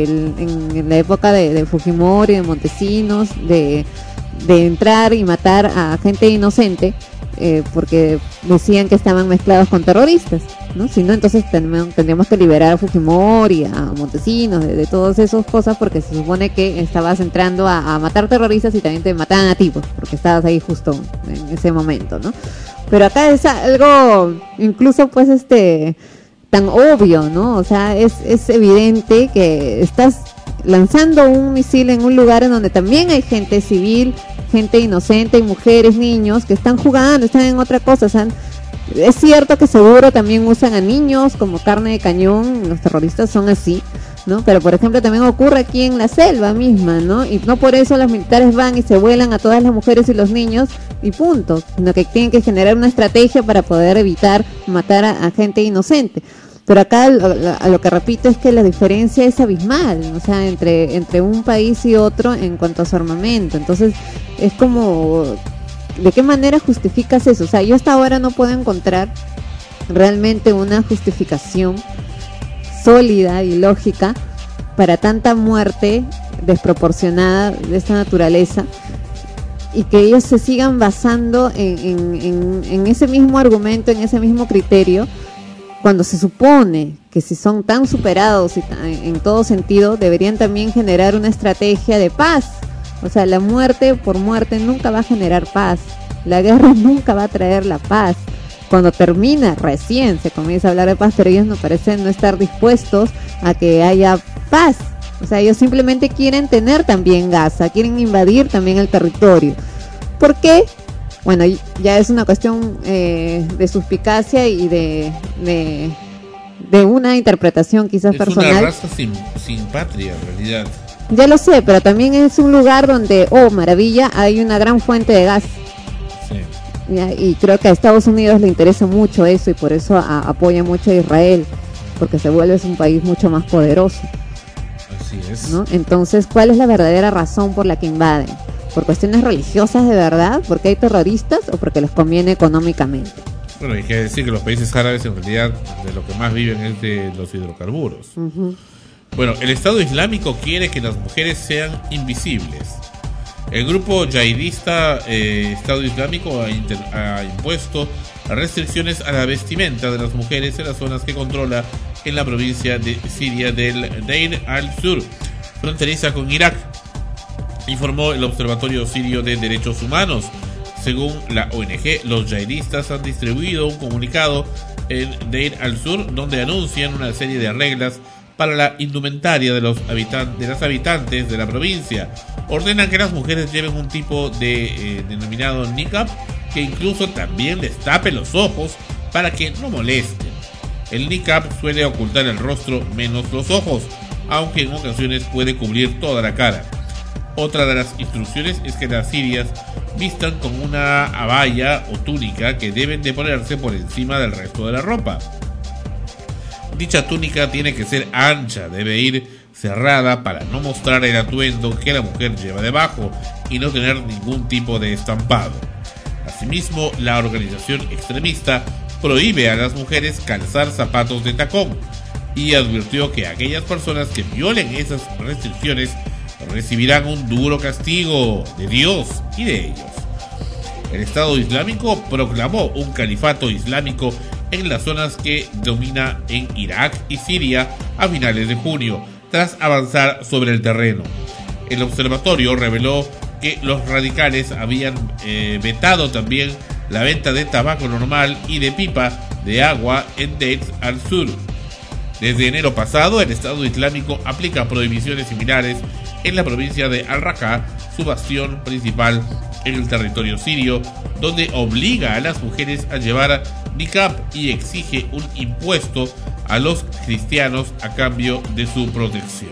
la época de Fujimori, de Montesinos, de entrar y matar a gente inocente, porque decían que estaban mezclados con terroristas, ¿no? Si no, entonces tendríamos que liberar a Fujimori, a Montesinos, de todas esas cosas, porque se supone que estabas entrando a matar terroristas y también te mataban a ti, pues, porque estabas ahí justo en ese momento, ¿no? Pero acá es algo incluso pues tan obvio, ¿no? O sea, es evidente que estás lanzando un misil en un lugar en donde también hay gente civil, gente inocente, y mujeres, niños que están jugando, están en otra cosa. O sea, es cierto que seguro también usan a niños como carne de cañón, los terroristas son así, ¿no? Pero por ejemplo también ocurre aquí en la selva misma, ¿no? Y no por eso los militares van y se vuelan a todas las mujeres y los niños y punto, sino que tienen que generar una estrategia para poder evitar matar a gente inocente. Pero acá a lo que repito es que la diferencia es abismal, o sea, entre un país y otro en cuanto a su armamento. Entonces es como, ¿de qué manera justificas eso? O sea, yo hasta ahora no puedo encontrar realmente una justificación sólida y lógica para tanta muerte desproporcionada de esta naturaleza, y que ellos se sigan basando en ese mismo argumento, en ese mismo criterio, cuando se supone que si son tan superados y en todo sentido, deberían también generar una estrategia de paz. O sea, la muerte por muerte nunca va a generar paz, la guerra nunca va a traer la paz. Cuando termina, recién se comienza a hablar de paz, pero ellos no parecen no estar dispuestos a que haya paz. O sea, ellos simplemente quieren tener también Gaza, quieren invadir también el territorio. ¿Por qué? Bueno, ya es una cuestión de suspicacia y de una interpretación quizás es personal. Es una raza sin patria, en realidad. Ya lo sé, pero también es un lugar donde, oh maravilla, hay una gran fuente de gas. Sí. ¿Ya? Y creo que a Estados Unidos le interesa mucho eso, y por eso apoya mucho a Israel, porque se vuelve un país mucho más poderoso. Así es. ¿No? Entonces, ¿cuál es la verdadera razón por la que invaden? ¿Por cuestiones religiosas de verdad? ¿Porque hay terroristas? ¿O porque les conviene económicamente? Bueno, hay que decir que los países árabes en realidad de lo que más viven es de los hidrocarburos. Uh-huh. Bueno, el Estado Islámico quiere que las mujeres sean invisibles. El grupo yihadista Estado Islámico ha impuesto restricciones a la vestimenta de las mujeres en las zonas que controla en la provincia de Siria del Deir al-Sur, fronteriza con Irak. informó el Observatorio Sirio de Derechos Humanos. Según la ONG, los yihadistas han distribuido un comunicado en Deir al-Sur donde anuncian una serie de reglas para la indumentaria de las habitantes de la provincia. Ordenan que las mujeres lleven un tipo de denominado niqab, que incluso también les tape los ojos para que no molesten. El niqab suele ocultar el rostro menos los ojos, aunque en ocasiones puede cubrir toda la cara. Otra de las instrucciones es que las sirias vistan con una abaya o túnica que deben de ponerse por encima del resto de la ropa. Dicha túnica tiene que ser ancha, debe ir cerrada para no mostrar el atuendo que la mujer lleva debajo y no tener ningún tipo de estampado. Asimismo, la organización extremista prohíbe a las mujeres calzar zapatos de tacón y advirtió que aquellas personas que violen esas restricciones recibirán un duro castigo de Dios y de ellos. El Estado Islámico proclamó un califato islámico en las zonas que domina en Irak y Siria a finales de junio, tras avanzar sobre el terreno. El observatorio reveló que los radicales habían vetado también la venta de tabaco normal y de pipa de agua en Deir al-Sur. Desde enero pasado, el Estado Islámico aplica prohibiciones similares en la provincia de Al-Raqqa, su bastión principal en el territorio sirio, donde obliga a las mujeres a llevar niqab y exige un impuesto a los cristianos a cambio de su protección.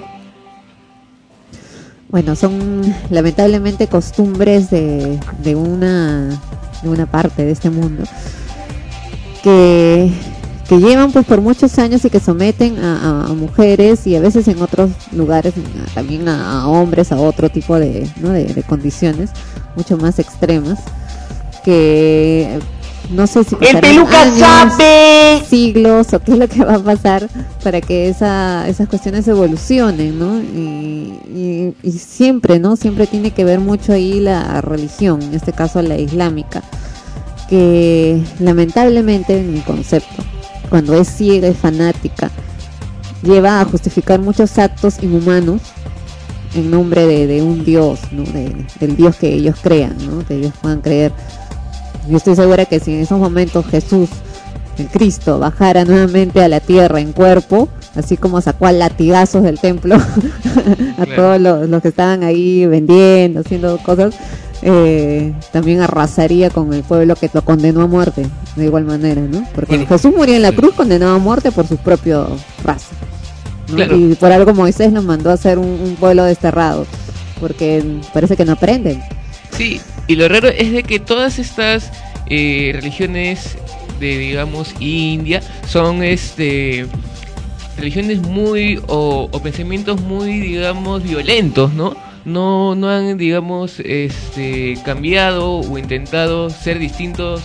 Bueno, son lamentablemente costumbres de una parte de este mundo que llevan pues por muchos años y que someten a mujeres y a veces en otros lugares también a hombres a otro tipo de condiciones mucho más extremas, que no sé si pasarán años, siglos o qué es lo que va a pasar para que esas cuestiones evolucionen, ¿no? Y siempre, ¿no? Siempre tiene que ver mucho ahí la religión, en este caso la islámica, que lamentablemente en mi concepto, cuando es ciega y fanática, lleva a justificar muchos actos inhumanos en nombre de un Dios, ¿no? Del Dios que ellos crean, ¿no? Que ellos puedan creer. Yo estoy segura que si en esos momentos Jesús, el Cristo, bajara nuevamente a la tierra en cuerpo, así como sacó a latigazos del templo a todos los que estaban ahí vendiendo, haciendo cosas, también arrasaría con el pueblo que lo condenó a muerte de igual manera, ¿no? Porque Jesús murió en la cruz condenado a muerte por su propio raza, ¿no? Claro. Y por algo Moisés los mandó a hacer un pueblo desterrado, porque parece que no aprenden. Sí, y lo raro es de que todas estas religiones de, digamos, India son religiones muy o pensamientos muy, digamos, violentos, ¿no? No han, digamos, cambiado o intentado ser distintos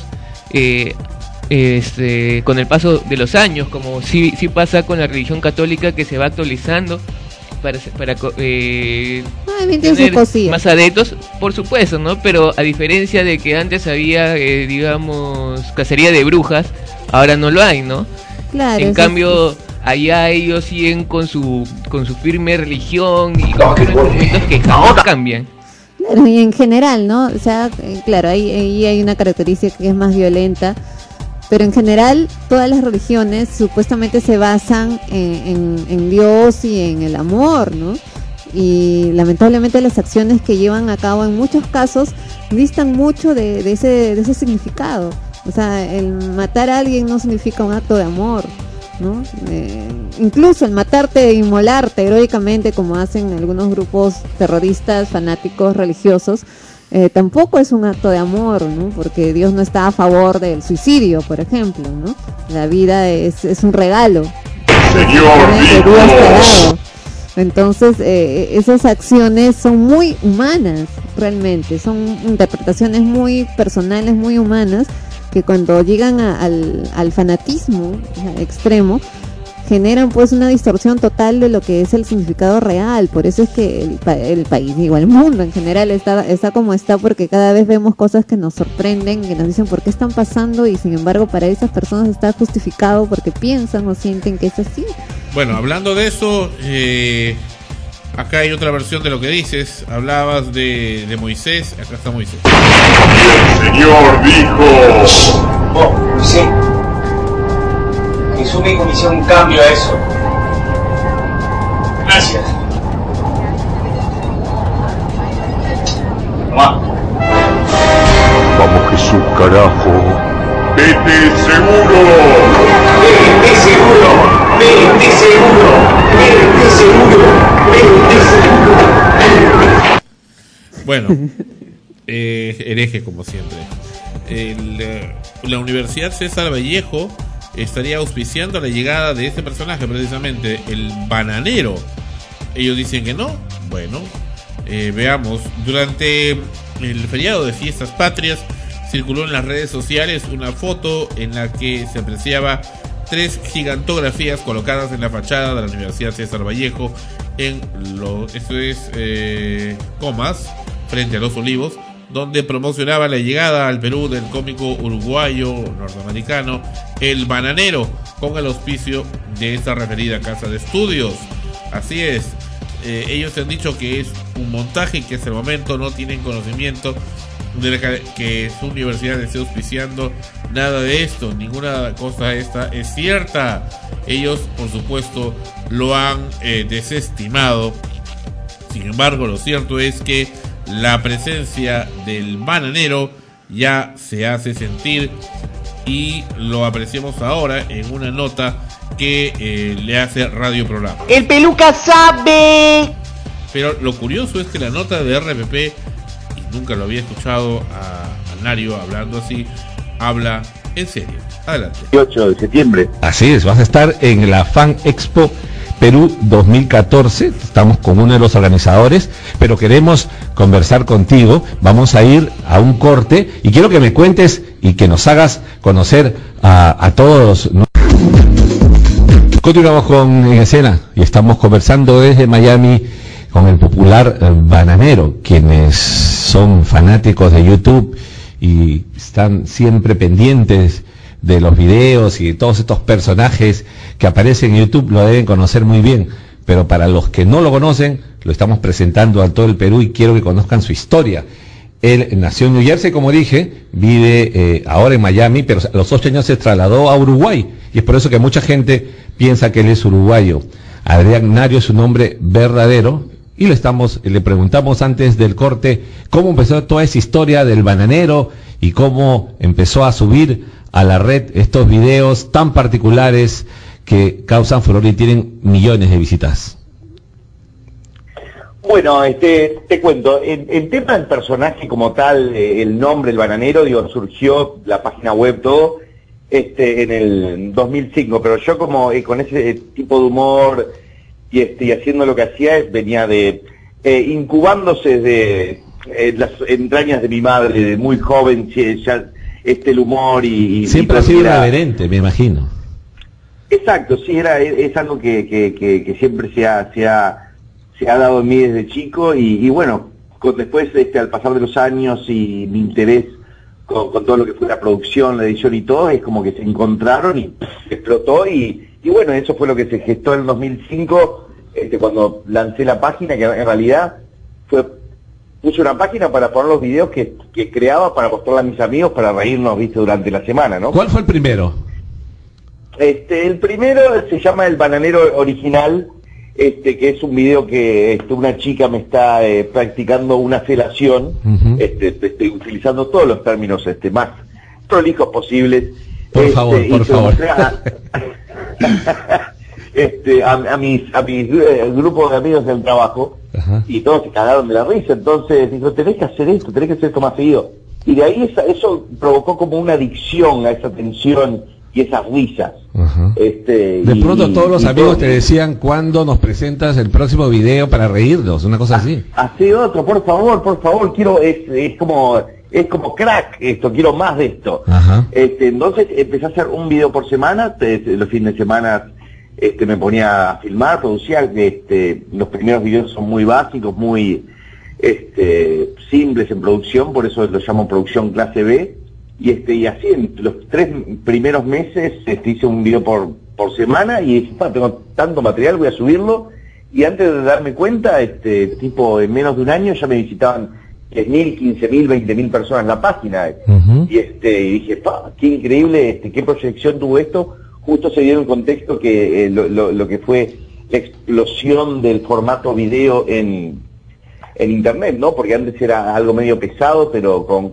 con el paso de los años, como sí pasa con la religión católica, que se va actualizando para tener más adeptos, por supuesto, ¿no? Pero a diferencia de que antes había, digamos, cacería de brujas, ahora no lo hay, ¿no? Claro. En cambio, allá ellos siguen con su firme religión y con argumentos que jamás cambian. Claro, y en general, ¿no? O sea, claro, ahí hay una característica que es más violenta, pero en general todas las religiones supuestamente se basan en Dios y en el amor, ¿no? Y lamentablemente las acciones que llevan a cabo en muchos casos distan mucho de ese significado. O sea, el matar a alguien no significa un acto de amor, ¿no? Incluso el matarte e inmolarte heroicamente, como hacen algunos grupos terroristas, fanáticos, religiosos, tampoco es un acto de amor, ¿no? Porque Dios no está a favor del suicidio, por ejemplo, ¿no? La vida es un regalo que Dios te ha dado. Entonces, esas acciones son muy humanas, realmente, son interpretaciones muy personales, muy humanas, que cuando llegan al fanatismo extremo, generan pues una distorsión total de lo que es el significado real. Por eso es que el país, digo, el mundo en general está como está, porque cada vez vemos cosas que nos sorprenden, que nos dicen por qué están pasando, y sin embargo para esas personas está justificado porque piensan o sienten que es así. Bueno, hablando de eso, Acá hay otra versión de lo que dices. Hablabas de Moisés. Acá está Moisés. El Señor dijo... Sí. Jesús me hizo un cambio a eso. Gracias. Tomá. Vamos Jesús, carajo. Vete seguro. Vete seguro. Vete seguro. Vete seguro. Vete seguro. Bueno, hereje como siempre. La Universidad César Vallejo estaría auspiciando la llegada de este personaje, precisamente, el bananero. Ellos dicen que no. Bueno, veamos. Durante el feriado de Fiestas Patrias circuló en las redes sociales una foto en la que se apreciaba 3 gigantografías colocadas en la fachada de la Universidad César Vallejo en comas frente a los Olivos, donde promocionaba la llegada al Perú del cómico uruguayo norteamericano El Bananero, con el auspicio de esta referida casa de estudios. Así es, ellos han dicho que es un montaje y que hasta el momento no tienen conocimiento de que su universidad esté auspiciando nada de esto. Ninguna cosa esta es cierta. Ellos, por supuesto, lo han desestimado. Sin embargo, lo cierto es que la presencia del bananero ya se hace sentir y lo apreciamos ahora en una nota que le hace Radio Programa. ¡El peluca sabe! Pero lo curioso es que la nota de RPP, y nunca lo había escuchado a Nario hablando así, habla en serio. Adelante. 8 de septiembre. Así es, vas a estar en la Fan Expo Perú 2014, estamos con uno de los organizadores, pero queremos conversar contigo. Vamos a ir a un corte y quiero que me cuentes y que nos hagas conocer a todos. Continuamos con En Escena y estamos conversando desde Miami con el popular bananero, quienes son fanáticos de YouTube y están siempre pendientes de los videos y de todos estos personajes que aparecen en YouTube. Lo deben conocer muy bien, pero para los que no lo conocen, lo estamos presentando a todo el Perú y quiero que conozcan su historia. Él nació en New Jersey, como dije, vive ahora en Miami, pero a los 8 años se trasladó a Uruguay y es por eso que mucha gente piensa que él es uruguayo. Adrián Nario es su nombre verdadero y le preguntamos antes del corte cómo empezó toda esa historia del bananero y cómo empezó a subir a la red estos videos tan particulares que causan furor y tienen millones de visitas. Bueno, te cuento, el tema del personaje como tal, el nombre, el bananero, surgió la página web, todo, en el 2005, pero yo como con ese tipo de humor y haciendo lo que hacía, venía de incubándose desde las entrañas de mi madre, de muy joven, ya el humor y siempre ha sido irreverente, me imagino. Exacto, sí, es algo que siempre se ha dado en mí desde chico y bueno, después al pasar de los años y mi interés con todo lo que fue la producción, la edición y todo, es como que se encontraron y explotó y bueno, eso fue lo que se gestó en el 2005, cuando lancé la página, que en realidad puse una página para poner los videos que creaba para mostrarle a mis amigos para reírnos, viste, durante la semana, ¿no? ¿Cuál fue el primero? El primero se llama El Bananero Original, que es un video que una chica me está practicando una felación, estoy utilizando todos los términos más prolijos posibles. Por favor. A mis grupos de amigos del trabajo. Ajá. Y todos se cagaron de la risa, entonces dijo, tenés que hacer esto más seguido. Y de ahí eso provocó como una adicción a esa tensión y esas risas. De pronto todos los amigos te decían, ¿cuándo nos presentas el próximo video para reírnos? Una cosa así. Así otro, por favor, quiero, es como crack esto, quiero más de esto. Ajá. Entonces empecé a hacer un video por semana, los fines de semana me ponía a filmar, producía, los primeros videos son muy básicos, muy simples en producción, por eso lo llamo producción clase B, y así en los 3 primeros meses hice un video por semana y tengo tanto material, voy a subirlo, y antes de darme cuenta, tipo en menos de un año ya me visitaban 10.000, 15.000, 20.000 personas en la página. Y dije, pa, qué increíble, qué proyección tuvo esto. Justo se dio en un contexto que lo que fue la explosión del formato video en internet, ¿no? Porque antes era algo medio pesado, pero con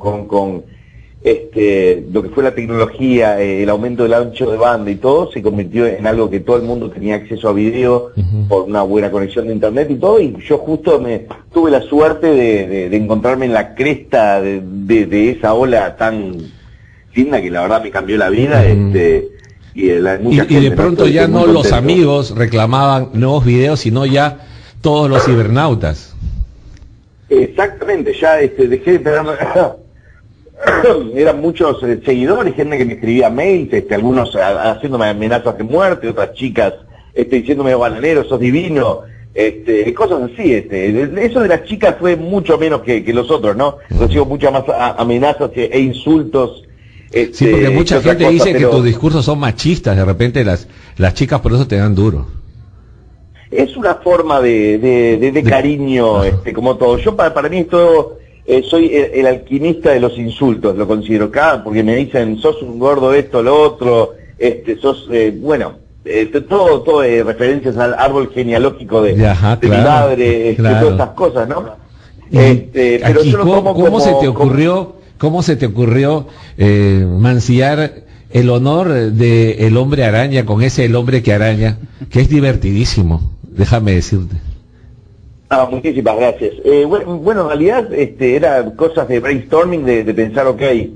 lo que fue la tecnología, el aumento del ancho de banda y todo, se convirtió en algo que todo el mundo tenía acceso a video por una buena conexión de internet y todo, y yo justo tuve la suerte de encontrarme en la cresta de esa ola tan linda que la verdad me cambió la vida. Y de pronto ya no los amigos reclamaban nuevos videos, sino ya todos los cibernautas. Exactamente, ya dejé de pegar. Eran muchos seguidores, gente que me escribía mails, algunos haciéndome amenazas de muerte, otras chicas diciéndome bananero, sos divino, cosas así. Eso de las chicas fue mucho menos que los otros, ¿no? Recibo muchas más amenazas e insultos. Sí, porque mucha gente dice que tus discursos son machistas, de repente las chicas por eso te dan duro. Es una forma de cariño, como todo. Yo para mí todo, soy el alquimista de los insultos, lo considero porque me dicen, sos un gordo esto, lo otro, sos, todo referencias al árbol genealógico de mi madre, todas estas cosas, ¿no? Pero yo lo tomo ¿Cómo se te ocurrió mancillar el honor de El Hombre Araña con ese El Hombre que Araña, que es divertidísimo, déjame decirte? Muchísimas gracias. Bueno, en realidad era cosas de brainstorming, de pensar,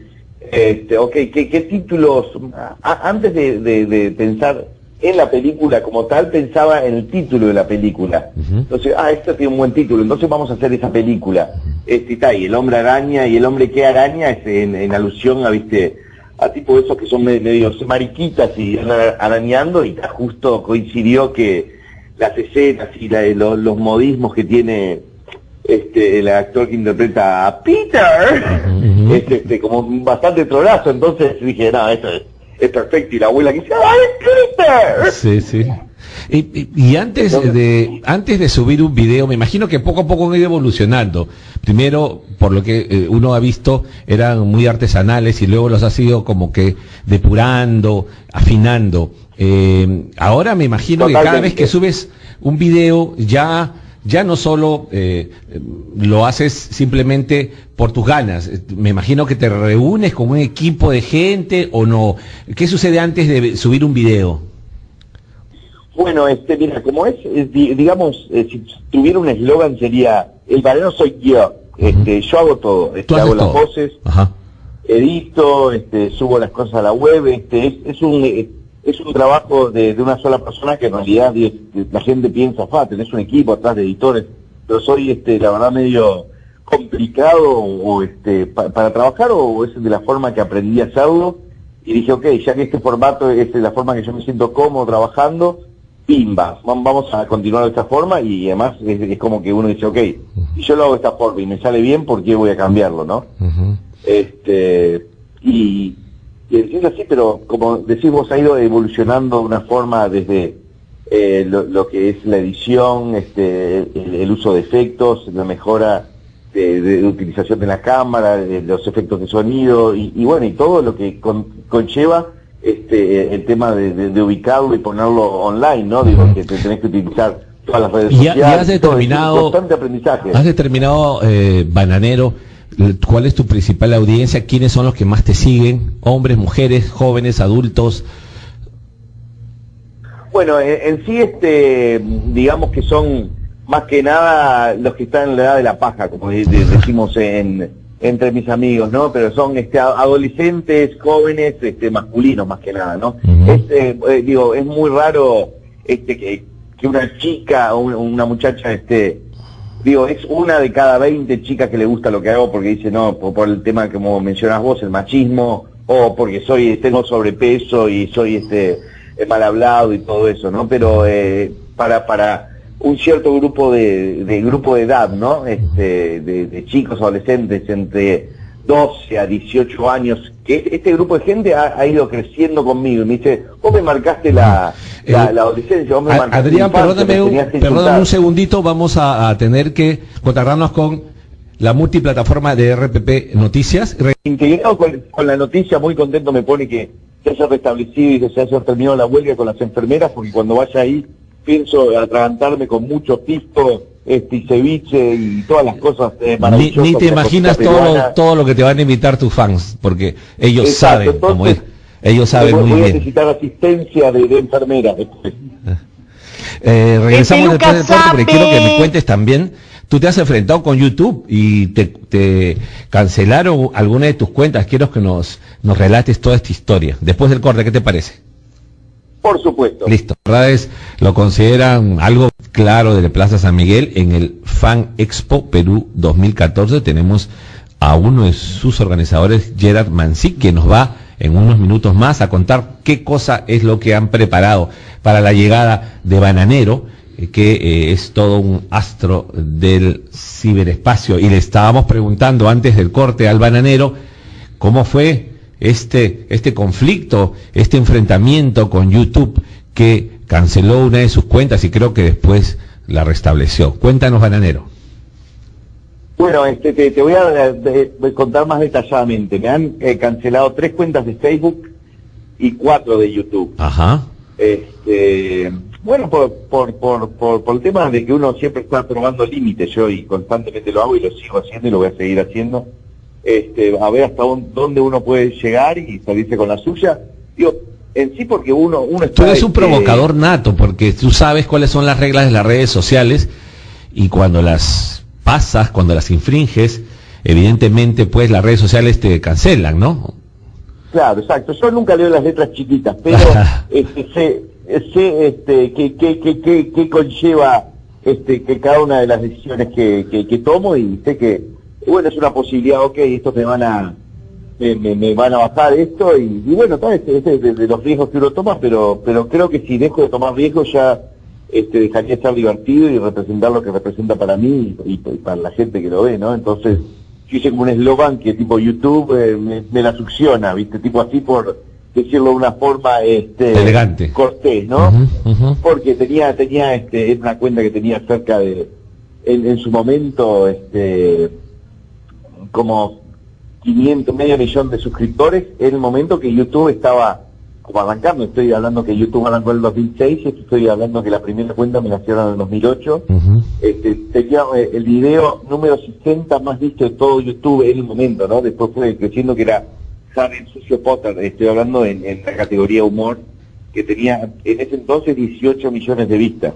¿qué títulos? Antes de pensar en la película como tal, pensaba en el título de la película. Entonces, esto tiene un buen título, entonces vamos a hacer esa película. Y El Hombre Araña y El Hombre que Araña es en alusión a tipo esos que son medio mariquitas y arañando, y justo coincidió que las escenas y los modismos que tiene el actor que interpreta a Peter, como bastante trolazo, entonces dije, no, esto es perfecto, y la abuela que dice, ¡ay, Peter! Sí. Y antes de subir un video, me imagino que poco a poco han ido evolucionando. Primero, por lo que uno ha visto, eran muy artesanales y luego los has ido como que depurando, afinando. Ahora me imagino que cada vez que subes un video ya no solo lo haces simplemente por tus ganas. Me imagino que te reúnes con un equipo de gente o no. ¿Qué sucede antes de subir un video? Bueno, mira, como digamos, si tuviera un eslogan sería, el bananero soy yo. Yo hago todo. Hago las voces, edito, subo las cosas a la web. Es un trabajo de una sola persona que en realidad la gente piensa, tenés un equipo atrás de editores, pero soy, la verdad, medio complicado para trabajar, o es de la forma que aprendí a hacerlo, y dije, ya que este formato es la forma que yo me siento cómodo trabajando, pimba, vamos a continuar de esta forma, y además es como que uno dice, si yo lo hago de esta forma y me sale bien, ¿por qué voy a cambiarlo, no? Y es así, pero como decís vos, ha ido evolucionando de una forma desde lo que es la edición, el uso de efectos, la mejora de utilización de la cámara, de los efectos de sonido, y bueno, y todo lo que conlleva el tema de ubicarlo y ponerlo online, ¿no? Digo, que tenés que utilizar todas las redes sociales. Ya has determinado, constante aprendizaje. Has determinado, Bananero, ¿cuál es tu principal audiencia? ¿Quiénes son los que más te siguen? ¿Hombres, mujeres, jóvenes, adultos? Bueno, en sí, digamos que son más que nada los que están en la edad de la paja, como decimos entre mis amigos, ¿no? Pero son adolescentes, jóvenes, masculinos más que nada, ¿no? Digo, es muy raro que una chica o una muchacha, digo, es una de cada 20 chicas que le gusta lo que hago porque dice, no, por el tema como mencionas vos, el machismo, o porque tengo sobrepeso y soy mal hablado y todo eso, ¿no? Pero para un cierto grupo de edad, ¿no? De chicos adolescentes entre 12 a 18 años, que este grupo de gente ha ido creciendo conmigo, y me dice, vos me marcaste la adolescencia. Adrián, perdóname un segundito, vamos a tener que contactarnos con la multiplataforma de RPP Noticias. Integrado con la noticia, muy contento me pone que se haya restablecido y que se haya terminado la huelga con las enfermeras, porque cuando vaya ahí pienso atragantarme con mucho pisto, y ceviche y todas las cosas maravillosas. Ni te imaginas todo lo que te van a invitar tus fans, porque ellos saben cómo es. Ellos saben muy bien. Voy a necesitar asistencia de enfermeras. Regresamos después del corte, porque quiero que me cuentes también. Tú te has enfrentado con YouTube y te cancelaron alguna de tus cuentas. Quiero que nos relates toda esta historia. Después del corte, ¿qué te parece? Por supuesto. Listo. Las verdades lo consideran algo claro de la Plaza San Miguel. En el Fan Expo Perú 2014 tenemos a uno de sus organizadores, Gerard Mansic, que nos va en unos minutos más a contar qué cosa es lo que han preparado para la llegada de Bananero, que es todo un astro del ciberespacio. Y le estábamos preguntando antes del corte al Bananero cómo fue este conflicto, este enfrentamiento con YouTube, que canceló una de sus cuentas y creo que después la restableció. Cuéntanos, Bananero. Bueno, te voy a contar más detalladamente. Me han cancelado 3 cuentas de Facebook y 4 de YouTube. Ajá. Bueno, por el tema de que uno siempre está probando límites, yo y constantemente lo hago y lo sigo haciendo y lo voy a seguir haciendo, a ver hasta dónde uno puede llegar y salirse con la suya. Digo, en sí porque uno está... Tú eres un provocador nato, porque tú sabes cuáles son las reglas de las redes sociales y cuando las pasas, cuando las infringes, evidentemente pues las redes sociales te cancelan, ¿no? Claro, exacto. Yo nunca leo las letras chiquitas, pero sé qué conlleva que cada una de las decisiones que tomo, y sé que bueno, es una posibilidad, estos me van a bajar esto, y bueno, tal vez de los riesgos que uno toma, pero creo que si dejo de tomar riesgos ya dejaría de ser divertido y representar lo que representa para mí y para la gente que lo ve, ¿no? Entonces yo hice como un eslogan que tipo YouTube me la succiona, ¿viste? Tipo así, por decirlo de una forma elegante, cortés, ¿no? Porque tenía era una cuenta que tenía cerca de en su momento como 500, medio millón de suscriptores en el momento que YouTube estaba como arrancando. Estoy hablando que YouTube arrancó en el 2006, estoy hablando que la primera cuenta me la hicieron en el 2008. Tenía el video número 60 más visto de todo YouTube en el momento, ¿no? Después fue creciendo, que era Harry el Sucio Potter, estoy hablando en la categoría humor, que tenía en ese entonces 18 millones de vistas.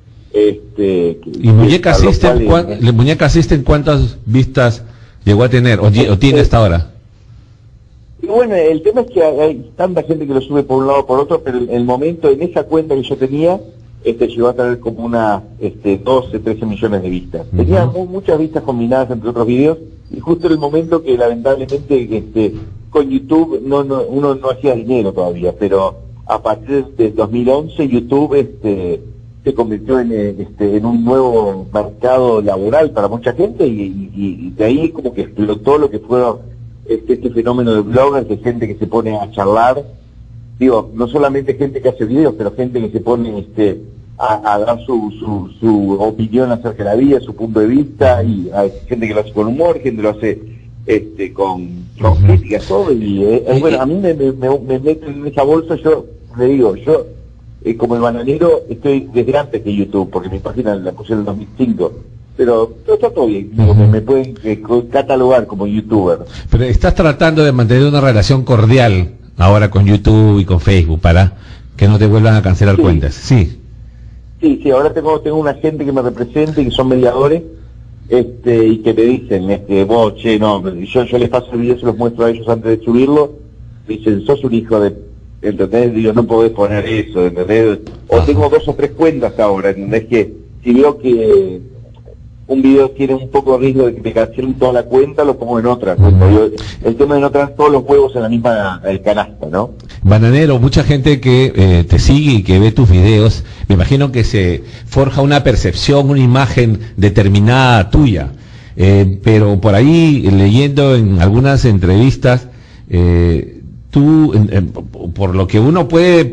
¿Y Muñeca System cuántas vistas llegó a tener o tiene hasta ahora? Y bueno, el tema es que hay tanta gente que lo sube por un lado o por otro, pero en el momento, en esa cuenta que yo tenía, llegó a tener como una 12, 13 millones de vistas. Tenía muchas vistas combinadas entre otros videos, y justo en el momento que lamentablemente con YouTube uno no hacía dinero todavía, pero a partir de 2011 YouTube se convirtió en un nuevo mercado laboral para mucha gente, y de ahí como que explotó lo que fue este fenómeno de bloggers, de gente que se pone a charlar. Digo, no solamente gente que hace videos, pero gente que se pone a dar su opinión acerca de la vida, su punto de vista, y hay gente que lo hace con humor, gente que lo hace con críticas, todo, y bueno, a mí me meten en esa bolsa. Yo le digo, yo como el Bananero estoy desde antes que YouTube, porque mi página la puse en el 2005, pero está todo bien. Me pueden catalogar como youtuber. Pero estás tratando de mantener una relación cordial ahora con YouTube y con Facebook para que no te vuelvan a cancelar cuentas. Sí, ahora tengo una gente que me representa y que son mediadores, y que me dicen, vos, yo les paso el video, se los muestro a ellos antes de subirlo, dicen, sos un hijo de, ¿entendés? Digo, no podés poner eso, ¿entendés? O tengo 2 o 3 cuentas ahora, ¿entendés? Que si veo que un video tiene un poco de riesgo de que te cancelen toda la cuenta, lo pongo en otra cuenta. El tema de no traer todos los huevos en la misma canasta, ¿no? Bananero, mucha gente que te sigue y que ve tus videos, me imagino que se forja una percepción, una imagen determinada tuya, pero por ahí, leyendo en algunas entrevistas, tú, por lo que uno puede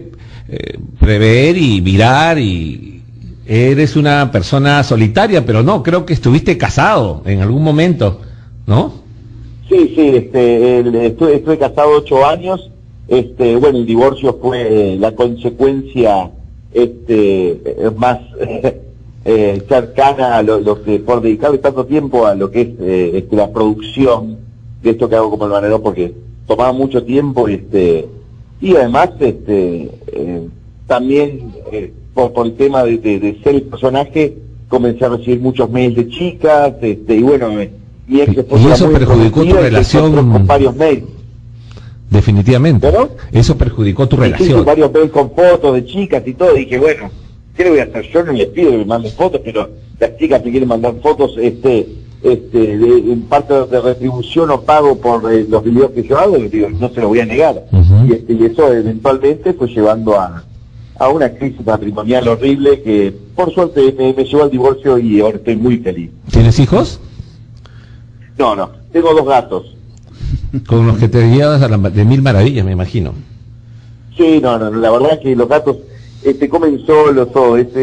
prever y mirar, y eres una persona solitaria, pero no, creo que estuviste casado en algún momento, ¿no? Sí, estuve casado 8 años. Bueno, el divorcio fue la consecuencia más cercana a lo que, por dedicarle tanto tiempo a lo que es la producción de esto que hago como el banero, porque tomaba mucho tiempo y además también por el tema de ser el personaje comencé a recibir muchos mails de chicas y bueno, mi ex esposa y eso perjudicó tu relación con varios mails. Definitivamente. ¿Cómo? Eso perjudicó tu relación. Sí, varios mails con fotos de chicas y todo, y dije, bueno, ¿qué le voy a hacer? Yo no les pido que me manden fotos, pero las chicas me quieren mandar fotos, en parte de retribución o pago por los videos que yo hago, y digo, no se lo voy a negar. Y eso eventualmente fue llevando a una crisis matrimonial horrible que, por suerte, me llevó al divorcio y ahora estoy muy feliz. ¿Tienes hijos? No, tengo 2 gatos. Con los que te guiabas de mil maravillas, me imagino. Sí, no, la verdad es que los gatos comen solos, todo, es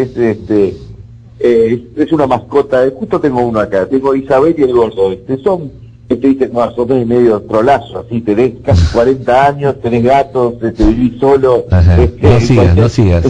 una mascota. Justo tengo uno acá, tengo Isabel y el gordo, son de medio trolazo, así, tenés casi 40 años, tenés gatos, vivís solo. No sigas.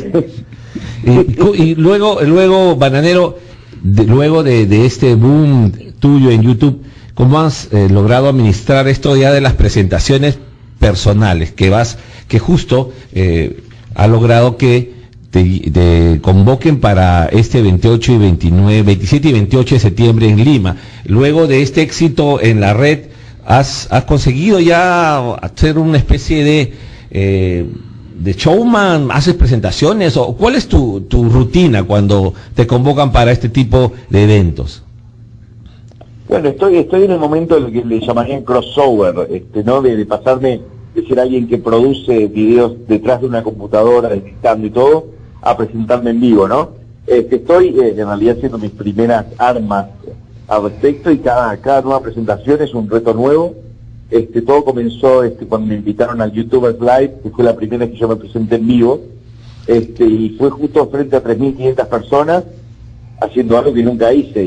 Y luego, Bananero, luego de este boom tuyo en YouTube, ¿cómo has logrado administrar esto ya de las presentaciones personales que justo ha logrado que te convoquen para este 27 y 28 de septiembre en Lima? Luego de este éxito en la red, ¿has conseguido ya hacer una especie de showman? ¿Haces presentaciones? ¿O cuál es tu rutina cuando te convocan para este tipo de eventos? Bueno, estoy en el momento en el que le llamarían crossover, ¿no? De pasarme de ser alguien que produce videos detrás de una computadora, editando y todo, a presentarme en vivo, ¿no? Estoy en realidad haciendo mis primeras armas al respecto, y cada nueva presentación es un reto nuevo. Todo comenzó cuando me invitaron al YouTubers Live, que fue la primera vez que yo me presenté en vivo, y fue justo frente a 3.500 personas, haciendo algo que nunca hice,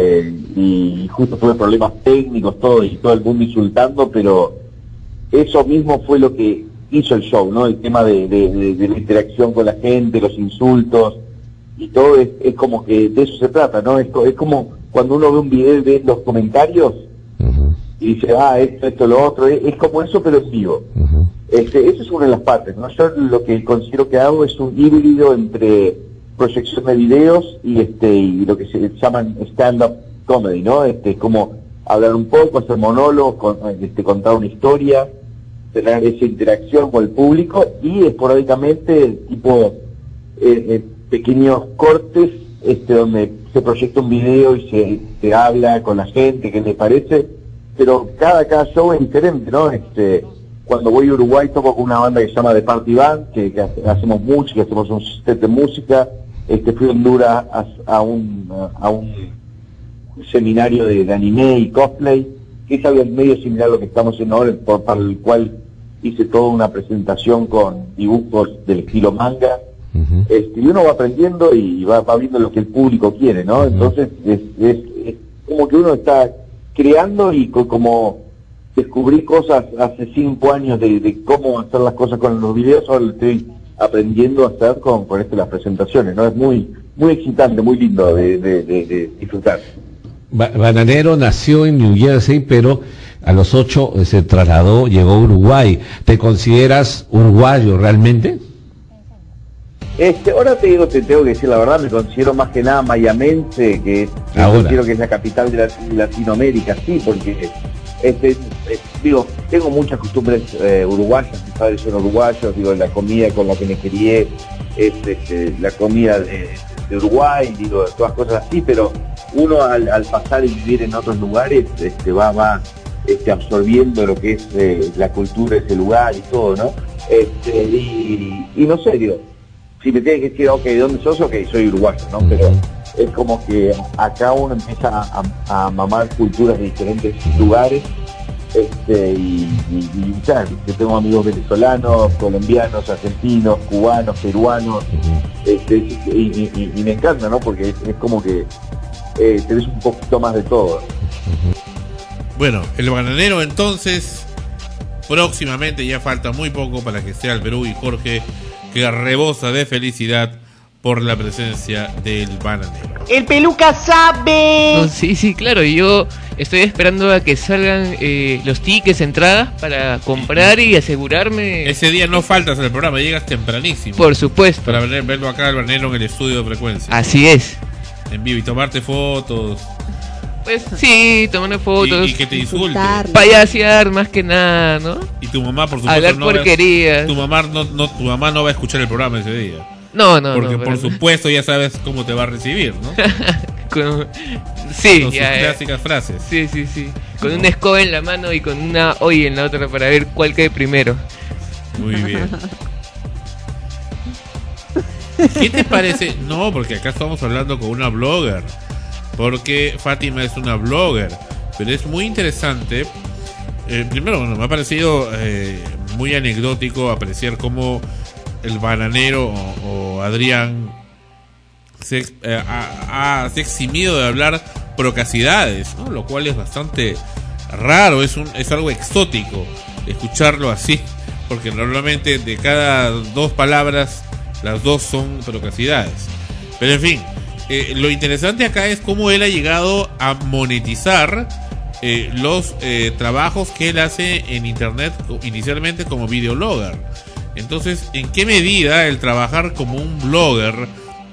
y justo tuve problemas técnicos, todo el mundo insultando, pero eso mismo fue lo que hizo el show, ¿no? El tema de la interacción con la gente, los insultos, y todo es como que de eso se trata, ¿no? Es como cuando uno ve un video y ve los comentarios, y dice, esto, lo otro, es como eso, pero en vivo. Esa es una de las partes, ¿no? Yo lo que considero que hago es un híbrido entre proyección de videos y lo que se llaman stand-up comedy, ¿no? Como hablar un poco, hacer monólogos, contar una historia, tener esa interacción con el público, y esporádicamente tipo pequeños cortes donde se proyecta un video y se habla con la gente, qué le parece, pero cada show es diferente, ¿no? Cuando voy a Uruguay toco con una banda que se llama The Party Band, que hacemos música, hacemos un set de música. Fui a Honduras a un seminario de anime y cosplay, que es algo medio similar a lo que estamos haciendo ahora, para el cual hice toda una presentación con dibujos del estilo manga. Y uno va aprendiendo y va viendo lo que el público quiere, ¿no? Entonces es como que uno está creando, y como descubrí cosas hace 5 años de cómo hacer las cosas con los videos, ahora lo estoy aprendiendo a hacer con las presentaciones, ¿no? Es muy excitante, muy lindo de disfrutar. Bananero nació en New Jersey, pero a los 8 se trasladó, llegó a Uruguay. ¿Te consideras uruguayo realmente? Ahora te tengo que decir la verdad, me considero más que nada mayamense, que considero que es la capital de Latinoamérica, sí, porque tengo muchas costumbres uruguayas, mis padres son uruguayos, la comida con la que me crié es la comida de Uruguay, todas cosas así, pero uno al pasar y vivir en otros lugares va absorbiendo lo que es la cultura de ese lugar y todo, ¿no? Y no sé, si me tienes que decir, ¿de dónde sos? Soy uruguayo, ¿no? Pero es como que acá uno empieza a mamar culturas de diferentes lugares, y ya, yo tengo amigos venezolanos, colombianos, argentinos, cubanos, peruanos, y me encanta, ¿no? Porque es como que tenés un poquito más de todo. Bueno, el bananero entonces, próximamente, ya falta muy poco para que sea el Perú, y Jorge que rebosa de felicidad por la presencia del bananero. ¡El peluca sabe! No, sí, claro, yo estoy esperando a que salgan los tickets, entradas para comprar y asegurarme. Ese día no faltas en el programa, llegas tempranísimo. Por supuesto. Para verlo acá al bananero en el estudio de Frecuencia. Así es. En vivo y tomarte fotos. Pues sí, tomando fotos. Y que te insulte. Payasear más que nada, ¿no? Y tu mamá, por supuesto, hablar porquerías. Tu mamá no va a escuchar el programa ese día. No. Porque por supuesto ya sabes cómo te va a recibir, ¿no? Sí, con sus clásicas frases. Sí. Con una escoba en la mano y con una olla en la otra para ver cuál cae primero. Muy bien. ¿Qué te parece? No, porque acá estamos hablando con una blogger. Porque Fátima es una blogger. Pero es muy interesante. Primero, me ha parecido muy anecdótico apreciar cómo el bananero o Adrián se ha eximido de hablar procacidades, ¿no? Lo cual es bastante raro, es algo exótico escucharlo así, porque normalmente de cada 2 palabras las 2 son procacidades. Pero en fin, lo interesante acá es cómo él ha llegado a monetizar los trabajos que él hace en internet, inicialmente como videoblogger. Entonces, ¿en qué medida el trabajar como un blogger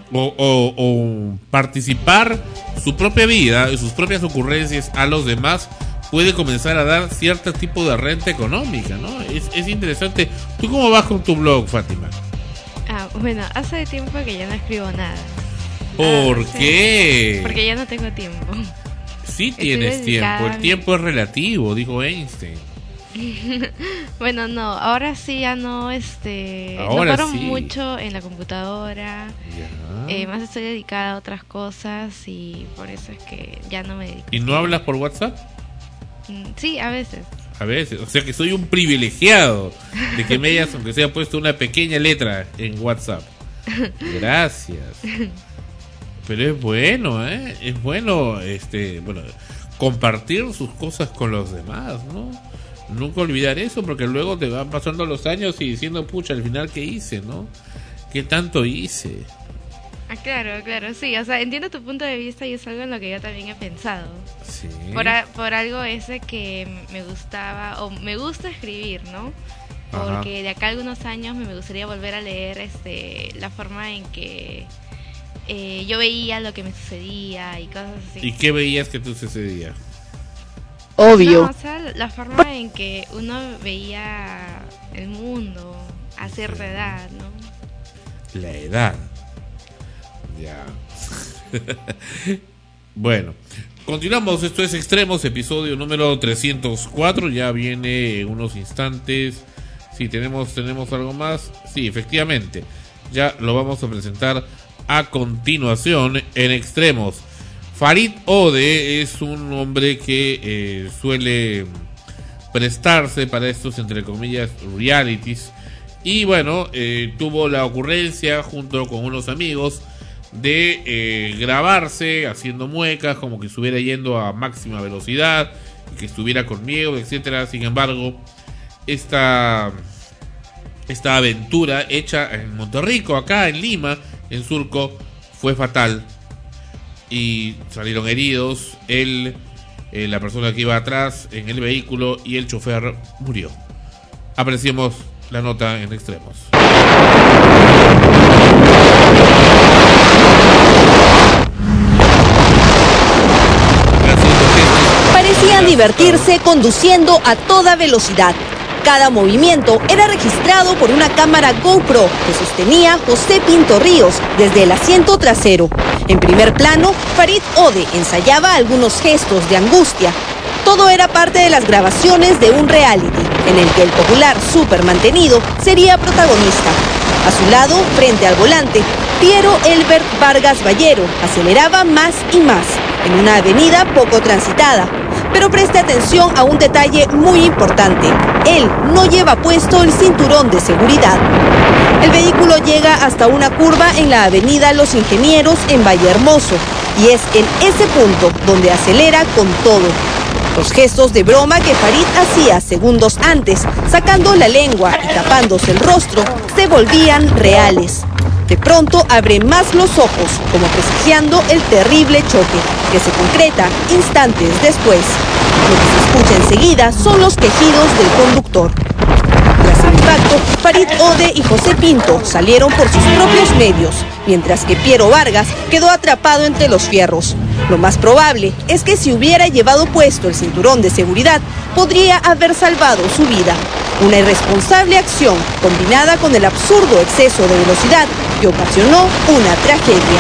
o participar su propia vida y sus propias ocurrencias a los demás puede comenzar a dar cierto tipo de renta económica, ¿no? Es interesante. ¿Tú cómo vas con tu blog, Fátima? Bueno, hace tiempo que ya no escribo nada. ¿Por qué? Porque ya no tengo tiempo. Sí tienes tiempo, el tiempo es relativo, dijo Einstein. Bueno, no, ahora sí ya no, ahora no paro sí. mucho en la computadora. Más estoy dedicada a otras cosas y por eso es que ya no me dedico. ¿Y no hablas por WhatsApp? Sí, a veces. A veces, o sea que soy un privilegiado de que me hayas, aunque sea, puesto una pequeña letra en WhatsApp. Gracias. Pero es bueno, es bueno, bueno, compartir sus cosas con los demás, ¿no? Nunca olvidar eso, porque luego te van pasando los años y diciendo, pucha, al final, ¿qué hice, no? ¿Qué tanto hice? Claro, sí, o sea, entiendo tu punto de vista y es algo en lo que yo también he pensado. Sí. Por algo ese que me gustaba, o me gusta escribir, ¿no? Porque de acá a algunos años me gustaría volver a leer la forma en que yo veía lo que me sucedía y cosas así. ¿Y qué veías que te sucedía? Obvio. No, o sea, la forma en que uno veía el mundo a cierta edad, ¿no? La edad. Ya. Bueno, continuamos. Esto es Extremos, episodio número 304. Ya viene en unos instantes. Sí, tenemos algo más. Sí, efectivamente. Ya lo vamos a presentar a continuación en Extremos. Farid Ode es un hombre que suele prestarse para estos, entre comillas, realities. Y bueno, tuvo la ocurrencia junto con unos amigos de grabarse haciendo muecas, como que estuviera yendo a máxima velocidad, que estuviera con miedo, etcétera. Sin embargo, esta aventura hecha en Monterrico, acá en Lima, en Surco, fue fatal. Y salieron heridos la persona que iba atrás en el vehículo, y el chofer murió. Apreciemos la nota en Extremos. Parecían divertirse conduciendo a toda velocidad. Cada movimiento era registrado por una cámara GoPro que sostenía José Pinto Ríos desde el asiento trasero. En primer plano, Farid Ode ensayaba algunos gestos de angustia. Todo era parte de las grabaciones de un reality en el que el popular súper mantenido sería protagonista. A su lado, frente al volante, Piero Elbert Vargas Ballero aceleraba más y más en una avenida poco transitada. Pero preste atención a un detalle muy importante. Él no lleva puesto el cinturón de seguridad. El vehículo llega hasta una curva en la avenida Los Ingenieros en Vallehermoso y es en ese punto donde acelera con todo. Los gestos de broma que Farid hacía segundos antes, sacando la lengua y tapándose el rostro, se volvían reales. De pronto abre más los ojos, como presagiando el terrible choque, que se concreta instantes después. Lo que se escucha enseguida son los quejidos del conductor. Tras el impacto, Farid Ode y José Pinto salieron por sus propios medios, mientras que Piero Vargas quedó atrapado entre los fierros. Lo más probable es que si hubiera llevado puesto el cinturón de seguridad, podría haber salvado su vida. Una irresponsable acción combinada con el absurdo exceso de velocidad que ocasionó una tragedia.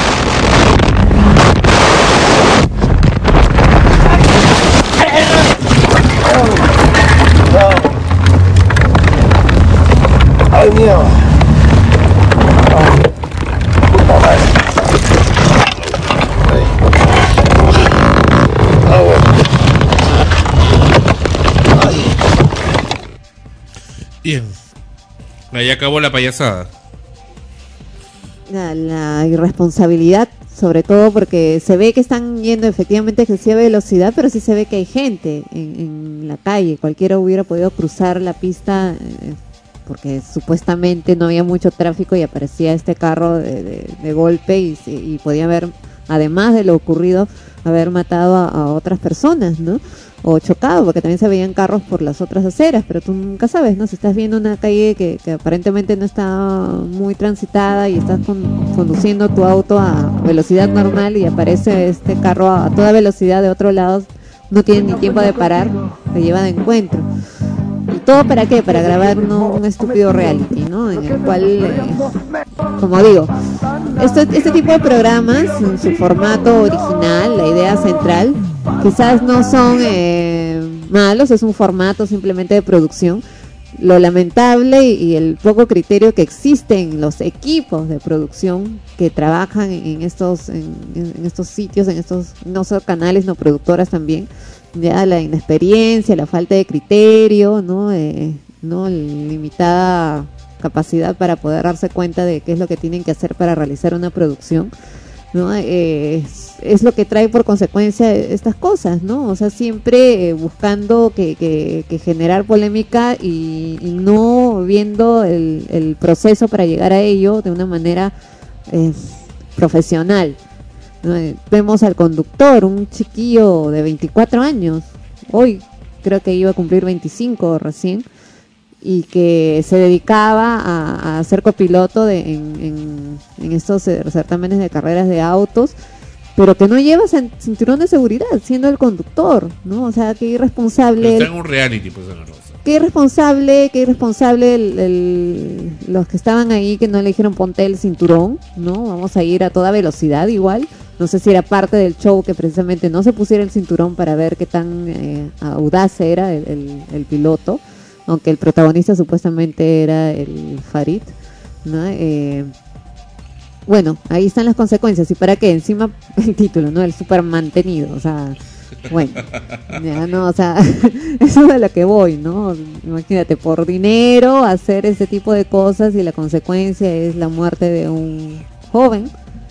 ¡Ay, mío! ¡Puta madre! Bien. Ahí acabó la payasada. La irresponsabilidad, sobre todo porque se ve que están yendo efectivamente a excesiva velocidad, pero sí se ve que hay gente en la calle. Cualquiera hubiera podido cruzar la pista porque supuestamente no había mucho tráfico y aparecía este carro de golpe y podía haber, además de lo ocurrido, haber matado a otras personas, ¿no? O chocado, porque también se veían carros por las otras aceras, pero tú nunca sabes, ¿no? Si estás viendo una calle que aparentemente no está muy transitada y estás conduciendo tu auto a velocidad normal y aparece este carro a toda velocidad de otro lado, no tiene ni tiempo de parar, te lleva de encuentro. ¿Y todo para qué? Para grabar un estúpido reality, ¿no? En el cual, como digo, este tipo de programas, en su formato original, la idea central, quizás no son malos, es un formato simplemente de producción. Lo lamentable y el poco criterio que existe en los equipos de producción que trabajan en estos sitios, en estos no solo canales, no productoras también, ya la inexperiencia, la falta de criterio, no limitada capacidad para poder darse cuenta de qué es lo que tienen que hacer para realizar una producción, ¿no? Es lo que trae por consecuencia estas cosas, ¿no? O sea, siempre buscando que generar polémica y no viendo el proceso para llegar a ello de una manera profesional. Vemos al conductor, un chiquillo de 24 años, hoy creo que iba a cumplir 25 recién, y que se dedicaba a ser copiloto en estos certámenes de carreras de autos, pero que no lleva cinturón de seguridad, siendo el conductor, ¿no? O sea, qué irresponsable. Está en un reality, pues, Ana Rosa. Qué irresponsable los que estaban ahí, que no le dijeron ponte el cinturón, ¿no? Vamos a ir a toda velocidad igual. No sé si era parte del show que precisamente no se pusiera el cinturón para ver qué tan audaz era el piloto, aunque el protagonista supuestamente era el Farid, ¿no? Bueno, ahí están las consecuencias. ¿Y para qué? Encima el título, ¿no? El super mantenido, o sea, bueno, ya no, o sea, eso es a lo que voy, ¿no? Imagínate, por dinero hacer ese tipo de cosas y la consecuencia es la muerte de un joven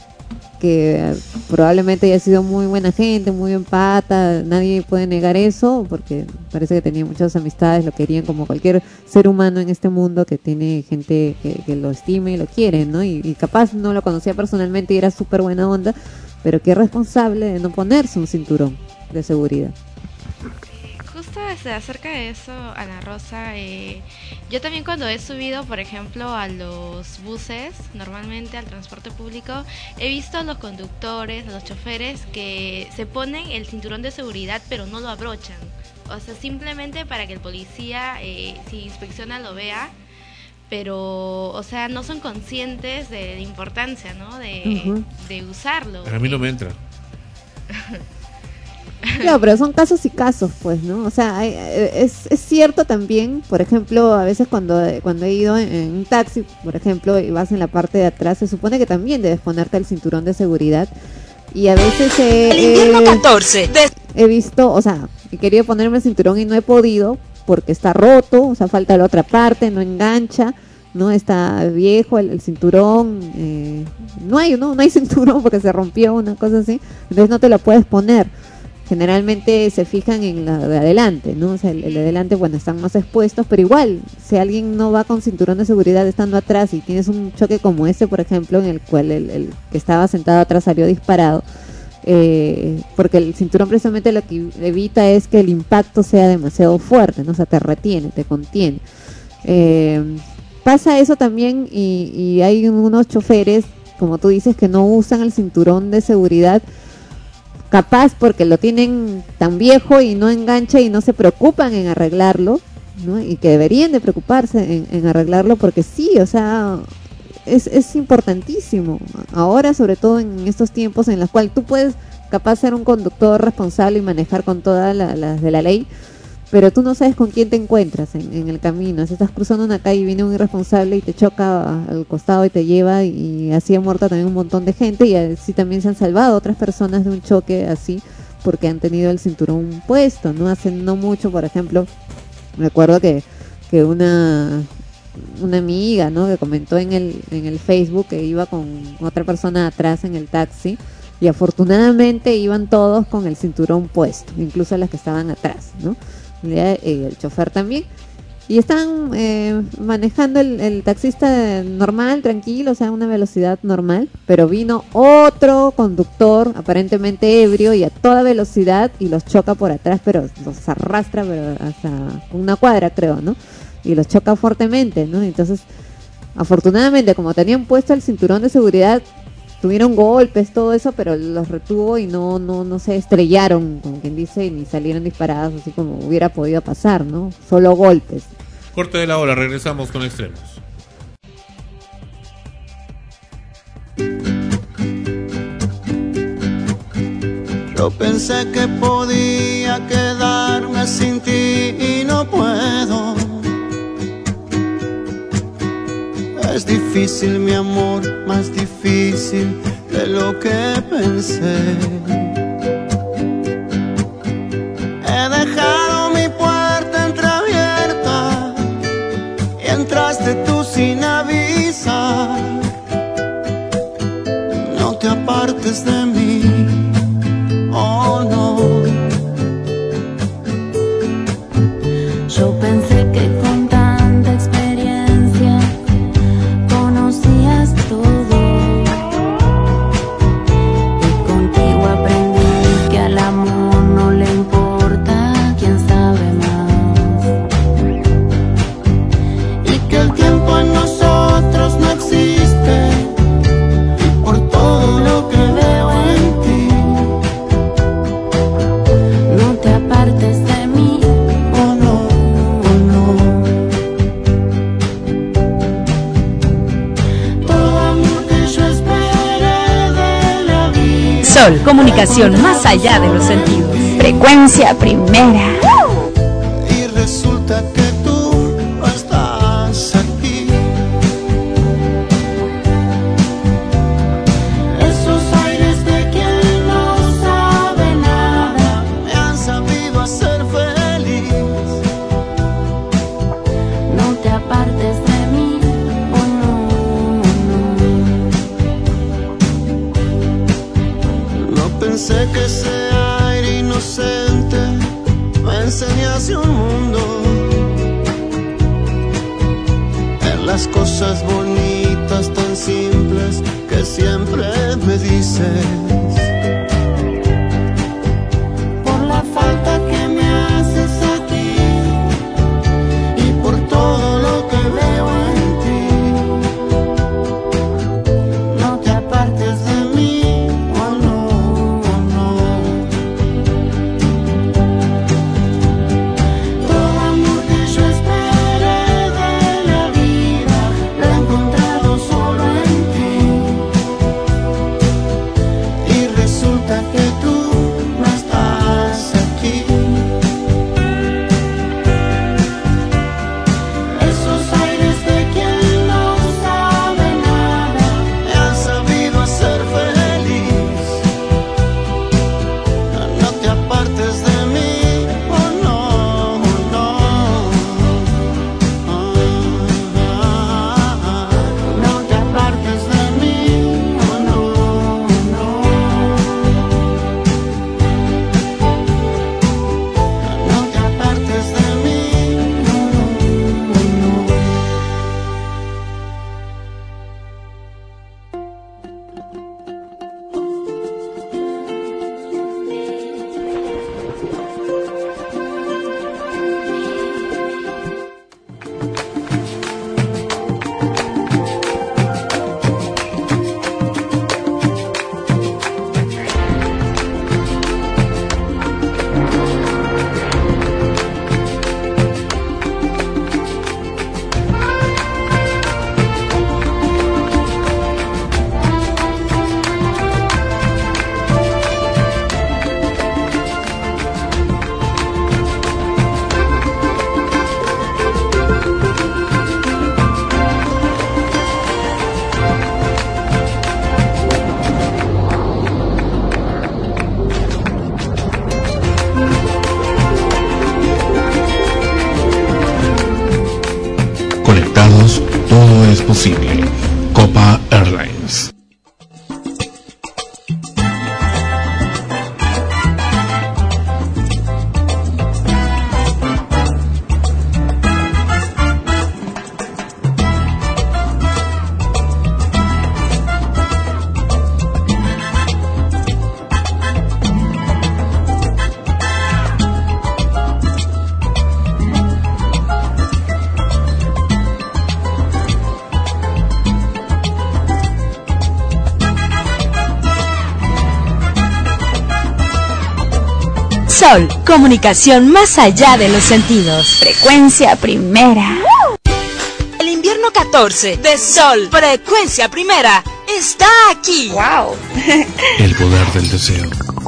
que probablemente haya sido muy buena gente, muy empata, nadie puede negar eso, porque parece que tenía muchas amistades, lo querían como cualquier ser humano en este mundo que tiene gente que lo estime y lo quiere, ¿no? Y capaz no lo conocía personalmente y era súper buena onda, pero qué responsable de no ponerse un cinturón de seguridad. Justo acerca de eso, Ana Rosa, yo también cuando he subido, por ejemplo, a los buses, normalmente al transporte público, he visto a los conductores, a los choferes que se ponen el cinturón de seguridad pero no lo abrochan. O sea, simplemente para que el policía, si inspecciona, lo vea, pero, o sea, no son conscientes de la importancia, ¿no? De usarlo. A mí no me entra. Claro, pero son casos y casos, pues, ¿no? O sea, es cierto también, por ejemplo, a veces cuando he ido en un taxi, por ejemplo, y vas en la parte de atrás, se supone que también debes ponerte el cinturón de seguridad. Y a veces he visto, o sea, he querido ponerme el cinturón y no he podido porque está roto, o sea, falta la otra parte, no engancha, no está viejo el cinturón, no hay cinturón porque se rompió, una cosa así, entonces no te lo puedes poner. Generalmente se fijan en la de adelante, ¿no? O sea, el de adelante, bueno, están más expuestos, pero igual, si alguien no va con cinturón de seguridad estando atrás y tienes un choque como ese, por ejemplo, en el cual el que estaba sentado atrás salió disparado, porque el cinturón precisamente lo que evita es que el impacto sea demasiado fuerte, ¿no? O sea, te retiene, te contiene. Pasa eso también y hay unos choferes, como tú dices, que no usan el cinturón de seguridad, capaz porque lo tienen tan viejo y no engancha y no se preocupan en arreglarlo, ¿no? Y que deberían de preocuparse en arreglarlo porque sí, o sea, es importantísimo. Ahora, sobre todo en estos tiempos en los cuales tú puedes capaz ser un conductor responsable y manejar con todas las de la ley, pero tú no sabes con quién te encuentras en el camino. Si estás cruzando una calle y viene un irresponsable y te choca al costado y te lleva, y así ha muerto también un montón de gente, y así también se han salvado otras personas de un choque así porque han tenido el cinturón puesto, ¿no? Hace no mucho, por ejemplo, recuerdo que una amiga, ¿no?, que comentó en el Facebook que iba con otra persona atrás en el taxi y afortunadamente iban todos con el cinturón puesto, incluso las que estaban atrás, ¿no? El chofer también, y están manejando el taxista normal, tranquilo, o sea, una velocidad normal, pero vino otro conductor aparentemente ebrio y a toda velocidad y los choca por atrás, pero los arrastra pero hasta una cuadra, creo, ¿no? Y los choca fuertemente, ¿no? Entonces, afortunadamente, como tenían puesto el cinturón de seguridad, tuvieron golpes, todo eso, pero los retuvo y no se estrellaron, como quien dice, ni salieron disparados así como hubiera podido pasar, ¿no? Solo golpes. Corte de la hora, regresamos con Extremos. Yo pensé que podía quedarme sin ti y no puedo. Es difícil, mi amor, más difícil de lo que pensé. He dejado mi puerta entreabierta y entraste tú sin avisar. No te apartes de mí, oh no. Yo pensé que con tanta experiencia conocías todo, y contigo aprendí que al amor no le importa quién sabe más, y que el tiempo en nosotros no existe por todo lo que veo en ti. no te apartes de mí, Oh no, oh no. Todo amor que yo esperé de la vida. Sol, comunicación más allá de los sentidos. Frecuencia primera. Y resulta que tú no estás aquí. Esos aires de quien no sabe nada me han sabido hacer feliz. No te apartes de mí, oh no. No pensé que ese aire inocente me enseñase un mundo, en las cosas bonitas tan simples que siempre me dices. Por la falta que me haces aquí y por todo lo que veo en ti. No te apartes de mí, oh no, oh no. Todo amor que yo esperé de la vida lo he encontrado solo en ti. Y todo es posible. Copa Airlines. Sol, comunicación más allá de los sentidos. Frecuencia primera. El invierno 14 de Sol, frecuencia primera, está aquí. ¡Wow! El poder del deseo.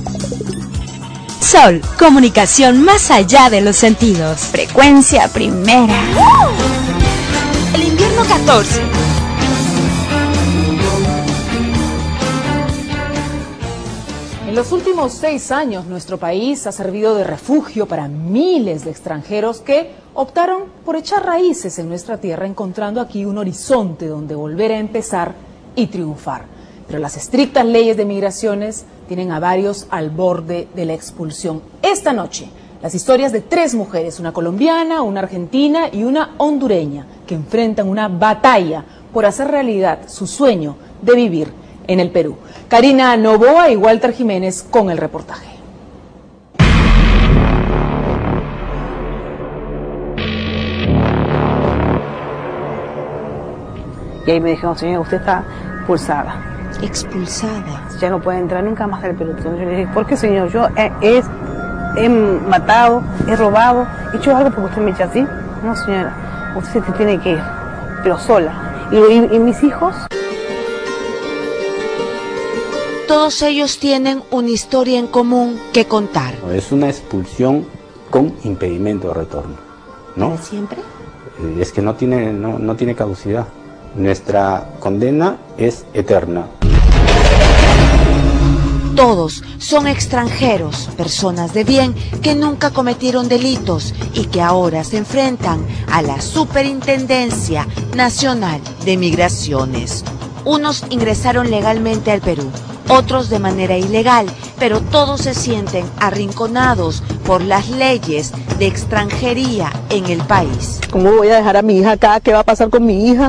Sol, comunicación más allá de los sentidos. Frecuencia primera. El invierno 14. En los últimos 6 años, nuestro país ha servido de refugio para miles de extranjeros que optaron por echar raíces en nuestra tierra, encontrando aquí un horizonte donde volver a empezar y triunfar. Pero las estrictas leyes de migraciones tienen a varios al borde de la expulsión. Esta noche, las historias de 3 mujeres, una colombiana, una argentina y una hondureña, que enfrentan una batalla por hacer realidad su sueño de vivir en el Perú. Karina Novoa y Walter Jiménez con el reportaje. Y ahí me dijeron, señora, usted está expulsada. Expulsada. Ya no puede entrar nunca más al Perú. Entonces yo le dije, ¿por qué, señor? Yo he matado, he robado, he hecho algo porque usted me echa así. No, señora, usted se tiene que ir, pero sola. ¿Y mis hijos? Todos ellos tienen una historia en común que contar. Es una expulsión con impedimento de retorno, ¿no? ¿Para siempre? Es que no tiene caducidad. Nuestra condena es eterna. Todos son extranjeros, personas de bien que nunca cometieron delitos y que ahora se enfrentan a la Superintendencia Nacional de Migraciones. Unos ingresaron legalmente al Perú, otros de manera ilegal, pero todos se sienten arrinconados por las leyes de extranjería en el país. ¿Cómo voy a dejar a mi hija acá? ¿Qué va a pasar con mi hija?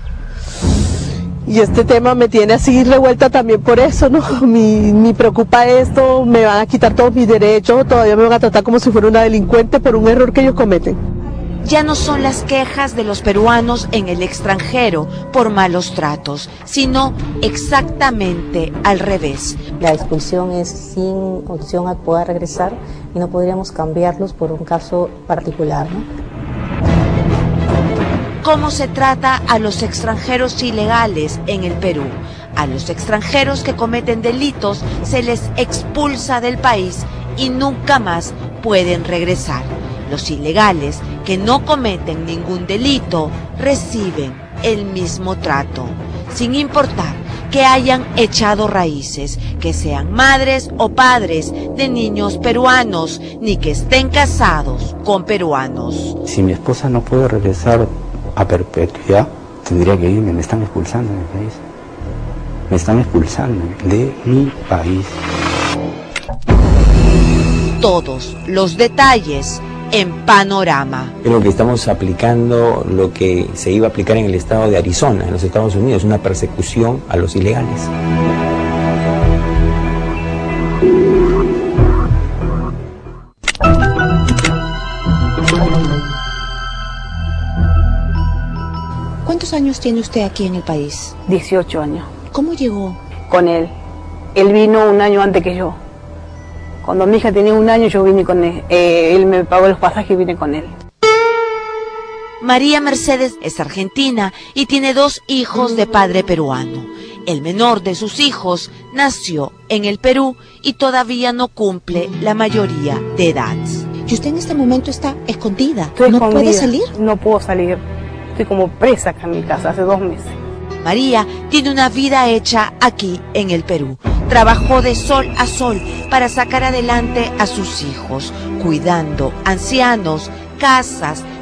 Y este tema me tiene así revuelta también por eso, ¿no? Me preocupa esto, me van a quitar todos mis derechos, todavía me van a tratar como si fuera una delincuente por un error que ellos cometen. Ya no son las quejas de los peruanos en el extranjero por malos tratos, sino exactamente al revés. La expulsión es sin opción a poder regresar y no podríamos cambiarlos por un caso particular, ¿no? ¿Cómo se trata a los extranjeros ilegales en el Perú? A los extranjeros que cometen delitos se les expulsa del país y nunca más pueden regresar. Los ilegales que no cometen ningún delito reciben el mismo trato, sin importar que hayan echado raíces, que sean madres o padres de niños peruanos, ni que estén casados con peruanos. Si mi esposa no puede regresar a perpetuidad, tendría que irme. Me están expulsando de mi país. Me están expulsando de mi país. Todos los detalles en Panorama. Creo que estamos aplicando lo que se iba a aplicar en el estado de Arizona, en los Estados Unidos, una persecución a los ilegales. ¿Cuántos años tiene usted aquí en el país? 18 años. ¿Cómo llegó? Con él. Él vino un año antes que yo. Cuando mi hija tenía 1 año, yo vine con él. Él me pagó los pasajes y vine con él. María Mercedes es argentina y tiene 2 hijos de padre peruano. El menor de sus hijos nació en el Perú y todavía no cumple la mayoría de edad. ¿Y usted en este momento está escondida? ¿No puede salir? No puedo salir. Estoy como presa acá en mi casa hace 2 meses. María tiene una vida hecha aquí en el Perú. Trabajó de sol a sol para sacar adelante a sus hijos, cuidando ancianos, casas,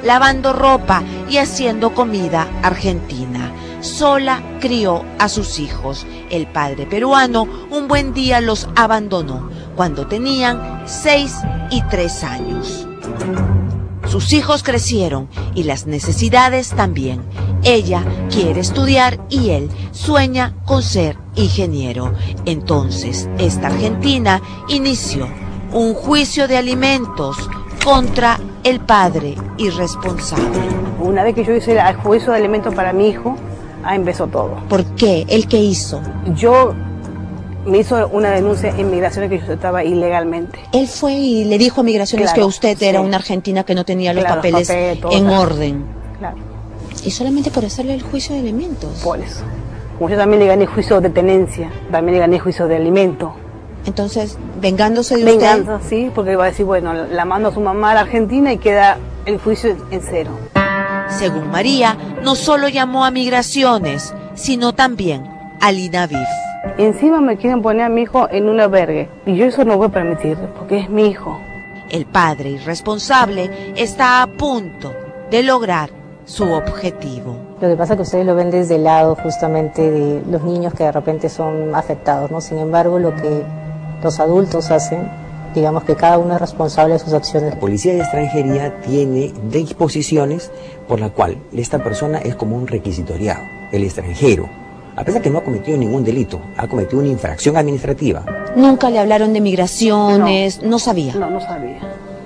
lavando ropa y haciendo comida argentina. Sola crió a sus hijos. El padre peruano un buen día los abandonó cuando tenían 6 y 3 años. Sus hijos crecieron y las necesidades también. Ella quiere estudiar y él sueña con ser ingeniero. Entonces, esta argentina inició un juicio de alimentos contra el padre irresponsable. Una vez que yo hice el juicio de alimentos para mi hijo, ahí empezó todo. ¿Por qué? ¿Él qué hizo? Me hizo una denuncia en Migraciones que yo estaba ilegalmente. Él fue y le dijo a Migraciones que usted era una argentina que no tenía los papeles en orden. Claro. ¿Y solamente por hacerle el juicio de alimentos? Por eso. Como yo también le gané juicio de tenencia, también le gané juicio de alimento. Entonces, vengándose de usted. Venganza, sí, porque va a decir, bueno, la mando a su mamá a la Argentina y queda el juicio en cero. Según María, no solo llamó a Migraciones, sino también al INAVIF. Encima me quieren poner a mi hijo en un albergue y yo eso no voy a permitir porque es mi hijo. El padre irresponsable está a punto de lograr su objetivo. Lo que pasa es que ustedes lo ven desde el lado justamente de los niños que de repente son afectados, ¿no? Sin embargo, lo que los adultos hacen, digamos que cada uno es responsable de sus acciones. La Policía de Extranjería tiene disposiciones por la cual esta persona es como un requisitoriado, el extranjero. A pesar que no ha cometido ningún delito, ha cometido una infracción administrativa. ¿Nunca le hablaron de migraciones? No sabía. No sabía.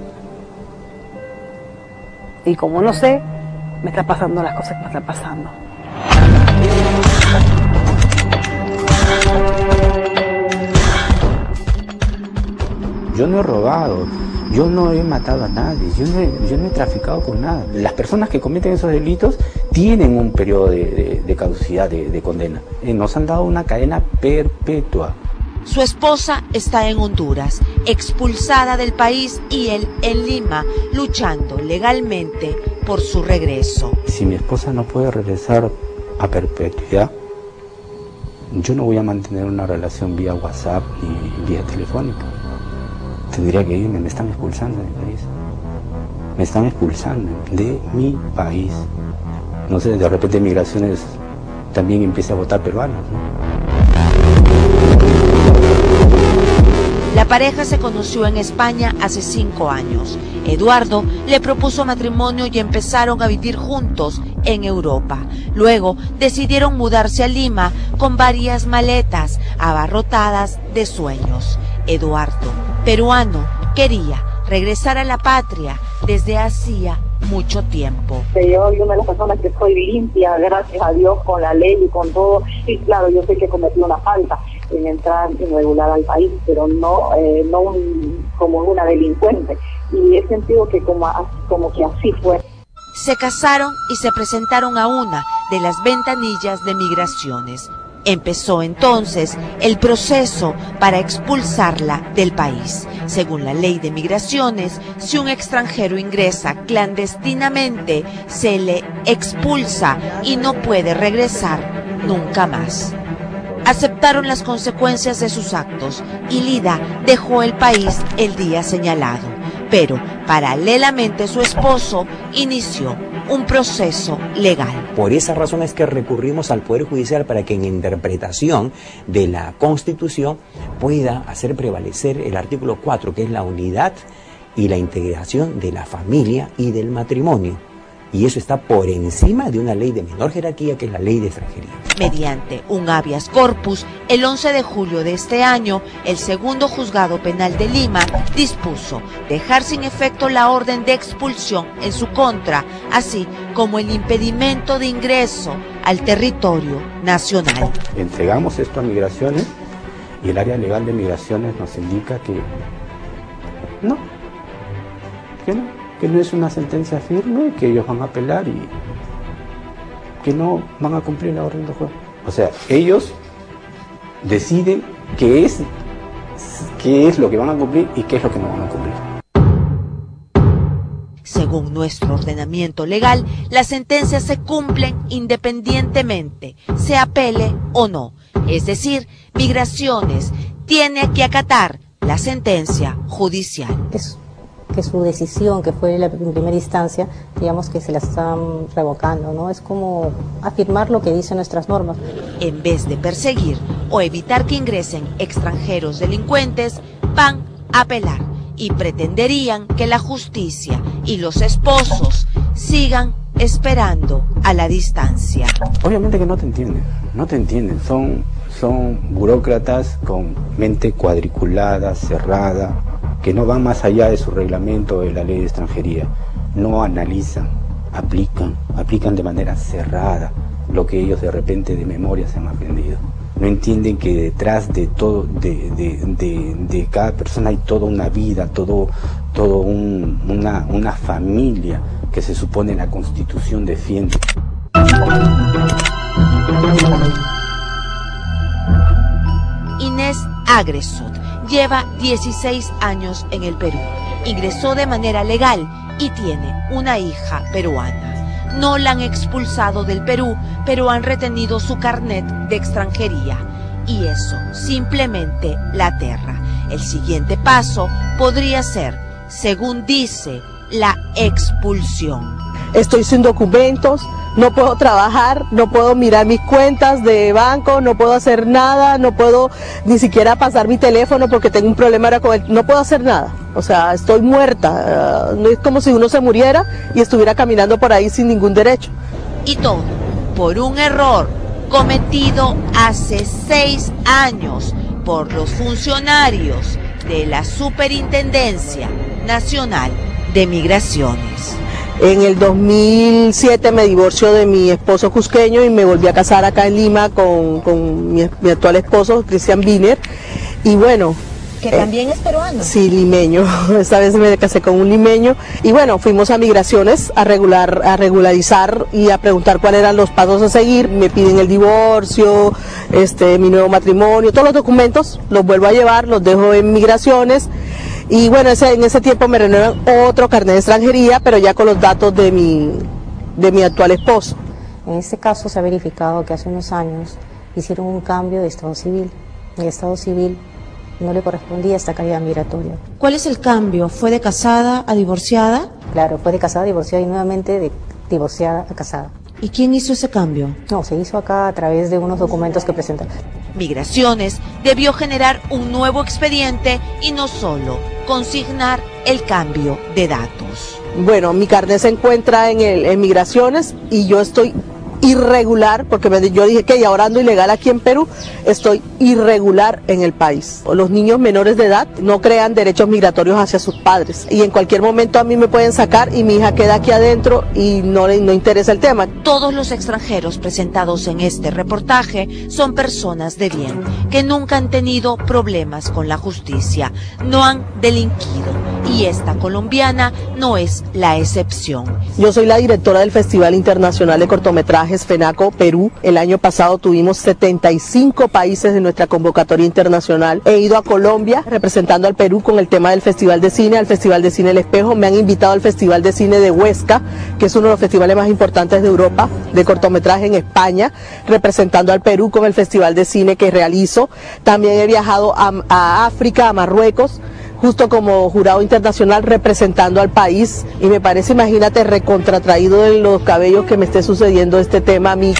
Y como no sé, me están pasando las cosas que me están pasando. Yo no he robado, yo no he matado a nadie, yo no he traficado con nada. Las personas que cometen esos delitos tienen un periodo de caducidad de condena. Nos han dado una cadena perpetua. Su esposa está en Honduras, expulsada del país, y él en Lima, luchando legalmente por su regreso. Si mi esposa no puede regresar a perpetuidad, yo no voy a mantener una relación vía WhatsApp ni vía telefónica. Tendría que irme, me están expulsando del país. Me están expulsando de mi país. No sé, de repente Migraciones también empieza a votar peruanos, ¿no? La pareja se conoció en España hace 5 años. Eduardo le propuso matrimonio y empezaron a vivir juntos en Europa. Luego decidieron mudarse a Lima con varias maletas abarrotadas de sueños. Eduardo, peruano, quería regresar a la patria desde hacía mucho tiempo. Yo soy una de las personas que estoy limpia, gracias a Dios, con la ley y con todo. Y claro, yo sé que cometí una falta en entrar irregular al país, pero no como una delincuente. Y he sentido que como que así fue. Se casaron y se presentaron a una de las ventanillas de Migraciones. Empezó entonces el proceso para expulsarla del país. Según la ley de migraciones, si un extranjero ingresa clandestinamente, se le expulsa y no puede regresar nunca más. Aceptaron las consecuencias de sus actos y Lida dejó el país el día señalado. Pero paralelamente su esposo inició un proceso legal. Por esas razones que recurrimos al Poder Judicial para que en interpretación de la Constitución pueda hacer prevalecer el artículo 4, que es la unidad y la integración de la familia y del matrimonio. Y eso está por encima de una ley de menor jerarquía, que es la ley de extranjería. Mediante un habeas corpus, el 11 de julio de este año, el segundo juzgado penal de Lima dispuso dejar sin efecto la orden de expulsión en su contra, así como el impedimento de ingreso al territorio nacional. Entregamos esto a Migraciones y el área legal de Migraciones nos indica que no es una sentencia firme, que ellos van a apelar y que no van a cumplir la orden de juez. O sea, ellos deciden qué es lo que van a cumplir y qué es lo que no van a cumplir. Según nuestro ordenamiento legal, las sentencias se cumplen independientemente, se apele o no. Es decir, Migraciones tiene que acatar la sentencia judicial. que su decisión, que fue en primera instancia, digamos que se la están revocando, ¿no? Es como afirmar lo que dicen nuestras normas. En vez de perseguir o evitar que ingresen extranjeros delincuentes, van a apelar y pretenderían que la justicia y los esposos sigan esperando a la distancia. Obviamente que no te entienden, son burócratas con mente cuadriculada, cerrada, que no van más allá de su reglamento de la ley de extranjería, no analizan, aplican de manera cerrada lo que ellos de repente de memoria se han aprendido. No entienden que detrás de todo, de cada persona hay toda una vida, una familia que se supone la Constitución defiende. Inés Agresot lleva 16 años en el Perú. Ingresó de manera legal y tiene una hija peruana. No la han expulsado del Perú, pero han retenido su carnet de extranjería. Y eso simplemente la aterra. El siguiente paso podría ser, según dice, la expulsión. Estoy sin documentos, no puedo trabajar, no puedo mirar mis cuentas de banco, no puedo hacer nada, no puedo ni siquiera pasar mi teléfono porque tengo un problema, no puedo hacer nada. O sea, estoy muerta, no es como si uno se muriera y estuviera caminando por ahí sin ningún derecho. Y todo por un error cometido hace 6 años por los funcionarios de la Superintendencia Nacional de Migraciones. En el 2007 me divorcio de mi esposo cusqueño y me volví a casar acá en Lima con mi actual esposo, Cristian Wiener. Y bueno... Que también es peruano. Sí, limeño. Esta vez me casé con un limeño. Y bueno, fuimos a migraciones a regularizar y a preguntar cuáles eran los pasos a seguir. Me piden el divorcio, mi nuevo matrimonio, todos los documentos los vuelvo a llevar, los dejo en migraciones. Y bueno, en ese tiempo me renuevan otro carnet de extranjería, pero ya con los datos de mi actual esposo. En este caso se ha verificado que hace unos años hicieron un cambio de estado civil. El estado civil no le correspondía esta calidad migratoria. ¿Cuál es el cambio? ¿Fue de casada a divorciada? Claro, fue de casada a divorciada y nuevamente de divorciada a casada. ¿Y quién hizo ese cambio? No, se hizo acá a través de unos documentos que presentaron. Migraciones debió generar un nuevo expediente y no solo consignar el cambio de datos. Bueno, mi carnet se encuentra en migraciones y yo estoy irregular, porque yo dije que ahora ando ilegal aquí en Perú, estoy irregular en el país. Los niños menores de edad no crean derechos migratorios hacia sus padres y en cualquier momento a mí me pueden sacar y mi hija queda aquí adentro y no interesa el tema. Todos los extranjeros presentados en este reportaje son personas de bien, que nunca han tenido problemas con la justicia, no han delinquido y esta colombiana no es la excepción. Yo soy la directora del Festival Internacional de Cortometrajes FENACO Perú. El año pasado tuvimos 75 países en nuestra convocatoria internacional. He ido a Colombia representando al Perú con el tema del Festival de Cine, al Festival de Cine El Espejo. Me han invitado al Festival de Cine de Huesca, que es uno de los festivales más importantes de Europa de cortometraje en España, representando al Perú con el Festival de Cine que realizo. También he viajado a África, a Marruecos, justo como jurado internacional representando al país, y me parece, imagínate, recontratraído de los cabellos que me esté sucediendo este tema a mí.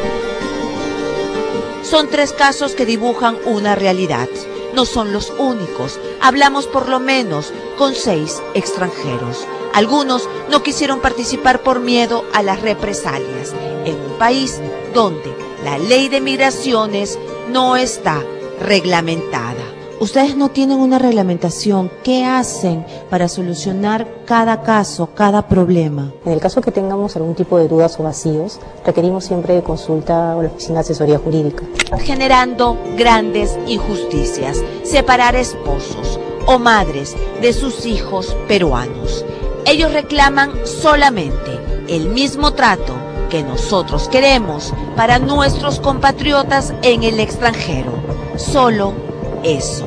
Son 3 casos que dibujan una realidad. No son los únicos. Hablamos por lo menos con 6 extranjeros. Algunos no quisieron participar por miedo a las represalias, en un país donde la ley de migraciones no está reglamentada. Ustedes no tienen una reglamentación. ¿Qué hacen para solucionar cada caso, cada problema? En el caso que tengamos algún tipo de dudas o vacíos, requerimos siempre de consulta a la Oficina de Asesoría Jurídica. Generando grandes injusticias, separar esposos o madres de sus hijos peruanos. Ellos reclaman solamente el mismo trato que nosotros queremos para nuestros compatriotas en el extranjero. Solo eso.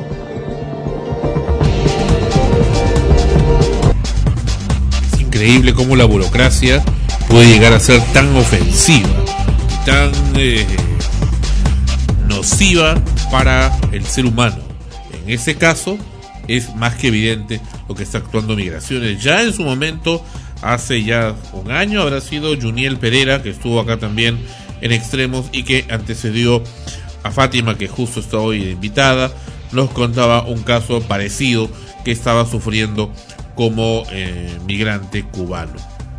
Es increíble cómo la burocracia puede llegar a ser tan ofensiva y tan nociva para el ser humano. En ese caso, es más que evidente lo que está actuando Migraciones. Ya en su momento, hace ya un año, habrá sido Juniel Pereira, que estuvo acá también en Extremos y que antecedió a Fátima, que justo está hoy de invitada, nos contaba un caso parecido que estaba sufriendo como migrante cubano.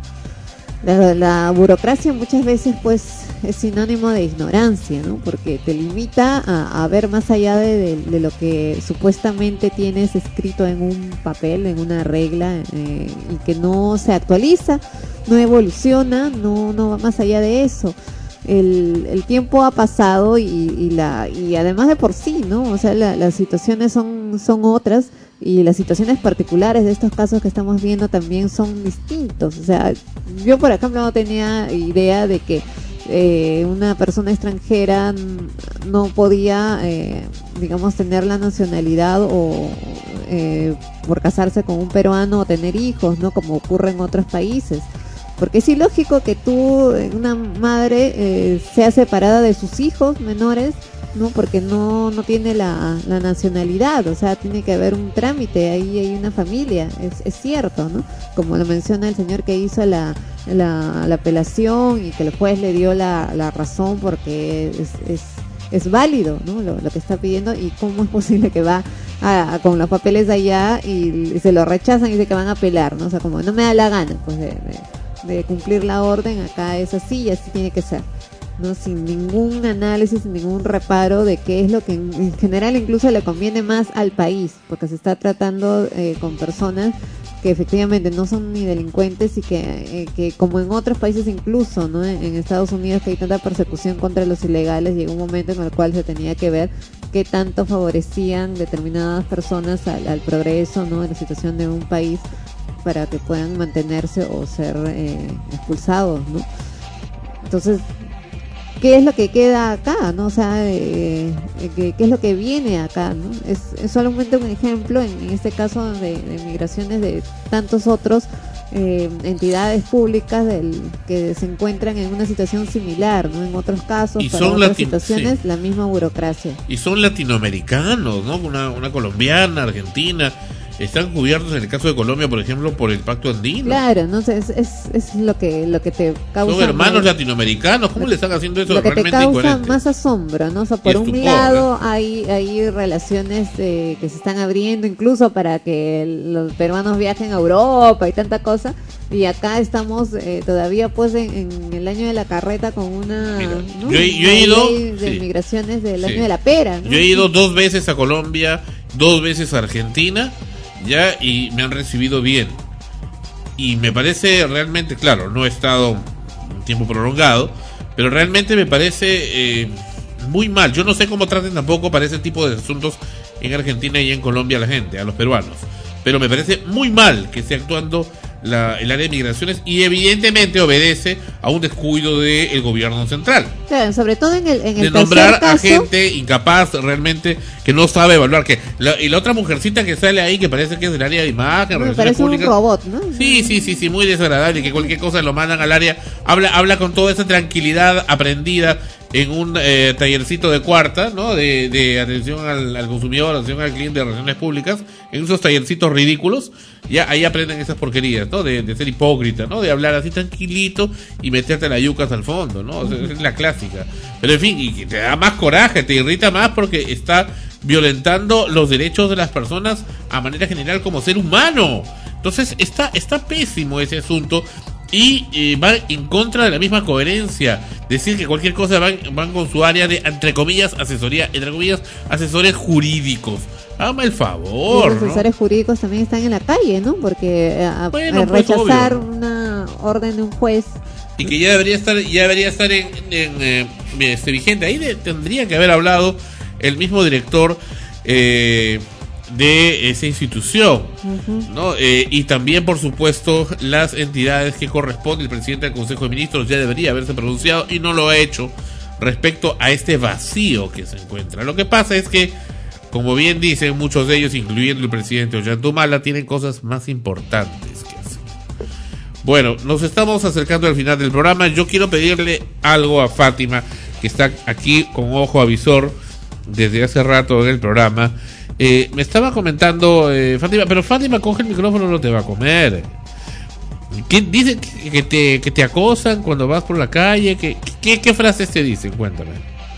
La burocracia muchas veces pues es sinónimo de ignorancia, ¿no? Porque te limita a ver más allá de lo que supuestamente tienes escrito en un papel, en una regla, y que no se actualiza, no evoluciona, no va más allá de eso. El tiempo ha pasado y además de por sí, ¿no? O sea, las situaciones son otras, y las situaciones particulares de estos casos que estamos viendo también son distintos. O sea, yo por ejemplo no tenía idea de que una persona extranjera no podía, digamos, tener la nacionalidad o por casarse con un peruano o tener hijos, ¿no? Como ocurre en otros países. Porque es ilógico que una madre sea separada de sus hijos menores, ¿no? Porque no tiene la nacionalidad, o sea, tiene que haber un trámite, ahí hay una familia, es cierto, ¿no? Como lo menciona el señor que hizo la apelación y que el juez le dio la razón porque es válido, ¿no? Lo que está pidiendo, y cómo es posible que va con los papeles de allá y se lo rechazan y dice que van a apelar, ¿no? O sea, como no me da la gana, pues de cumplir la orden, acá es así y así tiene que ser, ¿no? Sin ningún análisis, sin ningún reparo de qué es lo que en general incluso le conviene más al país, porque se está tratando con personas que efectivamente no son ni delincuentes y que como en otros países incluso, ¿no? En Estados Unidos, que hay tanta persecución contra los ilegales, llegó un momento en el cual se tenía que ver qué tanto favorecían determinadas personas al progreso, ¿no? En la situación de un país, para que puedan mantenerse o ser expulsados, ¿no? Entonces, ¿qué es lo que queda acá, no? O sea, ¿qué es lo que viene acá, no? Es solamente un ejemplo, en este caso de migraciones, de tantos otros entidades públicas que se encuentran en una situación similar, ¿no? En otros casos, y para son otras situaciones, sí, la misma burocracia. Y son latinoamericanos, ¿no? Una colombiana, argentina, están cubiertos en el caso de Colombia, por ejemplo, por el Pacto Andino. Claro, no sé, es lo que te causa. Son hermanos latinoamericanos, ¿cómo le están haciendo eso? Lo que te Realmente causa incoherente. más asombro, ¿no? O sea, por un lado hay relaciones que se están abriendo incluso para que los peruanos viajen a Europa y tanta cosa, y acá estamos todavía pues en el año de la carreta con una, ¿no? Yo he ido ley de sí, migraciones del sí, año de la pera, ¿no? Yo he ido 2 veces a Colombia, 2 veces a Argentina, ya, y me han recibido bien. Y me parece realmente, claro, no he estado un tiempo prolongado, pero realmente me parece muy mal. Yo no sé cómo traten tampoco para ese tipo de asuntos en Argentina y en Colombia a la gente, a los peruanos. Pero me parece muy mal que esté actuando el área de migraciones, y evidentemente obedece a un descuido del gobierno central. Claro, sobre todo en el De nombrar a gente incapaz realmente, que no sabe evaluar. Y la otra mujercita que sale ahí, que parece que es del área de imagen, Me relaciones parece públicas. un robot, ¿no? Sí, muy desagradable, que cualquier cosa lo mandan al área. Habla con toda esa tranquilidad aprendida en un tallercito de cuarta, ¿no? De atención al consumidor, atención al cliente, de relaciones públicas, en esos tallercitos ridículos. Ya ahí aprenden esas porquerías, ¿no? De ser hipócrita, ¿no? De hablar así tranquilito y meterte la yuca hasta el fondo, ¿no? O sea, es la clásica. Pero en fin, y te da más coraje, te irrita más porque está violentando los derechos de las personas a manera general como ser humano. Entonces está pésimo ese asunto. Y va en contra de la misma coherencia. Decir que cualquier cosa van con su área de, entre comillas, asesoría, entre comillas, asesores jurídicos. Hágame el favor. Los asesores jurídicos también están en la calle, ¿no? Porque Bueno, pues, rechazar obvio, una orden de un juez. y que ya debería estar en vigente. Ahí tendría que haber hablado el mismo director de esa institución, ¿no? Y también, por supuesto, las entidades que corresponden. El presidente del Consejo de Ministros ya debería haberse pronunciado y no lo ha hecho respecto a este vacío que se encuentra. Lo que pasa es que, como bien dicen muchos de ellos, incluyendo el presidente Ollantumala, tienen cosas más importantes que hacer. Bueno, nos estamos acercando al final del programa. Yo quiero pedirle algo a Fátima, que está aquí con ojo avisor desde hace rato en el programa, Me estaba comentando Fátima, pero Fátima coge el micrófono, no te va a comer. ¿Quién dice que te acosan cuando vas por la calle? ¿Qué frases te dicen? Cuéntame.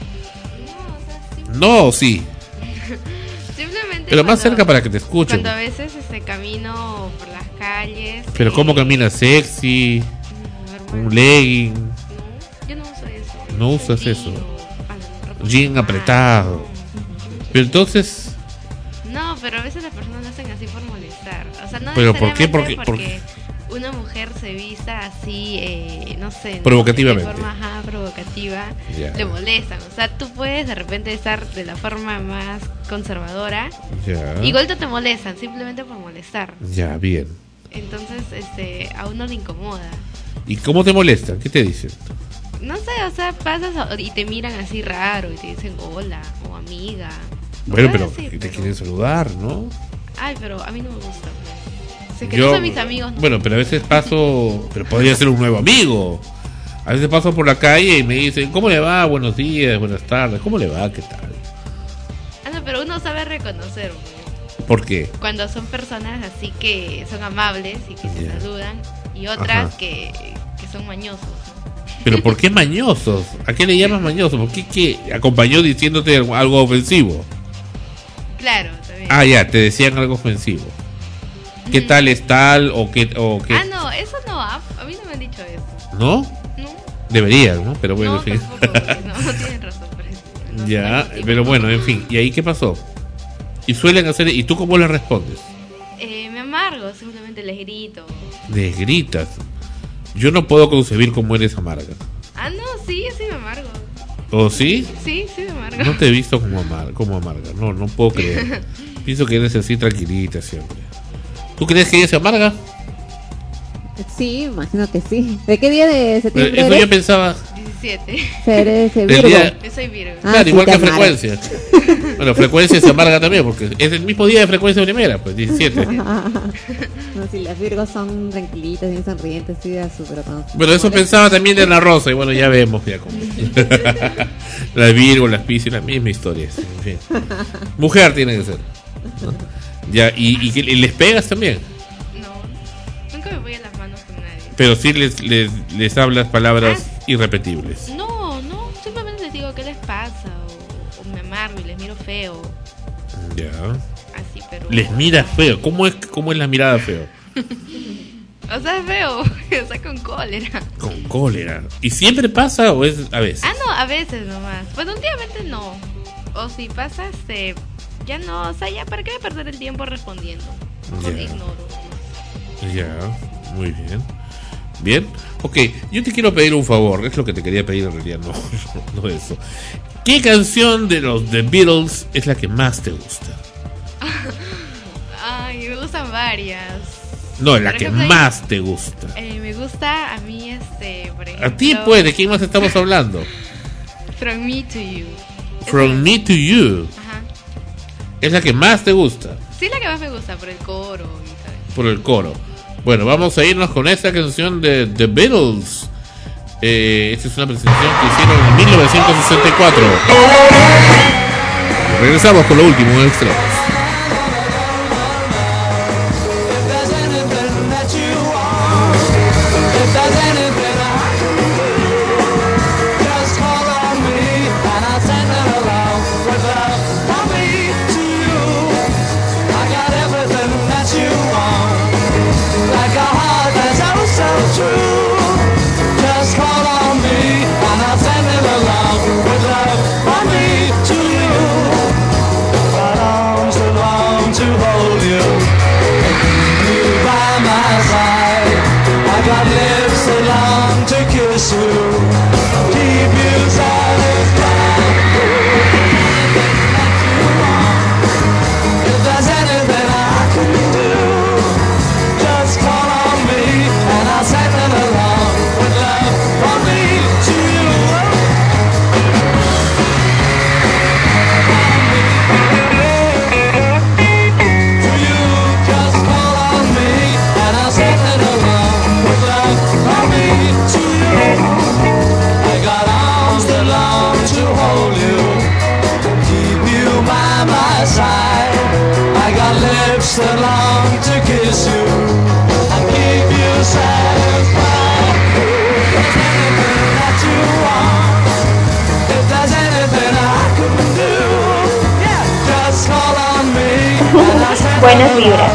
No, sí. Simplemente pero más cerca para que te escuchen. Cuando a veces camino por las calles. Pero ¿cómo caminas? Sexy, un legging. No, yo no uso eso. No usas eso. Jean apretado. Pero entonces. No, pero a veces las personas lo hacen así por molestar. O sea, no. Pero ¿por qué? Porque una mujer se vista así, no sé, provocativamente. De forma provocativa, ya. Le molestan. O sea, tú puedes de repente estar de la forma más conservadora, ya. Igual te molestan, simplemente por molestar. Ya, bien. Entonces, a uno le incomoda. ¿Y cómo te molestan? ¿Qué te dicen? No sé, o sea, pasas y te miran así raro y te dicen hola o amiga. Bueno, pero así, te quieren saludar, ¿no? Ay, pero a mí no me gusta. Sé que no son mis amigos. No. Bueno, pero a veces paso, pero podría ser un nuevo amigo. A veces paso por la calle y me dicen, ¿cómo le va? Buenos días, buenas tardes. ¿Cómo le va? ¿Qué tal? Ah, no, pero uno sabe reconocer. ¿Por qué? Cuando son personas así que son amables y que te saludan y otras que son mañosos. ¿Pero por qué mañosos? ¿A qué le llamas mañoso? ¿Por qué acompañó diciéndote algo ofensivo? Claro, también. Ah, ya, te decían algo ofensivo. ¿Qué tal es tal o qué? Ah, no, eso no, a mí no me han dicho eso. ¿No? No. Deberían, ¿no? Pero bueno, no, en fin. No tienen razón por eso. No, ya, pero bueno, en fin. ¿Y ahí qué pasó? Y suelen hacer, ¿y tú cómo les respondes? Me amargo, simplemente les grito. Les gritas. Yo no puedo concebir cómo eres amarga. Ah, no, sí me amargo. ¿O sí? Sí me amargo. No te he visto como amarga. No puedo creer. Pienso que eres así tranquilita siempre. ¿Tú crees que ella se amarga? Sí, imagino que sí. ¿De qué día de septiembre Eso eres? yo pensaba. 17. Eres Virgo. Yo soy Virgo. Claro, igual que Frecuencia. Bueno, Frecuencia se amarga también porque es el mismo día de Frecuencia primera, pues 17. No, si las Virgos son tranquilitas, bien sonrientes, sí, pero no. Bueno, eso pensaba también de la Rosa y bueno, ya vemos ya cómo. Las Virgo, las Piscis, la misma historia. En fin. Mujer tiene que ser, ¿no? Ya, y les pegas también. No, nunca me voy a las manos con nadie. Pero sí les hablas palabras irrepetibles. No, simplemente les digo qué les pasa o me amargo y les miro feo. Ya. Así, pero. Les miras feo. ¿Cómo es la mirada feo? O sea, es feo, o sea, con cólera. Con cólera. ¿Y siempre pasa o es a veces? Ah, no, a veces nomás. Pues últimamente no. O si pasa, ya no, o sea, ya para qué perder el tiempo respondiendo. Mejor ignoro. Ya, muy bien. Bien, ok, yo te quiero pedir un favor, es lo que te quería pedir en realidad, no eso. ¿Qué canción de los The Beatles es la que más te gusta? Ay, me gustan varias. No, la que más te gusta. Me gusta a mí, por ejemplo. A ti, pues, ¿de quién más estamos hablando? From Me to You. From Me to You. Ajá. Es la que más te gusta. Sí, la que más me gusta, por el coro y tal. Por el coro. Bueno, vamos a irnos con esta canción de The Beatles. Esta es una presentación que hicieron en 1964. Regresamos con lo último en Extremos. But buenas vibras.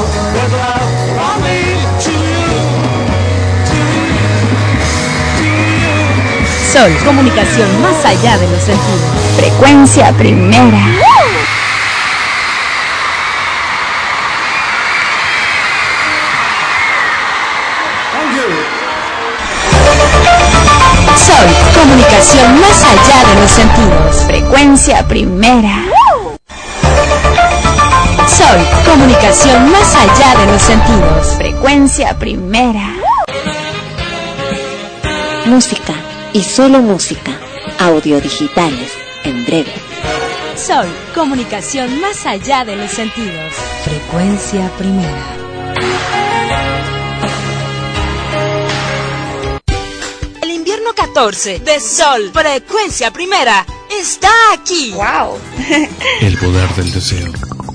Sol, comunicación más allá de los sentidos. Frecuencia primera. Sol, comunicación más allá de los sentidos. Frecuencia primera. Sol, comunicación más allá de los sentidos. Frecuencia primera. Música y solo música. Audio digitales en breve. Sol, comunicación más allá de los sentidos. Frecuencia primera. El invierno 14 de Sol, frecuencia primera, está aquí. ¡Wow! El poder del deseo.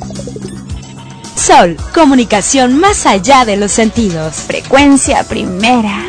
Sol, comunicación más allá de los sentidos. Frecuencia primera.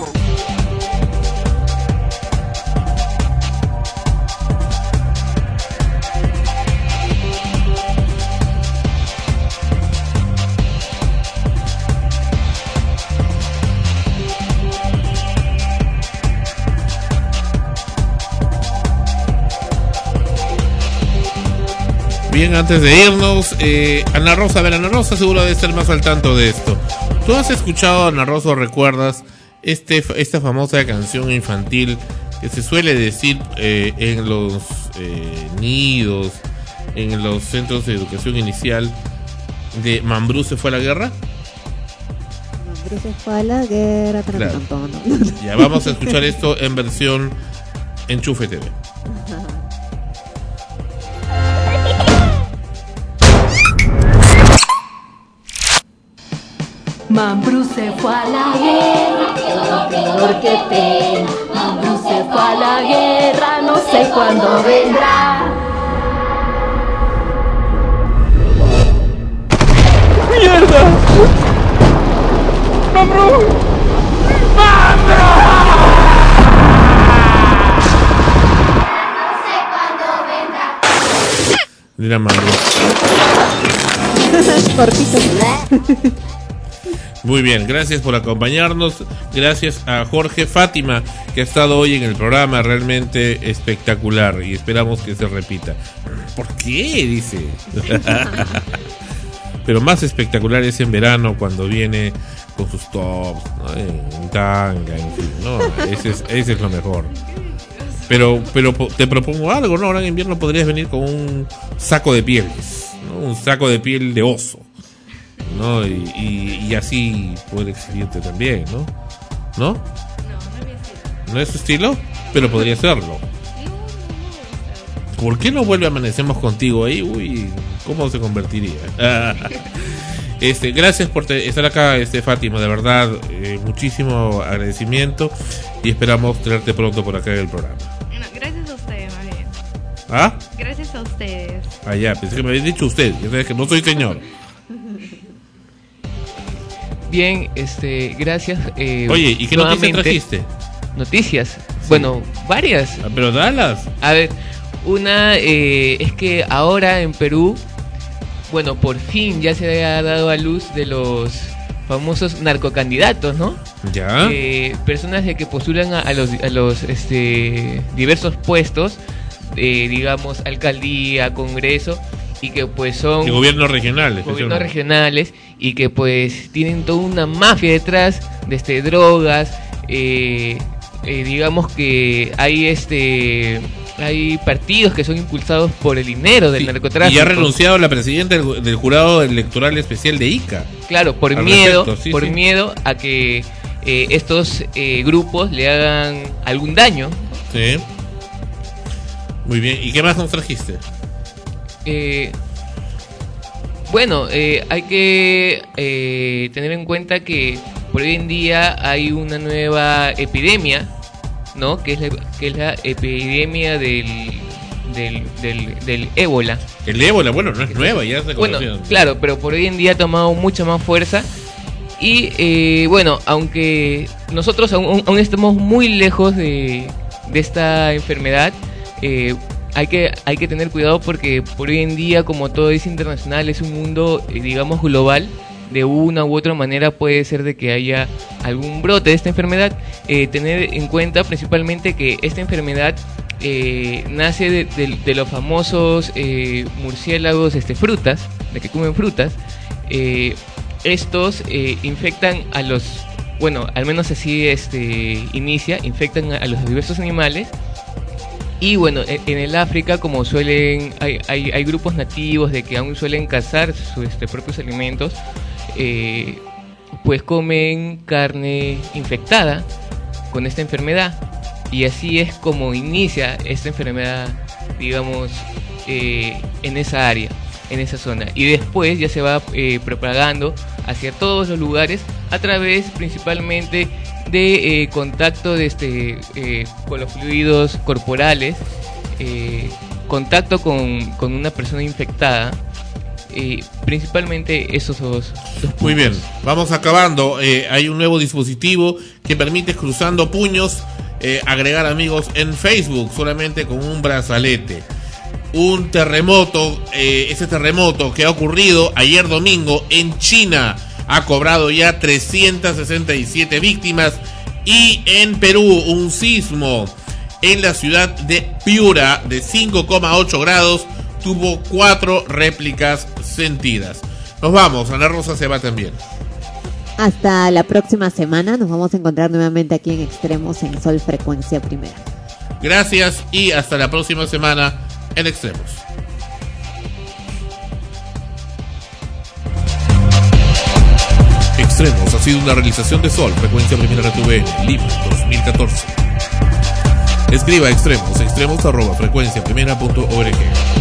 Bien, antes de irnos, Ana Rosa, a ver, Ana Rosa seguro debe estar más al tanto de esto. ¿Tú has escuchado, Ana Rosa, o recuerdas esta famosa canción infantil que se suele decir en los nidos, en los centros de educación inicial, de Mambrú se fue a la guerra? Mambrú se fue a la guerra, claro. Ya vamos a escuchar esto en versión Enchufe TV. Mambrú se fue a la guerra, quedó peor que pena. Mambrú se fue a la guerra, no sé cuándo vendrá. ¡Mierda! ¡Mambrú! ¡Mambrú! No sé cuándo vendrá. Mira, Mambrú. Cortito. Muy bien, gracias por acompañarnos. Gracias a Jorge Fátima, que ha estado hoy en el programa, realmente espectacular, y esperamos que se repita. ¿Por qué? Dice. Pero más espectacular es en verano, cuando viene con sus tops, ¿no? En tanga, en fin, ¿no? Ese es lo mejor. Pero te propongo algo, ¿no? Ahora en invierno podrías venir con un saco de pieles, ¿no? Un saco de piel de oso, ¿no? Y así poder exhibirte también, ¿no? ¿No? ¿No es su estilo? Pero podría serlo. ¿Por qué no vuelve a Amanecemos Contigo ahí? Uy, ¿cómo se convertiría? Gracias por estar acá, Fátima, de verdad, muchísimo agradecimiento, y esperamos tenerte pronto por acá en el programa. No, gracias a ustedes, más bien. ¿Ah? Gracias a ustedes. Ah, ya, pensé que me habías dicho usted, ya sabes que no soy señor. Bien, gracias. Oye, ¿y qué noticias trajiste? Noticias, sí. Bueno, varias. Pero dalas. A ver, una es que ahora en Perú, bueno, por fin ya se ha dado a luz de los famosos narcocandidatos, ¿no? Ya. Personas de que postulan a los diversos puestos, digamos, alcaldía, congreso, y que pues son de gobiernos regionales, y que pues tienen toda una mafia detrás de drogas, digamos que hay partidos que son impulsados por el dinero del narcotráfico. Y ha renunciado la presidenta del jurado electoral especial de Ica. Claro, por miedo a que estos grupos le hagan algún daño. Sí. Muy bien, ¿y qué más nos trajiste? Bueno, hay que tener en cuenta que por hoy en día hay una nueva epidemia, ¿no? Que es la epidemia del ébola. El ébola, bueno, no es nueva, ya se conoció. Bueno, claro, pero por hoy en día ha tomado mucha más fuerza. Y bueno, aunque nosotros aún estamos muy lejos de esta enfermedad, hay que tener cuidado porque por hoy en día, como todo es internacional, es un mundo, digamos, global. De una u otra manera puede ser de que haya algún brote de esta enfermedad. Tener en cuenta principalmente que esta enfermedad nace de los famosos murciélagos frutas, de que comen frutas. Estos infectan a los, bueno, al menos así infectan a los diversos animales. Y bueno, en el África, como hay grupos nativos de que aún suelen cazar sus propios alimentos, pues comen carne infectada con esta enfermedad, y así es como inicia esta enfermedad, digamos, en esa área, en esa zona, y después ya se va propagando hacia todos los lugares a través principalmente de contacto con los fluidos corporales, contacto con una persona infectada. Principalmente esos dos puntos. Muy bien, vamos acabando. Hay un nuevo dispositivo que permite, cruzando puños, agregar amigos en Facebook solamente con un brazalete. Un terremoto, ese terremoto que ha ocurrido ayer domingo en China ha cobrado ya 367 víctimas, y en Perú un sismo en la ciudad de Piura de 5,8 grados tuvo 4 réplicas sentidas. Nos vamos, Ana Rosa se va también. Hasta la próxima semana, nos vamos a encontrar nuevamente aquí en Extremos en Sol Frecuencia Primera. Gracias y hasta la próxima semana en Extremos. Extremos ha sido una realización de Sol Frecuencia Primera RTV Lima 2014. Escriba extremos@frecuenciaprimera.org.